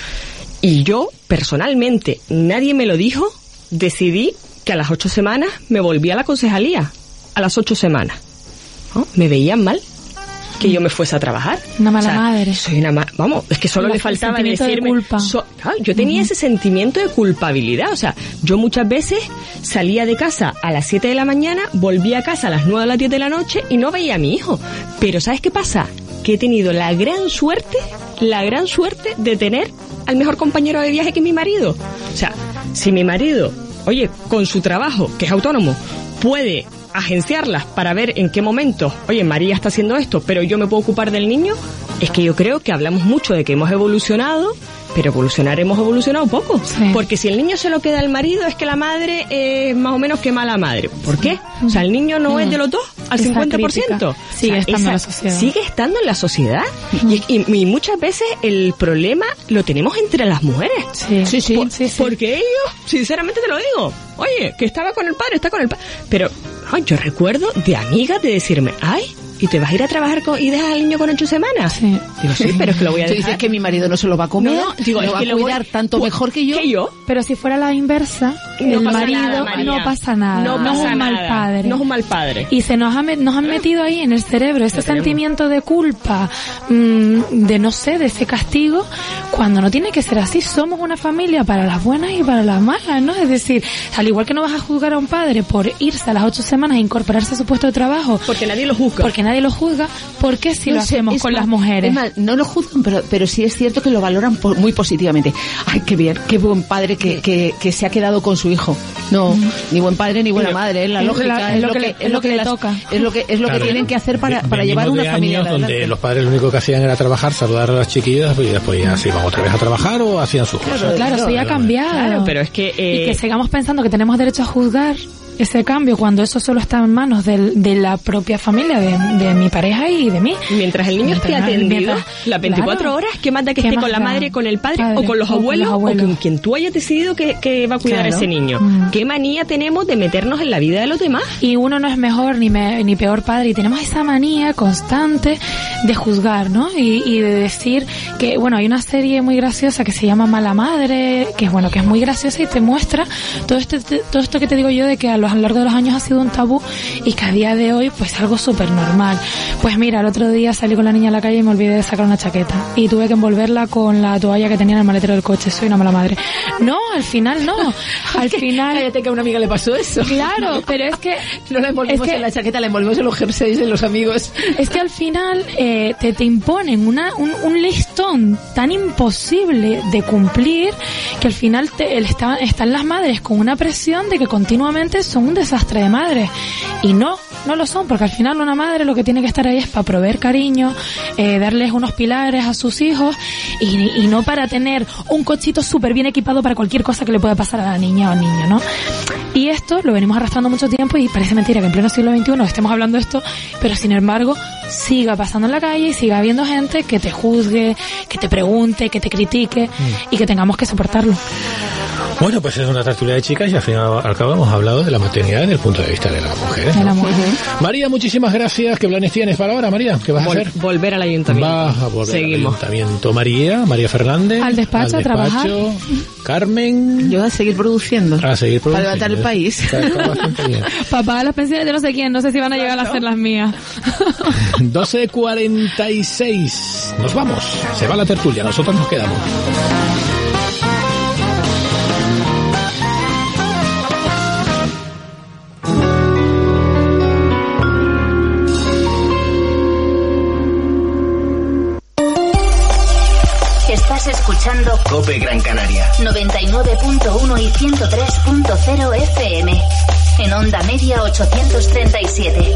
Y yo, personalmente, nadie me lo dijo, decidí que a las ocho semanas me volví a la concejalía. A las ocho semanas. ¿No? Me veían mal que yo me fuese a trabajar. Una mala o sea, madre. Soy una ma- Vamos, es que solo le faltaba decirme... de culpa. So- claro, yo tenía uh-huh. ese sentimiento de culpabilidad. O sea, yo muchas veces salía de casa a las siete de la mañana, volvía a casa a las nueve o las diez de la noche y no veía a mi hijo. Pero ¿sabes qué pasa? Que he tenido la gran suerte, la gran suerte de tener al mejor compañero de viaje que mi marido. O sea, si mi marido, oye, con su trabajo, que es autónomo, puede agenciarlas para ver en qué momento, oye, María está haciendo esto, pero yo me puedo ocupar del niño, es que yo creo que hablamos mucho de que hemos evolucionado, pero evolucionar hemos evolucionado poco. Sí. Porque si el niño se lo queda al marido, es que la madre es más o menos que mala madre. ¿Por qué? O sea, el niño no mm. es de los dos al esa cincuenta por ciento. Sigue o sea, estando esa, en la sociedad. Sigue estando en la sociedad. Mm. Y, y, y muchas veces el problema lo tenemos entre las mujeres. Sí, sí, sí, Por, sí, sí. Porque ellos, sinceramente te lo digo, oye, que estaba con el padre, está con el padre. Pero ay, yo recuerdo de amigas de decirme, ay, ¿y te vas a ir a trabajar con, y dejas al niño con ocho semanas? Sí. Digo, sí, pero es que lo voy a Tú dejar. dices que mi marido no se lo va a comer, No, digo, lo es va que a lo voy- cuidar tanto Pu- mejor que yo. que yo. Pero si fuera la inversa, No el pasa marido nada, María. no pasa nada. No No, es pasa un mal nada. padre. No es un mal padre. Y se nos, ha, met- nos han metido ahí en el cerebro ese Lo tenemos. sentimiento de culpa, mmm, de no sé, de ese castigo, cuando no tiene que ser así. Somos una familia para las buenas y para las malas, ¿no? Es decir, al igual que no vas a juzgar a un padre por irse a las ocho semanas e incorporarse a su puesto de trabajo. Porque nadie lo juzga. Porque nadie lo juzga. ¿Por qué si No lo sé, hacemos es con más- las mujeres? es más, no lo juzgan, pero, pero sí es cierto que lo valoran po- muy positivamente. Ay, qué bien, qué buen padre que, que, que se ha quedado con su hijo. No, ni buen padre ni buena Pero madre, es la es lógica, la- es, lo que, le- es lo que, le las- toca. es lo que es lo Claro, que tienen que hacer para, Ve- para llevar venimos una de familia años adelante. donde los padres lo único que hacían era trabajar, saludar a las chiquillas y después ya se iban otra vez a trabajar o hacían sus cosas. Claro, claro, eso ya ha cambiado. Claro, pero es que... eh, Y que sigamos pensando que tenemos derecho a juzgar ese cambio cuando eso solo está en manos del- de la propia familia, de, de mi pareja y de mí. Mientras el niño esté Mientras- atendido mientras- las veinticuatro claro. horas, ¿qué más da que ¿Qué esté más con la da? madre, con el padre, Padre, o con los o con abuelos, los abuelos. o con quien tú hayas decidido que, que va a cuidar Claro. a ese niño? Mm. ¿Qué manía tenemos de meternos en la vida de los demás? Y uno no es mejor ni, me- ni peor padre, y tenemos esa manía constante de juzgar, ¿no? Y, y de decir que, bueno, hay una serie muy graciosa que se llama Mala Madre, que es bueno, que es muy graciosa y te muestra todo este, te- todo esto que te digo yo de que a lo, a lo largo de los años ha sido un tabú y que a día de hoy pues algo súper normal. Pues mira, el otro día salí con la niña a la calle y me olvidé de sacar una chaqueta y tuve que envolverla con la toalla que tenía en el maletero del coche. Soy una mala madre. No, al final no. Al final... Cállate, que a una amiga le pasó eso. Claro, pero es que... No la envolvimos es que- en la chaqueta, la envolvimos en los jerseys de los amigos. Es que al final eh, te, te imponen una, un, un listón tan imposible de cumplir que al final te, el- está- están las madres con una presión de que continuamente son un desastre de madres. Y no, no lo son, porque al final una madre lo que tiene que estar ahí es para proveer cariño, eh, darles unos pilares a sus hijos y, y no para tener un cochito súper bien equipado para cualquier cosa que le pueda pasar a la niña o al niño, ¿no? Y esto lo venimos arrastrando mucho tiempo y parece mentira que en pleno siglo veintiuno estemos hablando de esto, pero sin embargo siga pasando en la calle y siga habiendo gente que te juzgue, que te pregunte, que te critique y que tengamos que soportarlo. Bueno, pues es una tertulia de chicas y al final al cabo hemos hablado de la maternidad desde el punto de vista de las mujeres. De la mujer. María, muchísimas gracias. ¿Qué planes tienes para ahora, María? ¿Qué vas Vol- a hacer? volver al ayuntamiento. Vas a volver Seguimos. al ayuntamiento. María, María Fernández. Al despacho, a trabajar. Carmen. Yo voy a seguir produciendo. A seguir Para produciendo. levantar el país. Está- está bastante bien. Papá, las pensiones de no sé quién, no sé si van a llegar a ser las mías. doce cuarenta y seis. Nos vamos. Se va la tertulia. Nosotros nos quedamos. Estás escuchando Cope Gran Canaria. noventa y nueve punto uno y ciento tres punto cero F M. En onda media ochocientos treinta y siete.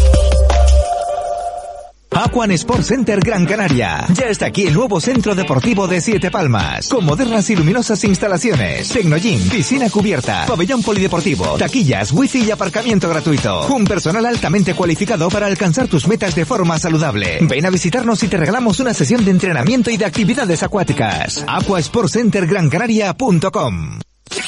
Aquan Sport Center Gran Canaria. Ya está aquí el nuevo centro deportivo de Siete Palmas, con modernas y luminosas instalaciones, Tecnogym, piscina cubierta, pabellón polideportivo, taquillas, wifi y aparcamiento gratuito. Un personal altamente cualificado para alcanzar tus metas de forma saludable. Ven a visitarnos y te regalamos una sesión de entrenamiento y de actividades acuáticas. aqua sport center gran canaria punto com.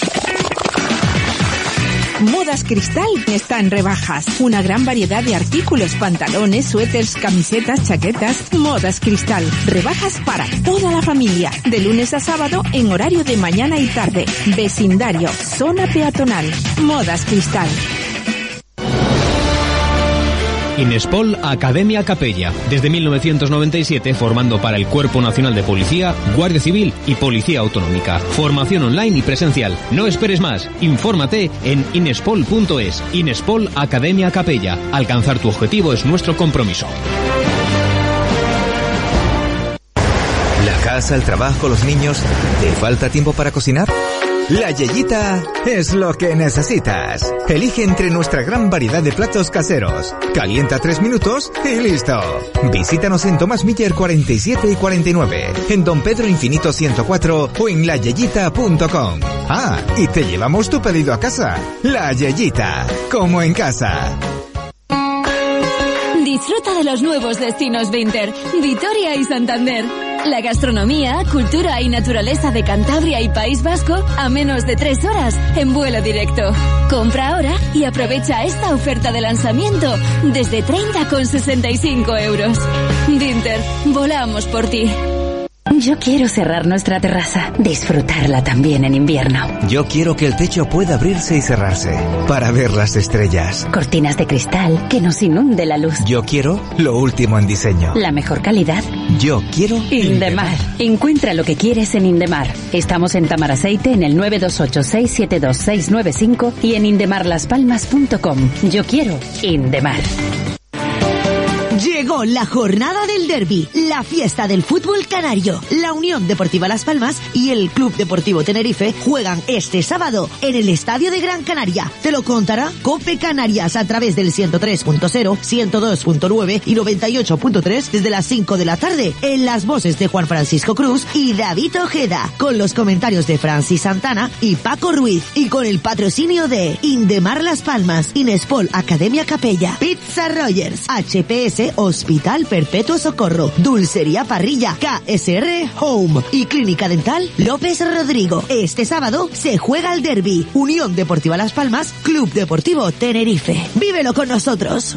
Modas Cristal está en rebajas. Una gran variedad de artículos, pantalones, suéteres, camisetas, chaquetas. Modas Cristal. Rebajas para toda la familia. De lunes a sábado en horario de mañana y tarde. Vecindario, zona peatonal. Modas Cristal. Inespol Academia Capella, desde mil novecientos noventa y siete formando para el Cuerpo Nacional de Policía, Guardia Civil y Policía Autonómica. Formación online y presencial. No esperes más. Infórmate en inespol punto es. Inespol Academia Capella. Alcanzar tu objetivo es nuestro compromiso. La casa, el trabajo, los niños. ¿Te falta tiempo para cocinar? La Yeyita es lo que necesitas. Elige entre nuestra gran variedad de platos caseros. Calienta tres minutos y listo. Visítanos en Tomás Miller cuarenta y siete y cuarenta y nueve, en Don Pedro Infinito ciento cuatro o en la yeyita punto com. Ah, y te llevamos tu pedido a casa. La Yeyita, como en casa. Disfruta de los nuevos destinos Winter, Vitoria y Santander. La gastronomía, cultura y naturaleza de Cantabria y País Vasco a menos de tres horas en vuelo directo. Compra ahora y aprovecha esta oferta de lanzamiento desde treinta con sesenta y cinco euros. Dinter, volamos por ti. Yo quiero cerrar nuestra terraza, disfrutarla también en invierno. Yo quiero que el techo pueda abrirse y cerrarse, para ver las estrellas. Cortinas de cristal, que nos inunde la luz. Yo quiero lo último en diseño. La mejor calidad. Yo quiero Indemar. Encuentra lo que quieres en Indemar. Estamos en Tamaraceite en el nueve dos ocho, seis siete dos, seis nueve cinco y en indemar las palmas punto com. Yo quiero Indemar. Llegó la jornada del derbi, la fiesta del fútbol canario. La Unión Deportiva Las Palmas y el Club Deportivo Tenerife juegan este sábado en el Estadio de Gran Canaria. Te lo contará COPE Canarias a través del ciento tres punto cero, ciento dos punto nueve y noventa y ocho punto tres desde las cinco de la tarde, en las voces de Juan Francisco Cruz y David Ojeda, con los comentarios de Francis Santana y Paco Ruiz, y con el patrocinio de Indemar Las Palmas, Inespol Academia Capella, Pizza Rogers, H P S Hospital Perpetuo Socorro, Dulcería Parrilla, K S R Home y Clínica Dental López Rodrigo. Este sábado se juega el derbi, Unión Deportiva Las Palmas, Club Deportivo Tenerife. Vívelo con nosotros.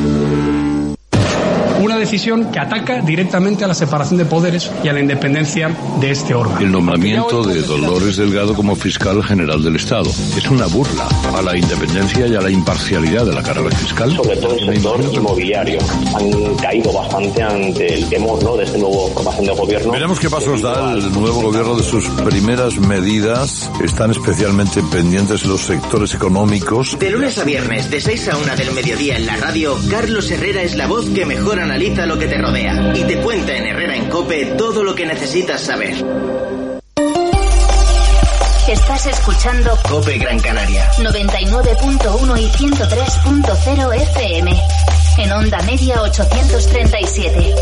Una decisión que ataca directamente a la separación de poderes y a la independencia de este órgano. El nombramiento de Dolores Delgado como fiscal general del Estado es una burla a la independencia y a la imparcialidad de la carrera fiscal. Sobre todo el sector inmobiliario. Han caído bastante ante el temor, ¿no?, de esta nueva formación de gobierno. Veremos qué pasos da el nuevo gobierno de sus primeras medidas. Están especialmente pendientes los sectores económicos. De lunes a viernes, de seis a una del mediodía en la radio, Carlos Herrera es la voz que mejor analiza lo que te rodea y te cuenta en Herrera en COPE todo lo que necesitas saber. Estás escuchando COPE Gran Canaria noventa y nueve punto uno y ciento tres punto cero F M en onda media ochocientos treinta y siete.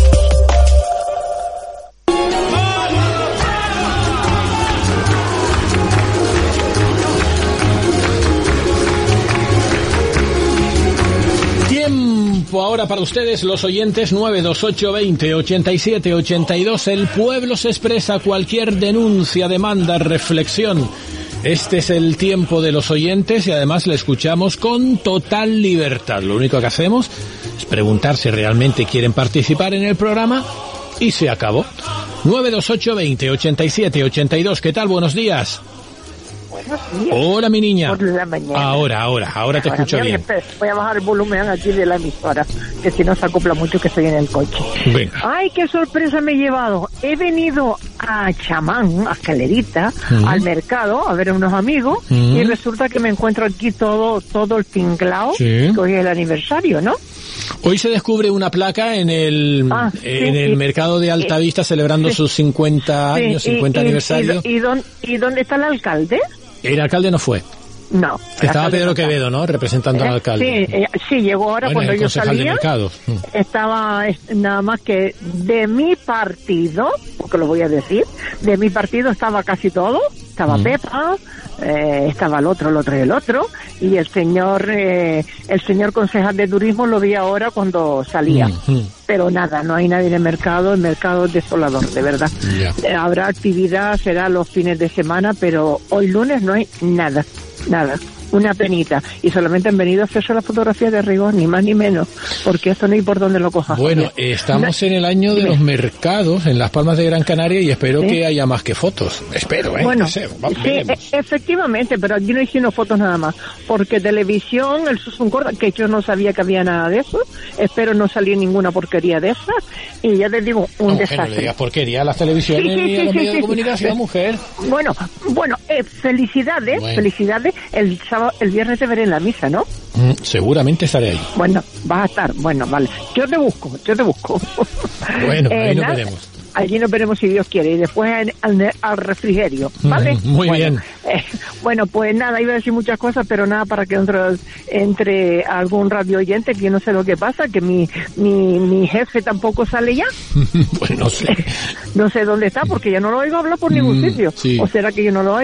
Ahora para ustedes, los oyentes, nueve dos ocho, veinte, ochenta y siete, ochenta y dos. El pueblo se expresa, cualquier denuncia, demanda, reflexión. Este es el tiempo de los oyentes y además le escuchamos con total libertad. Lo único que hacemos es preguntar si realmente quieren participar en el programa y se acabó. nueve dos ocho, veinte, ochenta y siete, ochenta y dos. ¿Qué tal? Buenos días. Buenos días. Hola, mi niña. Por la mañana. Ahora, ahora, ahora te escucho mira, bien. Mira, voy a bajar el volumen aquí de la emisora, que si no se acopla mucho que estoy en el coche. Venga. Ay, qué sorpresa me he llevado. He venido a Chamán, a Calerita, Mm. al mercado, a ver a unos amigos, Mm. y resulta que me encuentro aquí todo, todo el tinglao, Sí. que hoy es el aniversario, ¿no? Hoy se descubre una placa en el Ah, en sí, el y- mercado de Altavista celebrando sí. sus cincuenta años, Sí, y- cincuenta y- aniversario. Y, y, dón- ¿Y dónde está el alcalde? El alcalde no fue. No. el Estaba alcalde Pedro no está. Quevedo, ¿no? Representando al ¿Eh? alcalde. Sí, eh, sí, llegó ahora Bueno, cuando el yo concejal de salía. mercados. Mm. Estaba eh, nada más que de mi partido, porque lo voy a decir, de mi partido estaba casi todo. Estaba Mm. Pepa, eh, estaba el otro, el otro y el otro, y el señor, eh, el señor concejal de turismo lo vi ahora cuando salía. Mm, mm. Pero nada, no hay nadie en el mercado, el mercado es desolador, de verdad. Ya. Eh, habrá actividad, será los fines de semana, pero hoy lunes no hay nada, nada. Una penita. Y solamente han venido a hacerse la fotografía de rigor, ni más ni menos, porque esto no hay por dónde lo cojas. Bueno, eh, estamos en el año de Dime. los mercados en Las Palmas de Gran Canaria y espero Sí. que haya más que fotos. Espero, ¿eh? Bueno, No sé, vamos, sí, veremos. e- efectivamente, pero aquí no hicimos fotos nada más, porque televisión, el Susun Corda, que yo no sabía que había nada de eso, espero no salir ninguna porquería de esas, y ya te digo, un No, mujer, no le desastre. digas porquería a las televisiones Sí, sí, y a sí, los sí, medios de sí. comunicación, mujer. Bueno, bueno, eh, felicidades, Bueno. felicidades, el sábado, el viernes te veré en la misa, ¿no? Mm, seguramente estaré ahí. Bueno, vas a estar, bueno, vale, yo te busco, yo te busco. Bueno, Eh, ahí nos nada, veremos. Allí nos veremos si Dios quiere, y después en- al, al refrigerio, ¿vale? Mm, muy Bueno, bien. eh, bueno, pues nada, iba a decir muchas cosas, pero nada para que entre, entre algún radio oyente, que yo no sé lo que pasa, que mi, mi, mi jefe tampoco sale ya. Pues no sé. No sé dónde está, porque ya no lo oigo hablar por ningún Mm, sitio. sí. ¿O será que yo no lo oigo?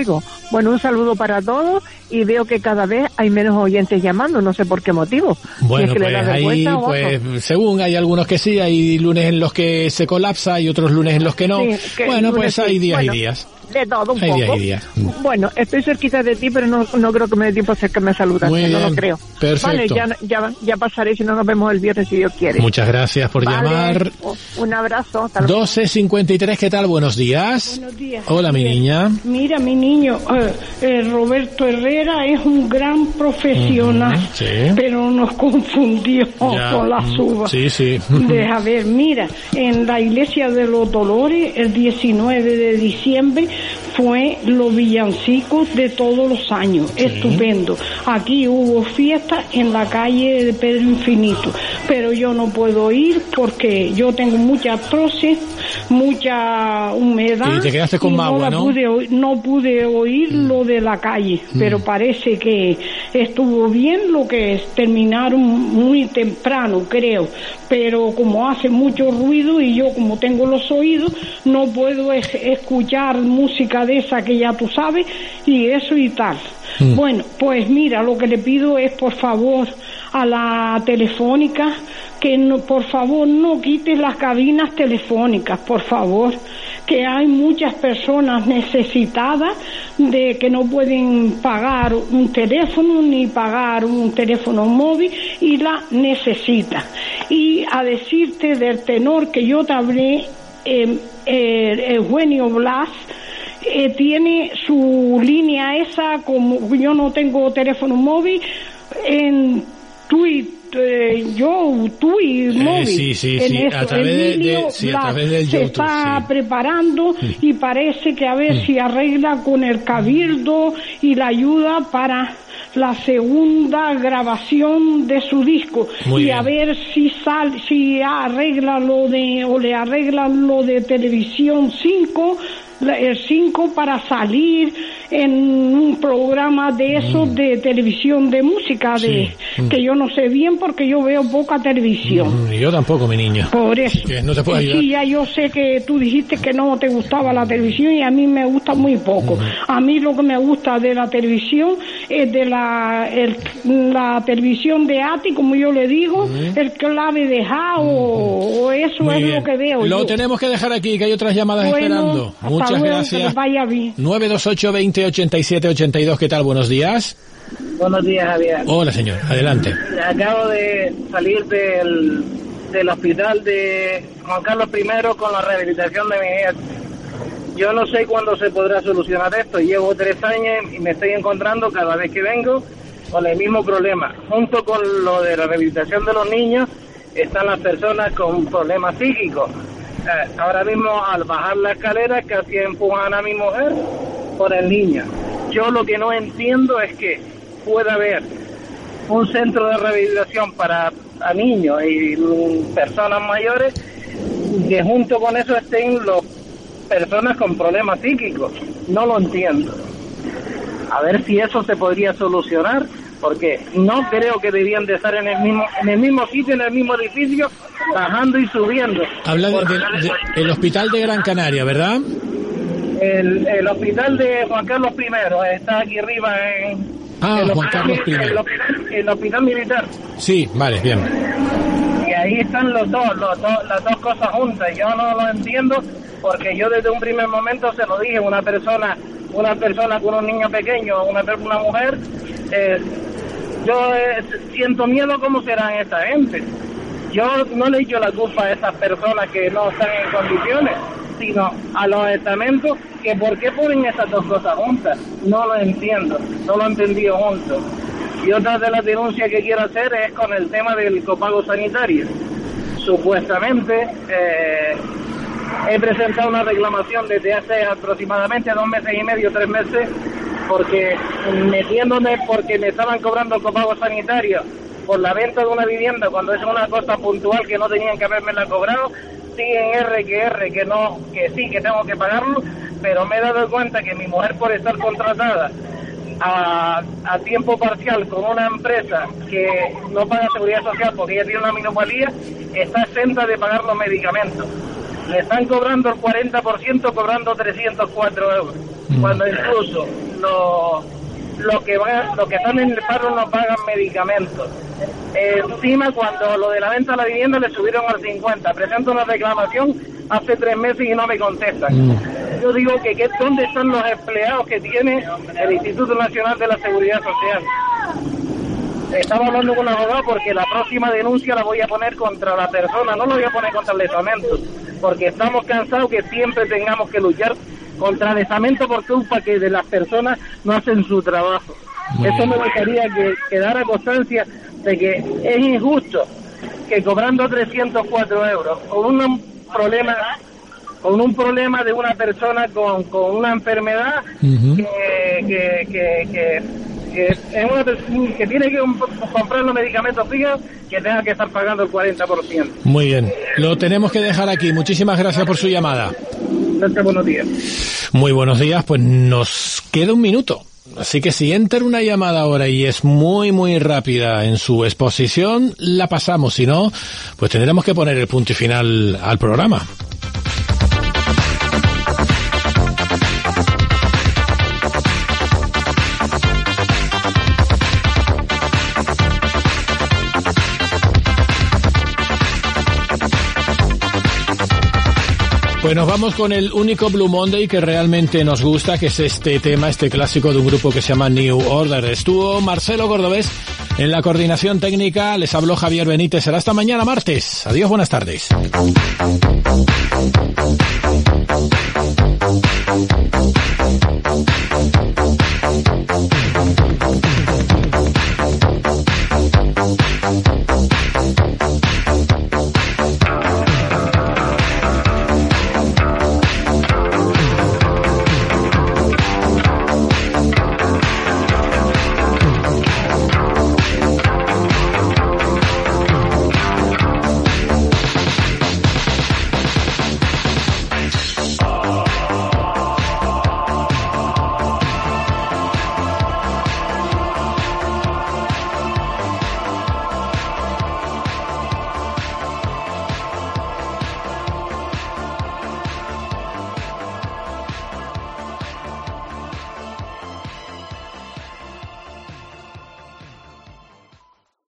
Bueno, un saludo para todos y veo que cada vez hay menos oyentes llamando, no sé por qué motivo. Bueno, si es que pues le da ahí, vergüenza o pues algo. según hay algunos que sí, hay lunes en los que se colapsa y otros lunes en los que no. Sí, que bueno, lunes pues sí. hay días Bueno, y días. De todo un Hay poco. días y días. Bueno, estoy cerquita de ti, pero no, no creo que me dé tiempo a acercarme a saludarte, Muy no bien, lo creo. perfecto. Vale, ya, ya, ya pasaré, si no nos vemos el viernes si Dios quiere. Muchas gracias por Vale, llamar. un abrazo. Hasta luego. doce cincuenta y tres, ¿qué tal? Buenos días. Buenos días. Hola, mi niña. Mira, mi niño, eh, eh, Roberto Herrera es un gran profesional, Ujú, sí. pero nos confundió Ya, con las mm, uvas. Sí, sí. Deja ver, mira, en la iglesia de los Dolores, el diecinueve de diciembre, fue los villancicos de todos los años. Sí. Estupendo. Aquí hubo fiesta en la calle de Pedro Infinito, pero yo no puedo ir porque yo tengo mucha artrosis, mucha humedad. Y te quedaste con y magua, la ¿no? Pude oír- no pude oír lo de la calle, Mm. pero parece que estuvo bien lo que es, terminaron muy temprano, creo, pero como hace mucho ruido y yo como tengo los oídos, no puedo es- escuchar música de esa que ya tú sabes y eso y tal. Mm. Bueno, pues mira, lo que le pido es por favor a la telefónica que no, por favor no quites las cabinas telefónicas, por favor, que hay muchas personas necesitadas de que no pueden pagar un teléfono ni pagar un teléfono móvil y la necesitan. Y a decirte del tenor que yo te hablé, eh, eh, Eugenio Blas, eh, tiene su línea esa, como yo no tengo teléfono móvil, en Twitter, eh, yo, Twitter Eh, móvil. sí, sí, en sí, eso, a través de- Emilio de- sí, a Blas través del se YouTube, está preparando y parece que a ver Mm. si arregla con el Cabildo y la ayuda para la segunda grabación de su disco. Muy y bien. a ver si sal, si arregla lo de, o le arreglan lo de Televisión cinco, la- el cinco para salir en un programa de esos de televisión de música, de Mm. que yo no sé bien porque yo veo poca televisión. Mm, Yo tampoco, mi niña. Por eso. Así que no te puedo Y ayudar. sí, ya yo sé que tú dijiste que no te gustaba la televisión y a mí me gusta muy poco. A mí lo que me gusta de la televisión es de la el- la televisión de A T I, como yo le digo, el clave de Ja o, o eso Muy es bien. lo que veo Lo yo. tenemos que dejar aquí, que hay otras llamadas Bueno, esperando. hasta Muchas luego, que gracias. les vaya bien. nueve dos ocho, veinte, ochenta y siete, ochenta y dos, ¿qué tal? Buenos días. Buenos días, Javier. Hola, señor. Adelante. Acabo de salir del, del hospital de Juan Carlos primero con la rehabilitación de mi hija. Yo no sé cuándo se podrá solucionar esto. Llevo tres años y me estoy encontrando cada vez que vengo con el mismo problema. Junto con lo de la rehabilitación de los niños están las personas con problemas psíquicos. Eh, ahora mismo al bajar la escalera casi empujan a mi mujer por el niño. Yo lo que no entiendo es que pueda haber un centro de rehabilitación para a niños y mm, personas mayores que junto con eso estén las personas con problemas psíquicos. No lo entiendo. A ver si eso se podría solucionar, porque no creo que debían de estar en el mismo en el mismo sitio, en el mismo edificio, bajando y subiendo. Habla de- Porque de- del hospital de Gran Canaria, ¿verdad? el, el hospital de Juan Carlos primero está aquí arriba en Ah, el Juan hospital- Carlos primero. el hospital, el hospital militar. Sí, vale, bien. Y ahí están los dos, los dos, las dos cosas juntas. Yo no lo entiendo porque yo desde un primer momento se lo dije, una persona, una persona con un niño pequeño, una, per- una mujer, eh, yo eh, siento miedo cómo serán esta gente. Yo no le echo la culpa a esas personas que no están en condiciones, sino a los estamentos que por qué ponen esas dos cosas juntas. No lo entiendo, no lo he entendido juntos. Y otra de las denuncias que quiero hacer es con el tema del copago sanitario. Supuestamente eh, he presentado una reclamación desde hace aproximadamente dos meses y medio, tres meses, porque metiéndome porque me estaban cobrando copago sanitario por la venta de una vivienda cuando es una cosa puntual que no tenían que haberme la cobrado, siguen R que R, que no, que sí, que tengo que pagarlo, pero me he dado cuenta que mi mujer, por estar contratada a, a tiempo parcial con una empresa que no paga seguridad social porque ella tiene una minusvalía, está exenta de pagar los medicamentos. Le están cobrando el cuarenta por ciento, cobrando trescientos cuatro euros. Cuando incluso los los que van, los que están en el paro no pagan medicamentos. Eh, encima, cuando lo de la venta de la vivienda le subieron al cincuenta. Presento una reclamación hace tres meses y no me contestan. Mm. Yo digo que, que ¿dónde están los empleados que tiene el Instituto Nacional de la Seguridad Social? Estaba hablando con un abogado porque la próxima denuncia la voy a poner contra la persona, no la voy a poner contra el estamento, porque estamos cansados que siempre tengamos que luchar contra el estamento por culpa que de las personas no hacen su trabajo. Muy Eso me gustaría que quedara constancia de que es injusto que cobrando trescientos cuatro euros con un problema con un problema de una persona con, con una enfermedad uh-huh. que, que, que, que que es una persona que tiene que comprar los medicamentos fijos, que tenga que estar pagando el cuarenta por ciento. Muy bien, lo tenemos que dejar aquí. Muchísimas gracias por su llamada. Gracias, buenos días. Muy buenos días, pues nos queda un minuto. Así que si entra una llamada ahora y es muy, muy rápida en su exposición, la pasamos. Si no, pues tendremos que poner el punto y final al programa. Pues nos vamos con el único Blue Monday que realmente nos gusta, que es este tema, este clásico de un grupo que se llama New Order. Estuvo Marcelo Cordobés en la coordinación técnica, les habló Javier Benítez. Será hasta mañana martes. Adiós, buenas tardes.